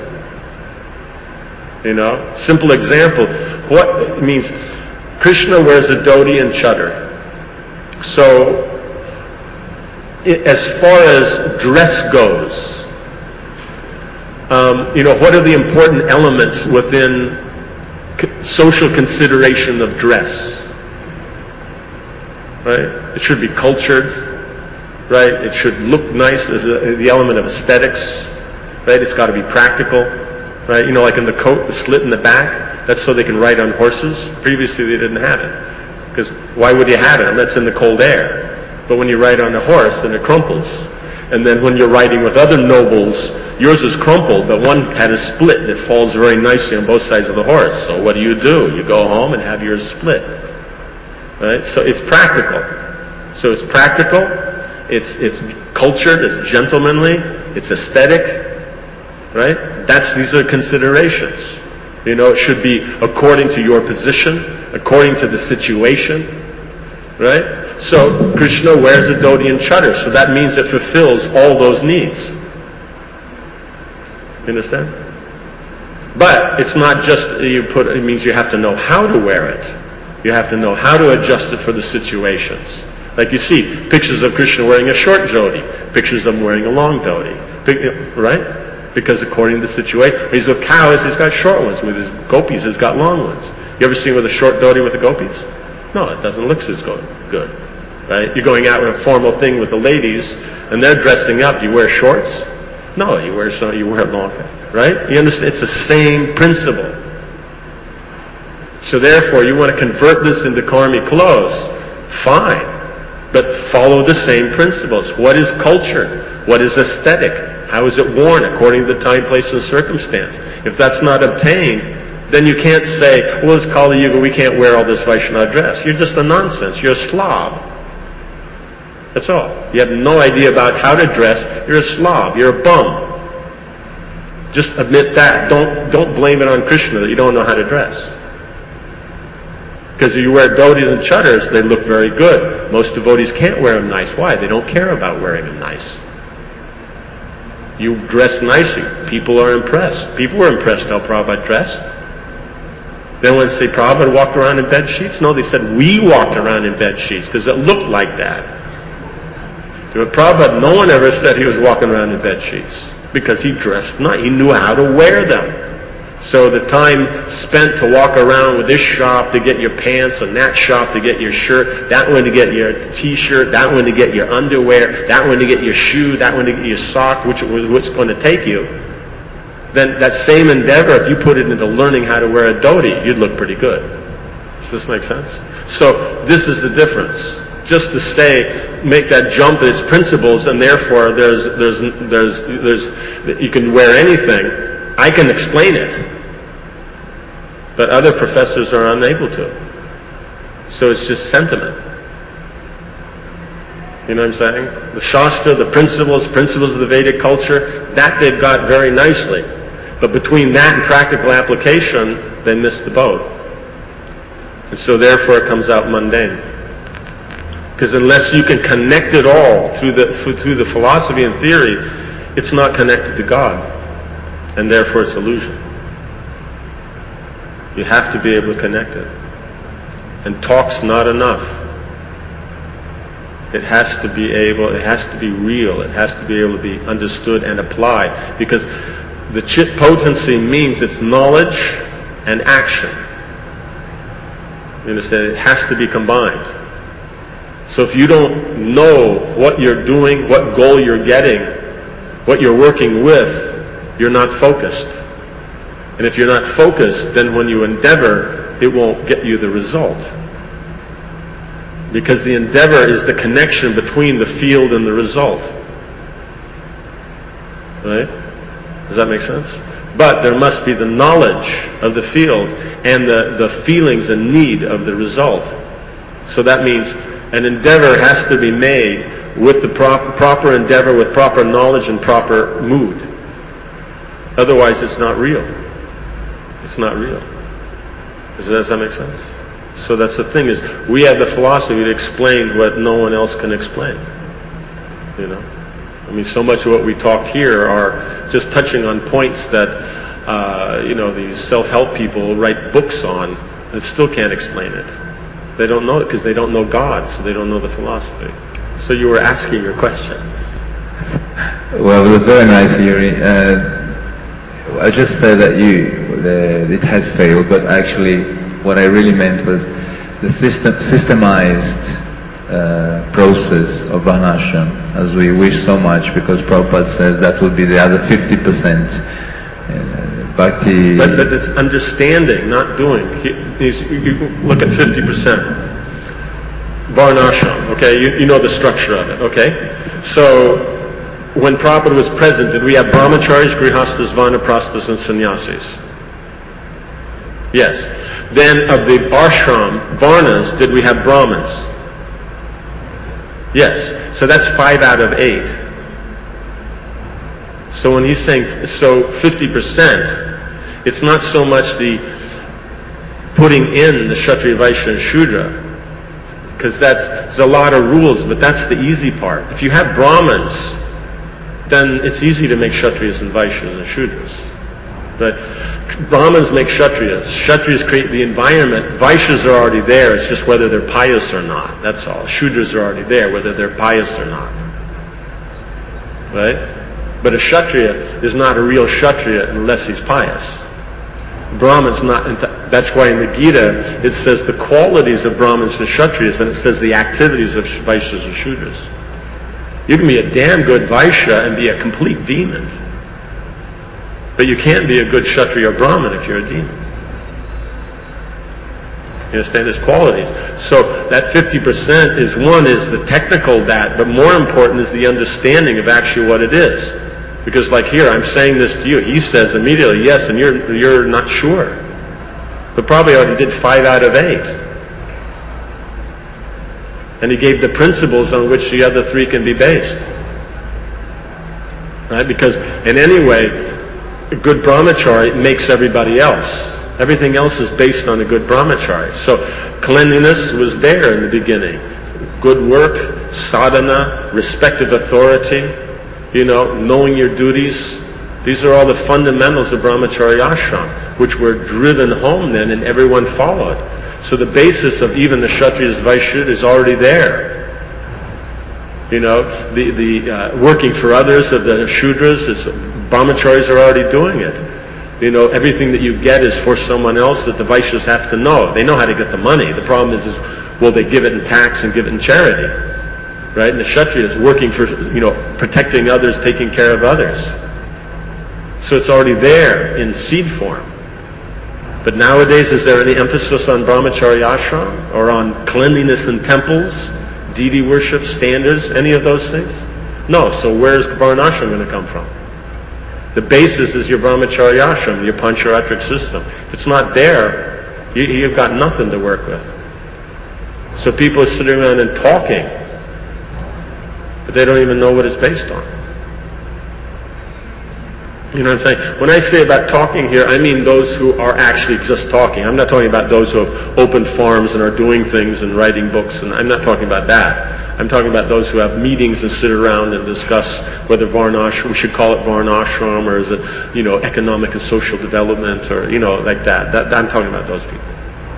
You know, simple example. What it means, Krishna wears a dhoti and chadar. So, it, as far as dress goes, um, you know, what are the important elements within social consideration of dress? right? It should be cultured, right? It should look nice. There's the element of aesthetics, right? It's got to be practical, right? You know, like in the coat, the slit in the back, that's so they can ride on horses. Previously, they didn't have it. Because why would you have it? I mean, that's in the cold air. But when you ride on a horse, then it crumples. And then when you're riding with other nobles, yours is crumpled, but one had a split and it falls very nicely on both sides of the horse. So what do you do? You go home and have yours split. Right? So it's practical. So it's practical, it's it's cultured, it's gentlemanly, it's aesthetic, right? That's these are considerations. You know, it should be according to your position, according to the situation, right? So Krishna wears a dhoti and chadar, so that means it fulfills all those needs. You understand? But it's not just you put. It means you have to know how to wear it. You have to know how to adjust it for the situations. Like you see pictures of Krishna wearing a short dhoti, pictures of him wearing a long dhoti, right? Because according to the situation, he's with cows, he's got short ones. With his gopis, he's got long ones. You ever seen with a short dhoti with the gopis? No, it doesn't look as good, right? You're going out with a formal thing with the ladies, and they're dressing up. Do you wear shorts? No, you wear so you wear long, right? You understand? It's the same principle. So therefore, you want to convert this into karmic clothes, fine, but follow the same principles. What is culture? What is aesthetic? How is it worn according to the time, place, and circumstance? If that's not obtained, then you can't say, well, it's Kali Yuga, we can't wear all this Vaishnava dress. You're just a nonsense. You're a slob. That's all. You have no idea about how to dress. You're a slob. You're a bum. Just admit that. Don't, don't blame it on Krishna that you don't know how to dress. Because if you wear dhotis and chadars, they look very good. Most devotees can't wear them nice. Why? They don't care about wearing them nice. You dress nicely. People are impressed. People were impressed how Prabhupada dressed. They wouldn't say Prabhupada walked around in bed sheets. No, they said we walked around in bed sheets because it looked like that. But Prabhupada, no one ever said he was walking around in bed sheets because he dressed nice. He knew how to wear them. So the time spent to walk around with this shop to get your pants and that shop to get your shirt, that one to get your t-shirt, that one to get your underwear, that one to get your shoe, that one to get your sock, which what's going to take you, then that same endeavor, if you put it into learning how to wear a dhoti, you'd look pretty good. Does this make sense? So this is the difference. Just to say, make that jump as principles, and therefore there's, there's, there's, there's, you can wear anything. I can explain it, but other professors are unable to. So it's just sentiment. You know what I'm saying? The Shastra, the principles, principles of the Vedic culture, that they've got very nicely. But between that and practical application, they miss the boat. And so therefore it comes out mundane. Because unless you can connect it all through the, through the philosophy and theory, it's not connected to God. And therefore it's illusion. You have to be able to connect it. And talk's not enough. It has to be able, it has to be real, it has to be able to be understood and applied. Because the chit potency means it's knowledge and action. You understand? It has to be combined. So if you don't know what you're doing, what goal you're getting, what you're working with, you're not focused. And if you're not focused, then when you endeavor, it won't get you the result. Because the endeavor is the connection between the field and the result. Right? Does that make sense? But there must be the knowledge of the field and the, the feelings and need of the result. So that means an endeavor has to be made with the prop, proper endeavor, with proper knowledge and proper mood. Otherwise, it's not real. It's not real. Does that, does that make sense? So that's the thing is, we have the philosophy to explain what no one else can explain. You know, I mean, so much of what we talked here are just touching on points that uh, you know these self-help people write books on and still can't explain it. They don't know it because they don't know God, so they don't know the philosophy. So you were asking your question. Well, it was very nice hearing. Uh, I just said that you the, it had failed, but actually what I really meant was the system, systemized uh, process of Varnashram as we wish so much, because Prabhupada says that will be the other fifty percent. Uh, bhakti. But, but it's understanding, not doing. He, he's, you look at fifty percent. Varnashram, okay? You, you know the structure of it, okay? So, when Prabhupada was present, did we have brahmacharis, grihastas, vanaprasthas, and sannyasis? Yes. Then of the ashram, varnas, did we have brahmins? Yes. So that's five out of eight. So when he's saying, so fifty percent, it's not so much the putting in the Kshatriya, Vaishya, and Shudra, because that's, there's a lot of rules, but that's the easy part. If you have brahmins, then it's easy to make Kshatriyas and Vaishyas and Shudras. But Brahmins make Kshatriyas. Kshatriyas create the environment. Vaishyas are already there. It's just whether they're pious or not. That's all. Shudras are already there, whether they're pious or not. Right? But a Kshatriya is not a real Kshatriya unless he's pious. Brahmins not. That's why in the Gita it says the qualities of Brahmins and Kshatriyas, and it says the activities of Vaishyas and Shudras. You can be a damn good Vaishya and be a complete demon. But you can't be a good Kshatriya or Brahmin if you're a demon. You understand? There's qualities. So that fifty percent is, one is the technical that, but more important is the understanding of actually what it is. Because like here, I'm saying this to you. He says immediately, yes, and you're, you're not sure. But probably already did five out of eight. And he gave the principles on which the other three can be based. Right? Because in any way, a good brahmachari makes everybody else. Everything else is based on a good brahmachari. So cleanliness was there in the beginning. Good work, sadhana, respect of authority, you know, knowing your duties. These are all the fundamentals of brahmachari ashram, which were driven home then and everyone followed. So the basis of even the Kshatriyas, Vaishyas is already there. You know, the, the uh, working for others of the Shudras, it's, brahmacharis are already doing it. You know, everything that you get is for someone else that the Vaishyas have to know. They know how to get the money. The problem is, is will they give it in tax and give it in charity? Right? And the Kshatriyas working for, you know, protecting others, taking care of others. So it's already there in seed form. But nowadays, is there any emphasis on brahmachari ashram or on cleanliness in temples, deity worship, standards, any of those things? No. So where's varnashram going to come from? The basis is your brahmachari ashram, your pancharatric system. If it's not there, you, you've got nothing to work with. So people are sitting around and talking, but they don't even know what it's based on. You know what I'm saying? When I say about talking here, I mean those who are actually just talking. I'm not talking about those who have opened farms and are doing things and writing books, and I'm not talking about that. I'm talking about those who have meetings and sit around and discuss whether varnashram, we should call it varnashram, or is it, you know, economic and social development, or, you know, like that. that I'm talking about those people.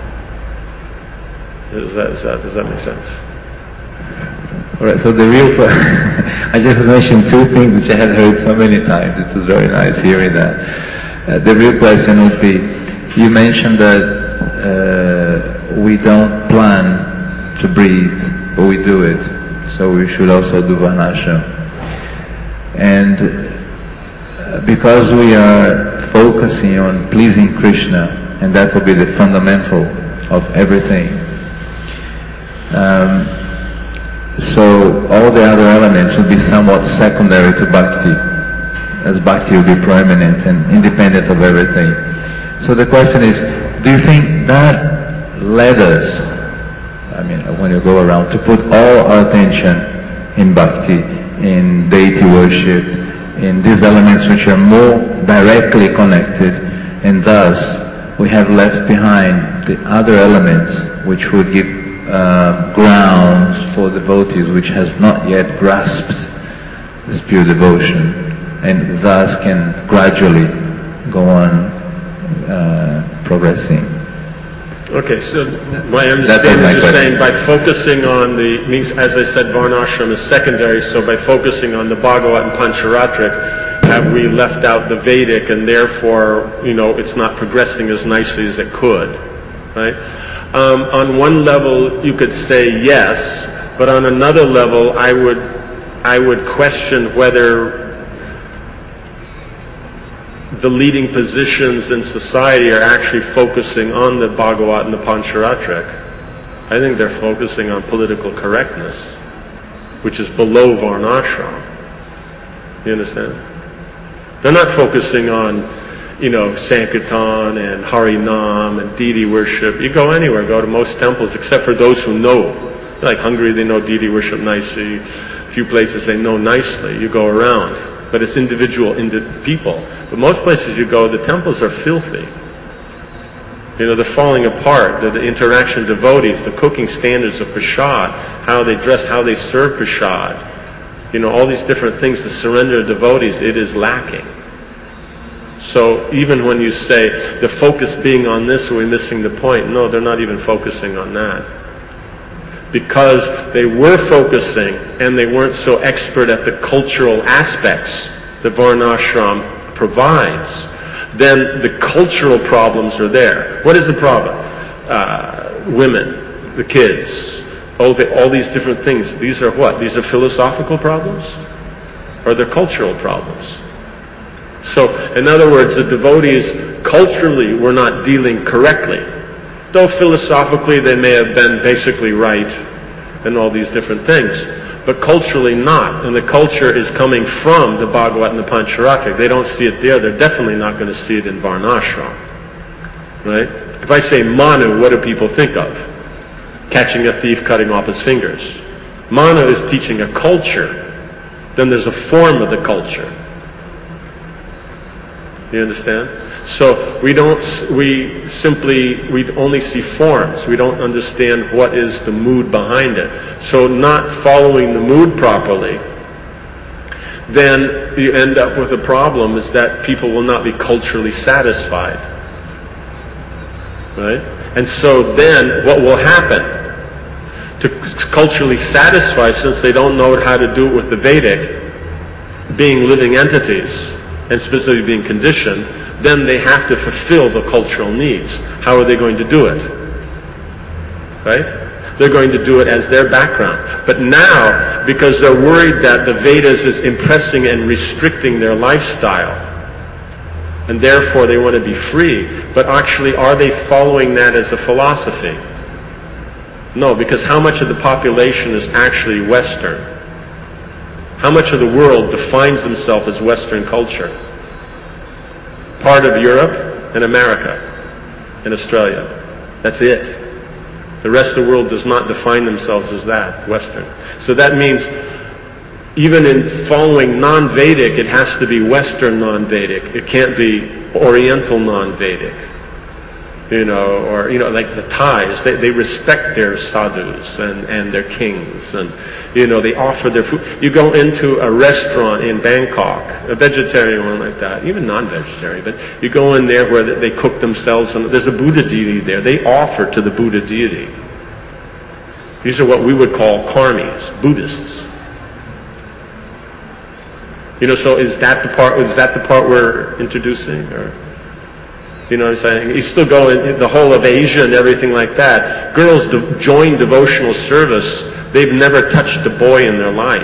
Does that, is that, does that make sense? All right, so the real, I just mentioned two things which I had heard so many times. It was very nice hearing that. Uh, the real question would be, you mentioned that uh, we don't plan to breathe, but we do it. So we should also do Varnashram. And uh, because we are focusing on pleasing Krishna, and that will be the fundamental of everything. Um, So all the other elements will be somewhat secondary to bhakti, as bhakti will be prominent and independent of everything. So the question is, do you think that led us, I mean, when you go around, to put all our attention in bhakti, in deity worship, in these elements which are more directly connected, and thus we have left behind the other elements which would give Uh, grounds for devotees which has not yet grasped this pure devotion, and thus can gradually go on uh, progressing. Okay, so my understanding is you're saying by focusing on the, means as I said, varnashram is secondary, so by focusing on the Bhagavat and Pancharatric, have we left out the Vedic, and therefore, you know, it's not progressing as nicely as it could, right? Um, on one level, you could say yes, But on another level, I would, I would question whether the leading positions in society are actually focusing on the Bhagavat and the Pancharatric. I think they're focusing on political correctness, which is below Varnashram. You understand? They're not focusing on, you know, Sankirtan and Harinam and deity worship. You go anywhere, go to most temples, except for those who know. Like Hungary, they know deity worship nicely. A few places they know nicely. You go around. But it's individual indi- people. But most places you go, the temples are filthy. You know, they're falling apart. The, the interaction of devotees, the cooking standards of prasad, how they dress, how they serve prasad. You know, all these different things, the surrender of devotees, it is lacking. So even when you say the focus being on this, are we missing the point? No, they're not even focusing on that. Because they were focusing and they weren't so expert at the cultural aspects that Varnashram provides, then the cultural problems are there. What is the problem? Uh, women, the kids, all, the, all these different things. These are what? These are philosophical problems? Or they're cultural problems? So, in other words, the devotees culturally were not dealing correctly. Though philosophically they may have been basically right and all these different things. But culturally not. And the culture is coming from the Bhagavat and the Pancharatric. They don't see it there. They're definitely not going to see it in Varnashram. Right? If I say Manu, what do people think of? Catching a thief, cutting off his fingers. Manu is teaching a culture. Then there's a form of the culture. You understand? So we don't, we simply, we only see forms. We don't understand what is the mood behind it. So not following the mood properly, then you end up with a problem is that people will not be culturally satisfied. Right? And so then what will happen? To culturally satisfy, since they don't know how to do it with the Vedic, being living entities, and specifically being conditioned, then they have to fulfill the cultural needs. How are they going to do it? Right? They're going to do it as their background. But now, because they're worried that the Vedas is impressing and restricting their lifestyle, and therefore they want to be free, but actually are they following that as a philosophy? No, because how much of the population is actually Western? How much of the world defines themselves as Western culture? Part of Europe and America and Australia. That's it. The rest of the world does not define themselves as that, Western. So that means even in following non-Vedic, it has to be Western non-Vedic. It can't be Oriental non-Vedic. You know, or, you know, like the Thais, they, they respect their sadhus and, and their kings, and, you know, they offer their food. You go into a restaurant in Bangkok, a vegetarian one like that, even non-vegetarian, but you go in there where they cook themselves, and there's a Buddha deity there. They offer to the Buddha deity. These are what we would call karmis, Buddhists. You know, so is that the part, is that the part we're introducing, or? You know what I'm saying? You still go in the whole of Asia and everything like that. Girls de- join devotional service. They've never touched a boy in their life.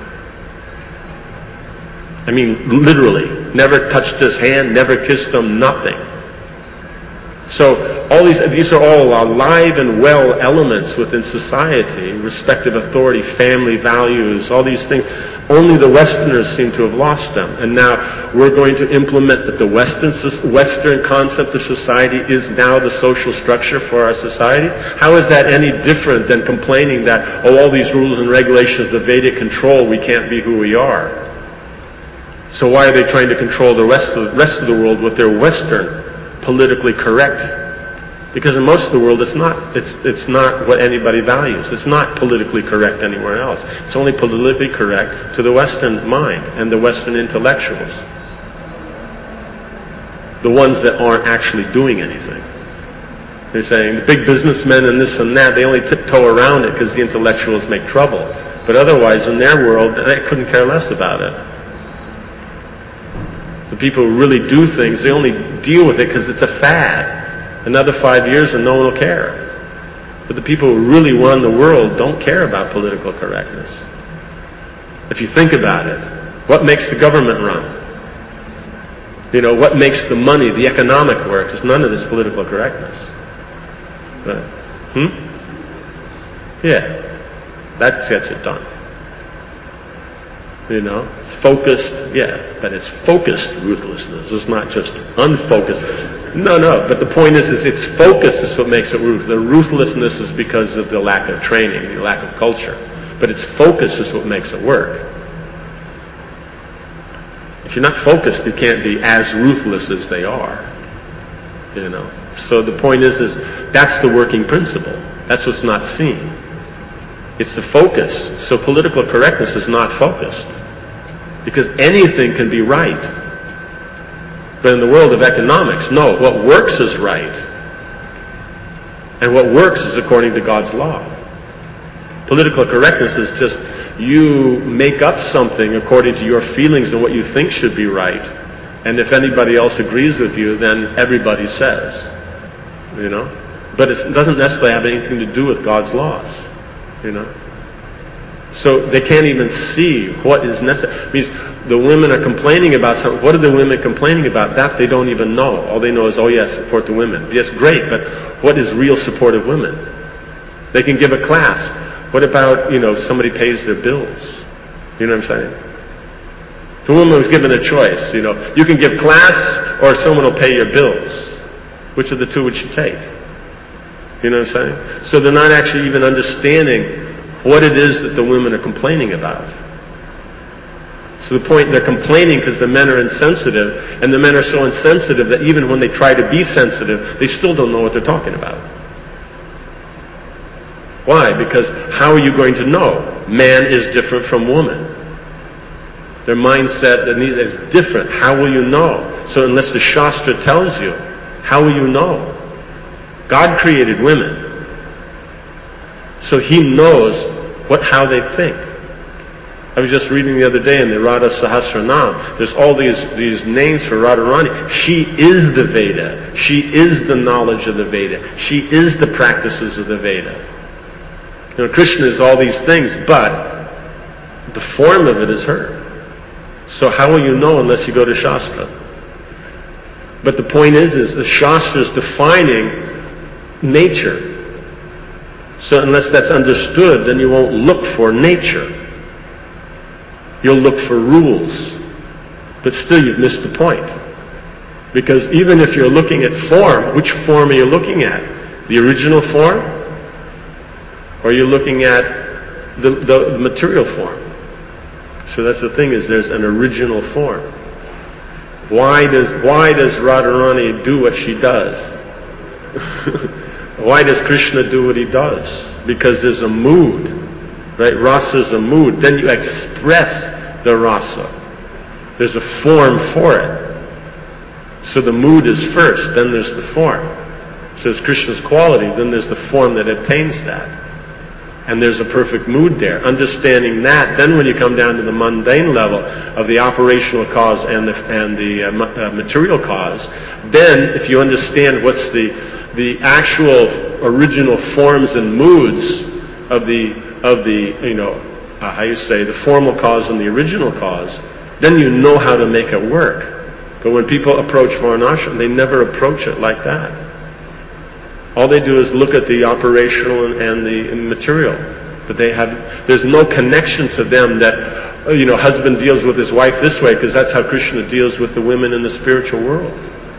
I mean, literally. Never touched his hand, never kissed him, nothing. So all these, these are all alive and well elements within society, respective authority, family values, all these things. Only the Westerners seem to have lost them. And now we're going to implement that the Western, Western concept of society is now the social structure for our society. How is that any different than complaining that, oh, all these rules and regulations, the Vedic control, we can't be who we are? So why are they trying to control the rest of, rest of the world with their Western politically correct? Because in most of the world, it's not, it's, it's not what anybody values. It's not politically correct anywhere else. It's only politically correct to the Western mind and the Western intellectuals. The ones that aren't actually doing anything. They're saying the big businessmen and this and that, they only tiptoe around it because the intellectuals make trouble. But otherwise, in their world, they couldn't care less about it. The people who really do things, they only deal with it because it's a fad. Another five years and no one will care. But the people who really run the world don't care about political correctness. If you think about it, what makes the government run? You know, what makes the money, the economic work, is none of this political correctness. Right? Hmm? Yeah. That gets it done. You know? Focused, yeah, but it's focused ruthlessness. It's not just unfocused. No, no, but the point is, is it's focus is what makes it ruthless. The ruthlessness is because of the lack of training, the lack of culture. But it's focus is what makes it work. If you're not focused, you can't be as ruthless as they are. You know? So the point is, is that's the working principle. That's what's not seen. It's the focus. So political correctness is not focused. Because anything can be right. But in the world of economics, no, what works is right. And what works is according to God's law. Political correctness is just you make up something according to your feelings and what you think should be right. And if anybody else agrees with you, then everybody says. You know? But it doesn't necessarily have anything to do with God's laws. You know? So they can't even see what is necessary. It means the women are complaining about something. What are the women complaining about? That they don't even know. All they know is, oh yes, support the women. Yes, great, but what is real support of women? They can give a class. What about, you know, somebody pays their bills? You know what I'm saying? The woman was given a choice, you know. You can give class or someone will pay your bills. Which of the two would she take? You know what I'm saying? So they're not actually even understanding what it is that the women are complaining about. So the point, they're complaining because the men are insensitive, and the men are so insensitive that even when they try to be sensitive, they still don't know what they're talking about. Why? Because how are you going to know? Man is different from woman. Their mindset is different. How will you know? So unless the Shastra tells you, how will you know? God created women. So He knows what, how they think. I was just reading the other day in the Radha Sahasranam, there's all these, these names for Radharani. She is the Veda. She is the knowledge of the Veda. She is the practices of the Veda. You know, Krishna is all these things, but the form of it is her. So how will you know unless you go to Shastra? But the point is, is the Shastra is defining nature. So unless that's understood, then you won't look for nature. You'll look for rules. But still you've missed the point. Because even if you're looking at form, which form are you looking at? The original form? Or are you looking at the, the, the material form? So that's the thing, is there's an original form. Why does, why does Radharani do what she does? Why does Krishna do what he does? Because there's a mood, right? Rasa is a mood. Then you express the rasa. There's a form for it. So the mood is first, then there's the form. So it's Krishna's quality, then there's the form that obtains that. And there's a perfect mood there. Understanding that, then when you come down to the mundane level of the operational cause and the, and the uh, uh, material cause, then if you understand what's the the actual original forms and moods of the of the you know uh, how you say the formal cause and the original cause, then you know how to make it work. But when people approach Varnashram, they never approach it like that. All they do is look at the operational and, and the and material. But they have, there's no connection to them that, you know, husband deals with his wife this way because that's how Krishna deals with the women in the spiritual world.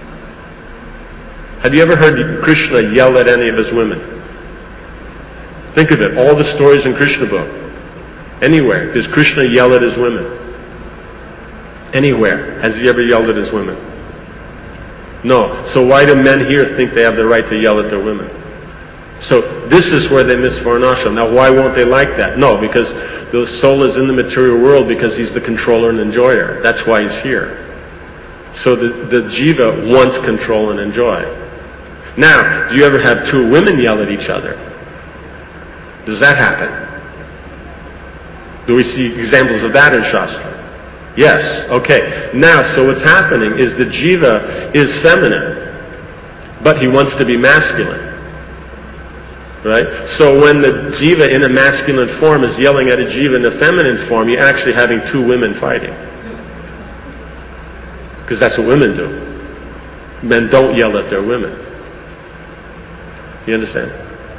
Have you ever heard Krishna yell at any of his women? Think of it, all the stories in Krishna book. Anywhere, does Krishna yell at his women? Anywhere, has he ever yelled at his women? No. So why do men here think they have the right to yell at their women? So this is where they miss Varnashram. Now why won't they like that? No, because the soul is in the material world because he's the controller and enjoyer. That's why he's here. So the, the jiva wants control and enjoy. Now, do you ever have two women yell at each other? Does that happen? Do we see examples of that in Shastra? Yes. Okay. Now, so what's happening is the jiva is feminine, but he wants to be masculine. Right? So when the jiva in a masculine form is yelling at a jiva in a feminine form, you're actually having two women fighting. Because that's what women do. Men don't yell at their women. You understand?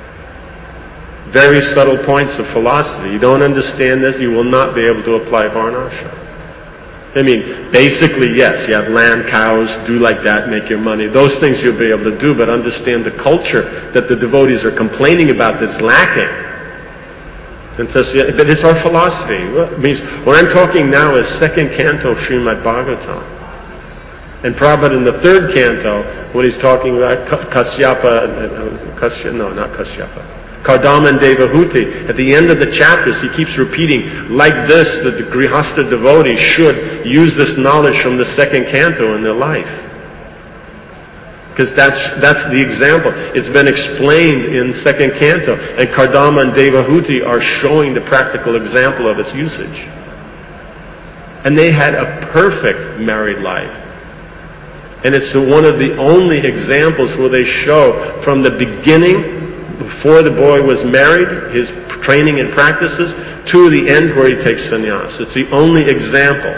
Very subtle points of philosophy. You don't understand this, you will not be able to apply varnashram. I mean, basically, yes, you have land, cows, do like that, make your money. Those things you'll be able to do, but understand the culture that the devotees are complaining about that's lacking. And so, but it's our philosophy. It means, what I'm talking now is second canto of Srimad Bhagavatam. And Prabhupada in the third canto, when he's talking about Kasyapa, Kasyapa no, not Kasyapa, Kardama and Devahuti, at the end of the chapters he keeps repeating, like this, that the Grihastha devotee should use this knowledge from the second canto in their life. Because that's, that's the example. It's been explained in second canto, and Kardama and Devahuti are showing the practical example of its usage. And they had a perfect married life. And it's one of the only examples where they show from the beginning, before the boy was married, his training and practices, to the end where he takes sannyas. It's the only example.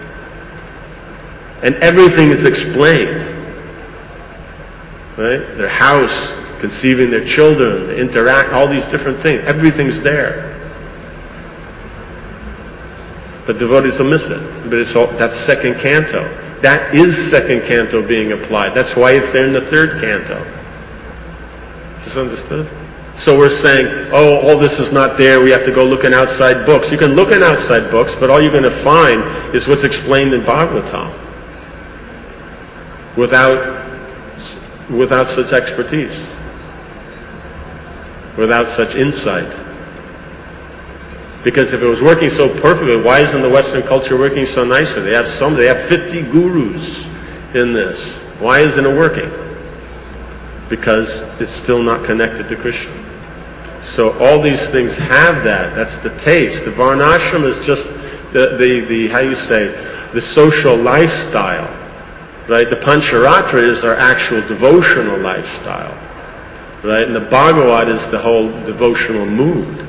And everything is explained. Right? Their house, conceiving their children, they interact, all these different things. Everything's there. But devotees will miss it. But it's all, that's second canto. That is second canto being applied. That's why it's there in the third canto. Is this understood? So we're saying, oh, all this is not there, we have to go look in outside books. You can look in outside books, but all you're going to find is what's explained in Bhagavatam. Without, without such expertise. Without such insight. Because if it was working so perfectly, why isn't the Western culture working so nicely? They have some, they have fifty gurus in this. Why isn't it working? Because it's still not connected to Krishna. So all these things have that. That's the taste. The varnashram is just the, the, the how you say, the social lifestyle. Right? The pancharatra is our actual devotional lifestyle. Right? And the Bhagavad is the whole devotional mood.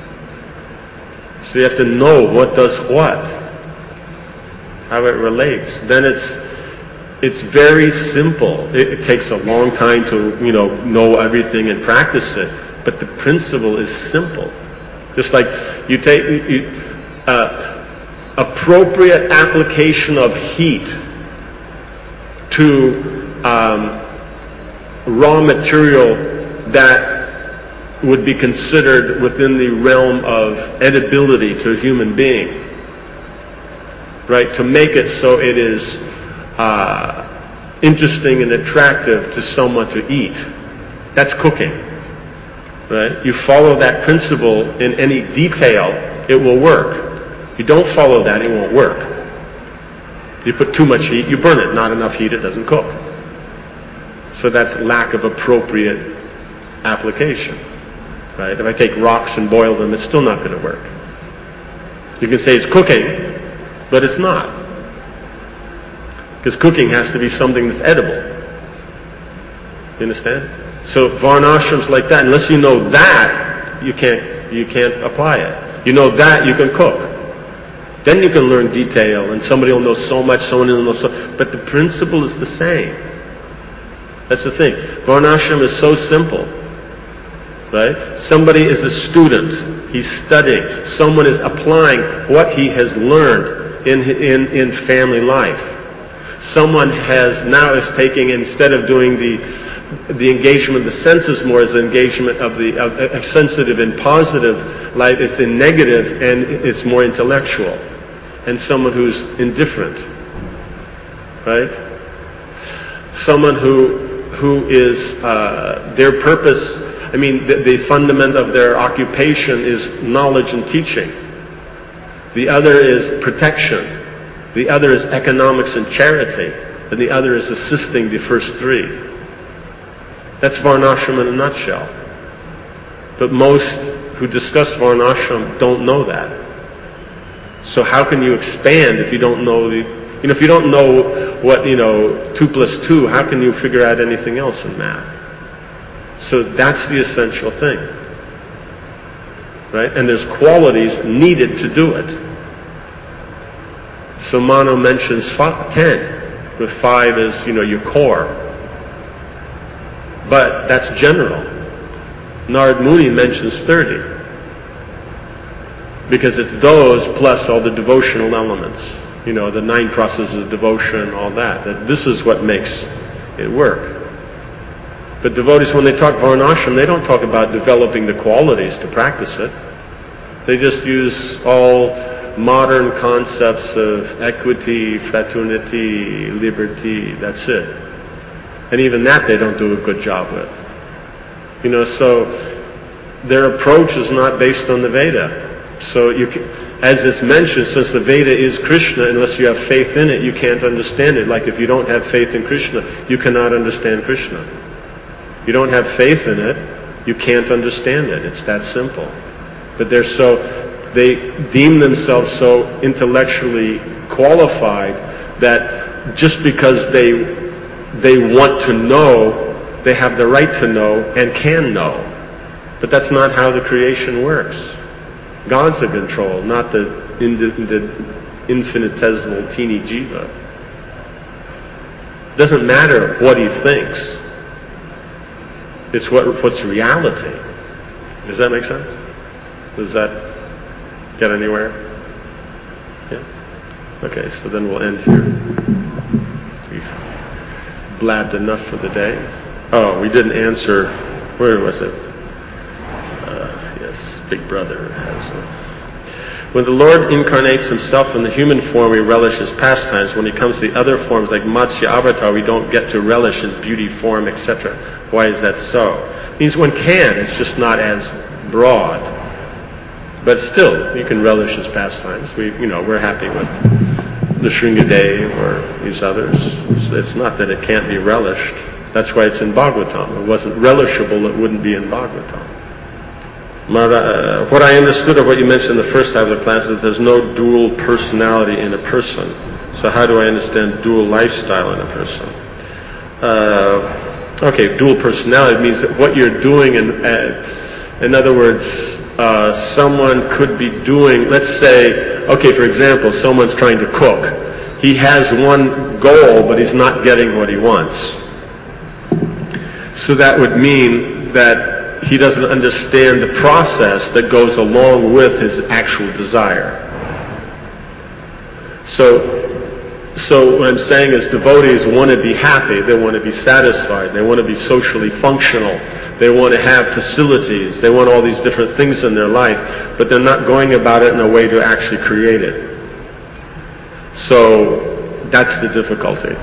So you have to know what does what. How it relates. Then it's It's very simple. It, it takes a long time to, you know, know everything and practice it. But the principle is simple. Just like you take you, uh, appropriate application of heat to um, raw material that would be considered within the realm of edibility to a human being. Right? To make it so it is Uh, interesting and attractive to someone to eat. That's cooking. Right? You follow that principle in any detail, it will work. If you don't follow that, it won't work. You put too much heat, you burn it. Not enough heat, it doesn't cook. So that's lack of appropriate application. Right? If I take rocks and boil them, it's still not going to work. You can say it's cooking, but it's not. Because cooking has to be something that's edible. You understand? So varnashrams like that, unless you know that, you can't you can't apply it. You know that, you can cook. Then you can learn detail, and somebody will know so much, someone will know so. But the principle is the same. That's the thing. Varnashram is so simple, right? Somebody is a student. He's studying. Someone is applying what he has learned in in in family life. Someone has now is taking, instead of doing the the engagement of the senses more, as engagement of the of, of sensitive and positive life, it's in negative and it's more intellectual. And someone who's indifferent, right? Someone who who is uh, their purpose. I mean, the, the fundament of their occupation is knowledge and teaching. The other is protection. The other is economics and charity, and the other is assisting the first three. That's varnashram in a nutshell. But most who discuss varnashram don't know that. So how can you expand if you don't know the, you know, if you don't know what, you know, two plus two, how can you figure out anything else in math? So that's the essential thing. Right? And there's qualities needed to do it. So Mano mentions five, ten, with five as, you know, your core. But that's general. Narad Muni mentions thirty. Because it's those plus all the devotional elements. You know, the nine processes of devotion, all that. That this is what makes it work. But devotees, when they talk Varnashram, they don't talk about developing the qualities to practice it. They just use all modern concepts of equity, fraternity, liberty, that's it. And even that they don't do a good job with. You know, so their approach is not based on the Veda. So you can, as it's mentioned, since the Veda is Krishna, unless you have faith in it, you can't understand it. Like if you don't have faith in Krishna, you cannot understand Krishna. You don't have faith in it, you can't understand it. It's that simple. But they're so, they deem themselves so intellectually qualified that just because they they want to know, they have the right to know and can know. But that's not how the creation works. God's in control, not the, in the, the infinitesimal teeny jiva. It doesn't matter what he thinks. It's what what's reality. Does that make sense? Does that get anywhere? Yeah? Okay, so then we'll end here. We've blabbed enough for the day. Oh, we didn't answer, where was it? Uh, yes, Big Brother has a... When the Lord incarnates himself in the human form, we relish his pastimes. When he comes to the other forms, like Matsya Avatar, we don't get to relish his beauty, form, et cetera. Why is that so? It means one can, it's just not as broad. But still, you can relish his pastimes. We, you know, we're happy with the Shringadev or these others. It's, it's not that it can't be relished. That's why it's in Bhagavatam. If it wasn't relishable, it wouldn't be in Bhagavatam. Uh, what I understood of what you mentioned in the first half of the class is that there's no dual personality in a person. So how do I understand dual lifestyle in a person? Uh, okay, dual personality means that what you're doing, in, uh, in other words, uh, someone could be doing, let's say, okay, for example, someone's trying to cook. He has one goal, but he's not getting what he wants. So that would mean that he doesn't understand the process that goes along with his actual desire. So, so what I'm saying is devotees want to be happy, they want to be satisfied, they want to be socially functional, they want to have facilities, they want all these different things in their life, but they're not going about it in a way to actually create it. So, that's the difficulty.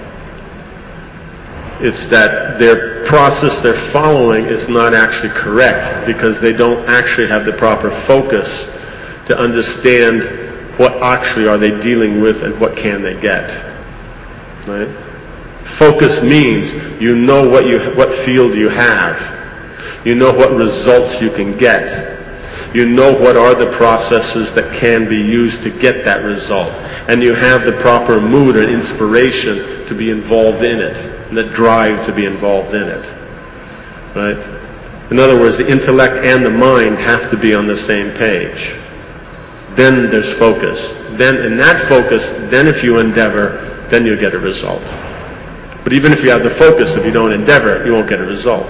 It's that their process they're following is not actually correct because they don't actually have the proper focus to understand what actually are they dealing with and what can they get. Right? Focus means you know what you what field you have. You know what results you can get. You know what are the processes that can be used to get that result. And you have the proper mood and inspiration to be involved in it. And the drive to be involved in it. Right? In other words, the intellect and the mind have to be on the same page. Then there's focus. Then in that focus, then if you endeavor, then you get a result. But even if you have the focus, if you don't endeavor, you won't get a result.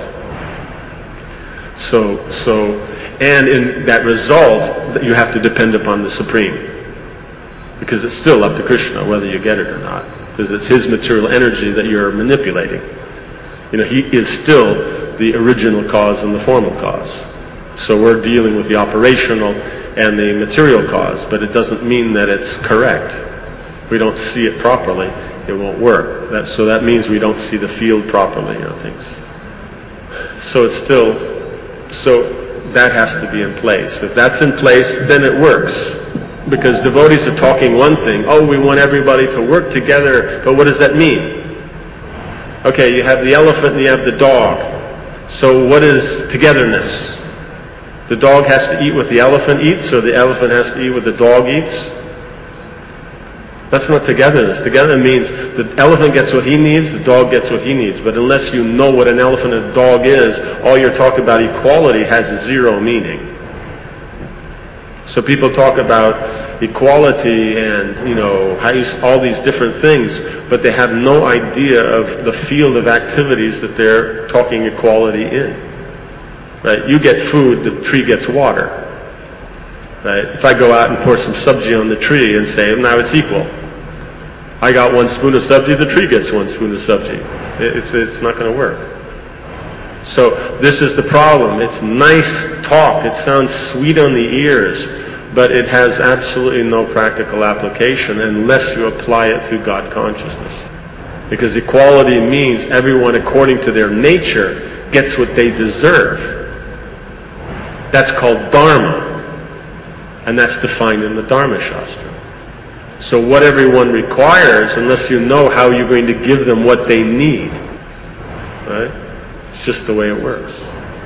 So, so, and in that result, you have to depend upon the Supreme. Because it's still up to Krishna whether you get it or not. Because it's his material energy that you're manipulating. You know, he is still the original cause and the formal cause. So we're dealing with the operational and the material cause, but it doesn't mean that it's correct. If we don't see it properly, it won't work. That, so that means we don't see the field properly, you know, things. So it's still, so that has to be in place. If that's in place, then it works. Because devotees are talking one thing, oh, we want everybody to work together, but what does that mean? Okay, you have the elephant and you have the dog. So what is togetherness? The dog has to eat what the elephant eats, or the elephant has to eat what the dog eats? That's not togetherness. Together means the elephant gets what he needs, the dog gets what he needs. But unless you know what an elephant and a dog is, all you're talking about equality has zero meaning. So people talk about equality and, you know, how you, all these different things, but they have no idea of the field of activities that they're talking equality in. Right? You get food, the tree gets water. Right? If I go out and pour some subji on the tree and say, now it's equal. I got one spoon of subji, the tree gets one spoon of subji. It's, it's not going to work. So this is the problem. It's nice talk. It sounds sweet on the ears, but it has absolutely no practical application unless you apply it through God consciousness. Because equality means everyone according to their nature gets what they deserve. That's called dharma. And that's defined in the Dharma Shastra. So what everyone requires, unless you know how you're going to give them what they need, right? It's just the way it works.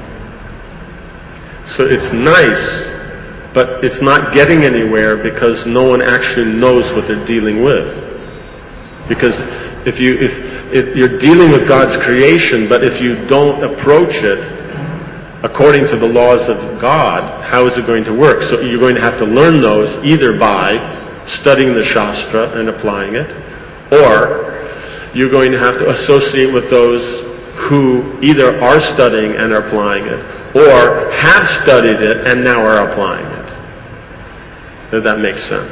So it's nice, but it's not getting anywhere because no one actually knows what they're dealing with. Because if you if if you're dealing with God's creation, but if you don't approach it according to the laws of God, how is it going to work? So you're going to have to learn those either by studying the Shastra and applying it, or you're going to have to associate with those who either are studying and are applying it, or have studied it and now are applying it. If that makes sense.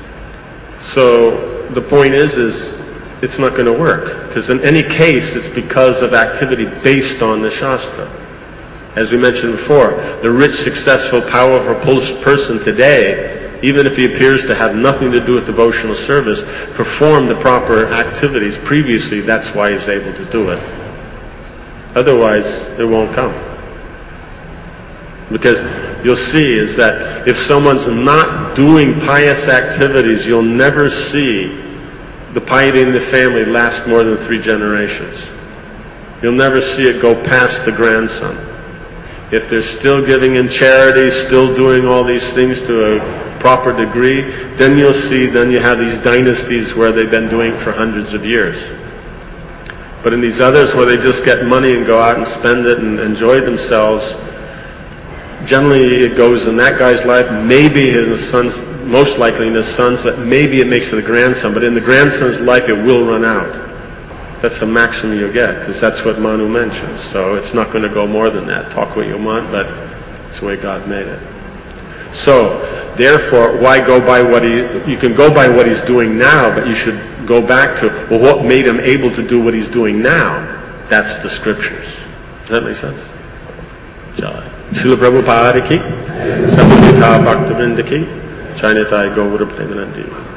So the point is, is it's not going to work, because in any case it's because of activity based on the Shastra. As we mentioned before, the rich, successful, powerful person today, even if he appears to have nothing to do with devotional service, performed the proper activities previously. That's why he's able to do it. Otherwise, it won't come. Because you'll see is that if someone's not doing pious activities, you'll never see the piety in the family last more than three generations. You'll never see it go past the grandson. If they're still giving in charity, still doing all these things to a proper degree, then you'll see, then you have these dynasties where they've been doing it for hundreds of years. But in these others where they just get money and go out and spend it and enjoy themselves, generally it goes in that guy's life, maybe his son's, most likely in his son's, but maybe it makes it a grandson, but in the grandson's life it will run out. That's the maximum you'll get, because that's what Manu mentions. So it's not going to go more than that. Talk what you want, but it's the way God made it. So, therefore, why go by what he... You can go by what he's doing now, but you should go back to, well, what made him able to do what he's doing now? That's the scriptures. Does that make sense? Jai. Srila Prabhupada ki, Samahita Bhaktivinoda ki, Chainatai Gaura Premanandi.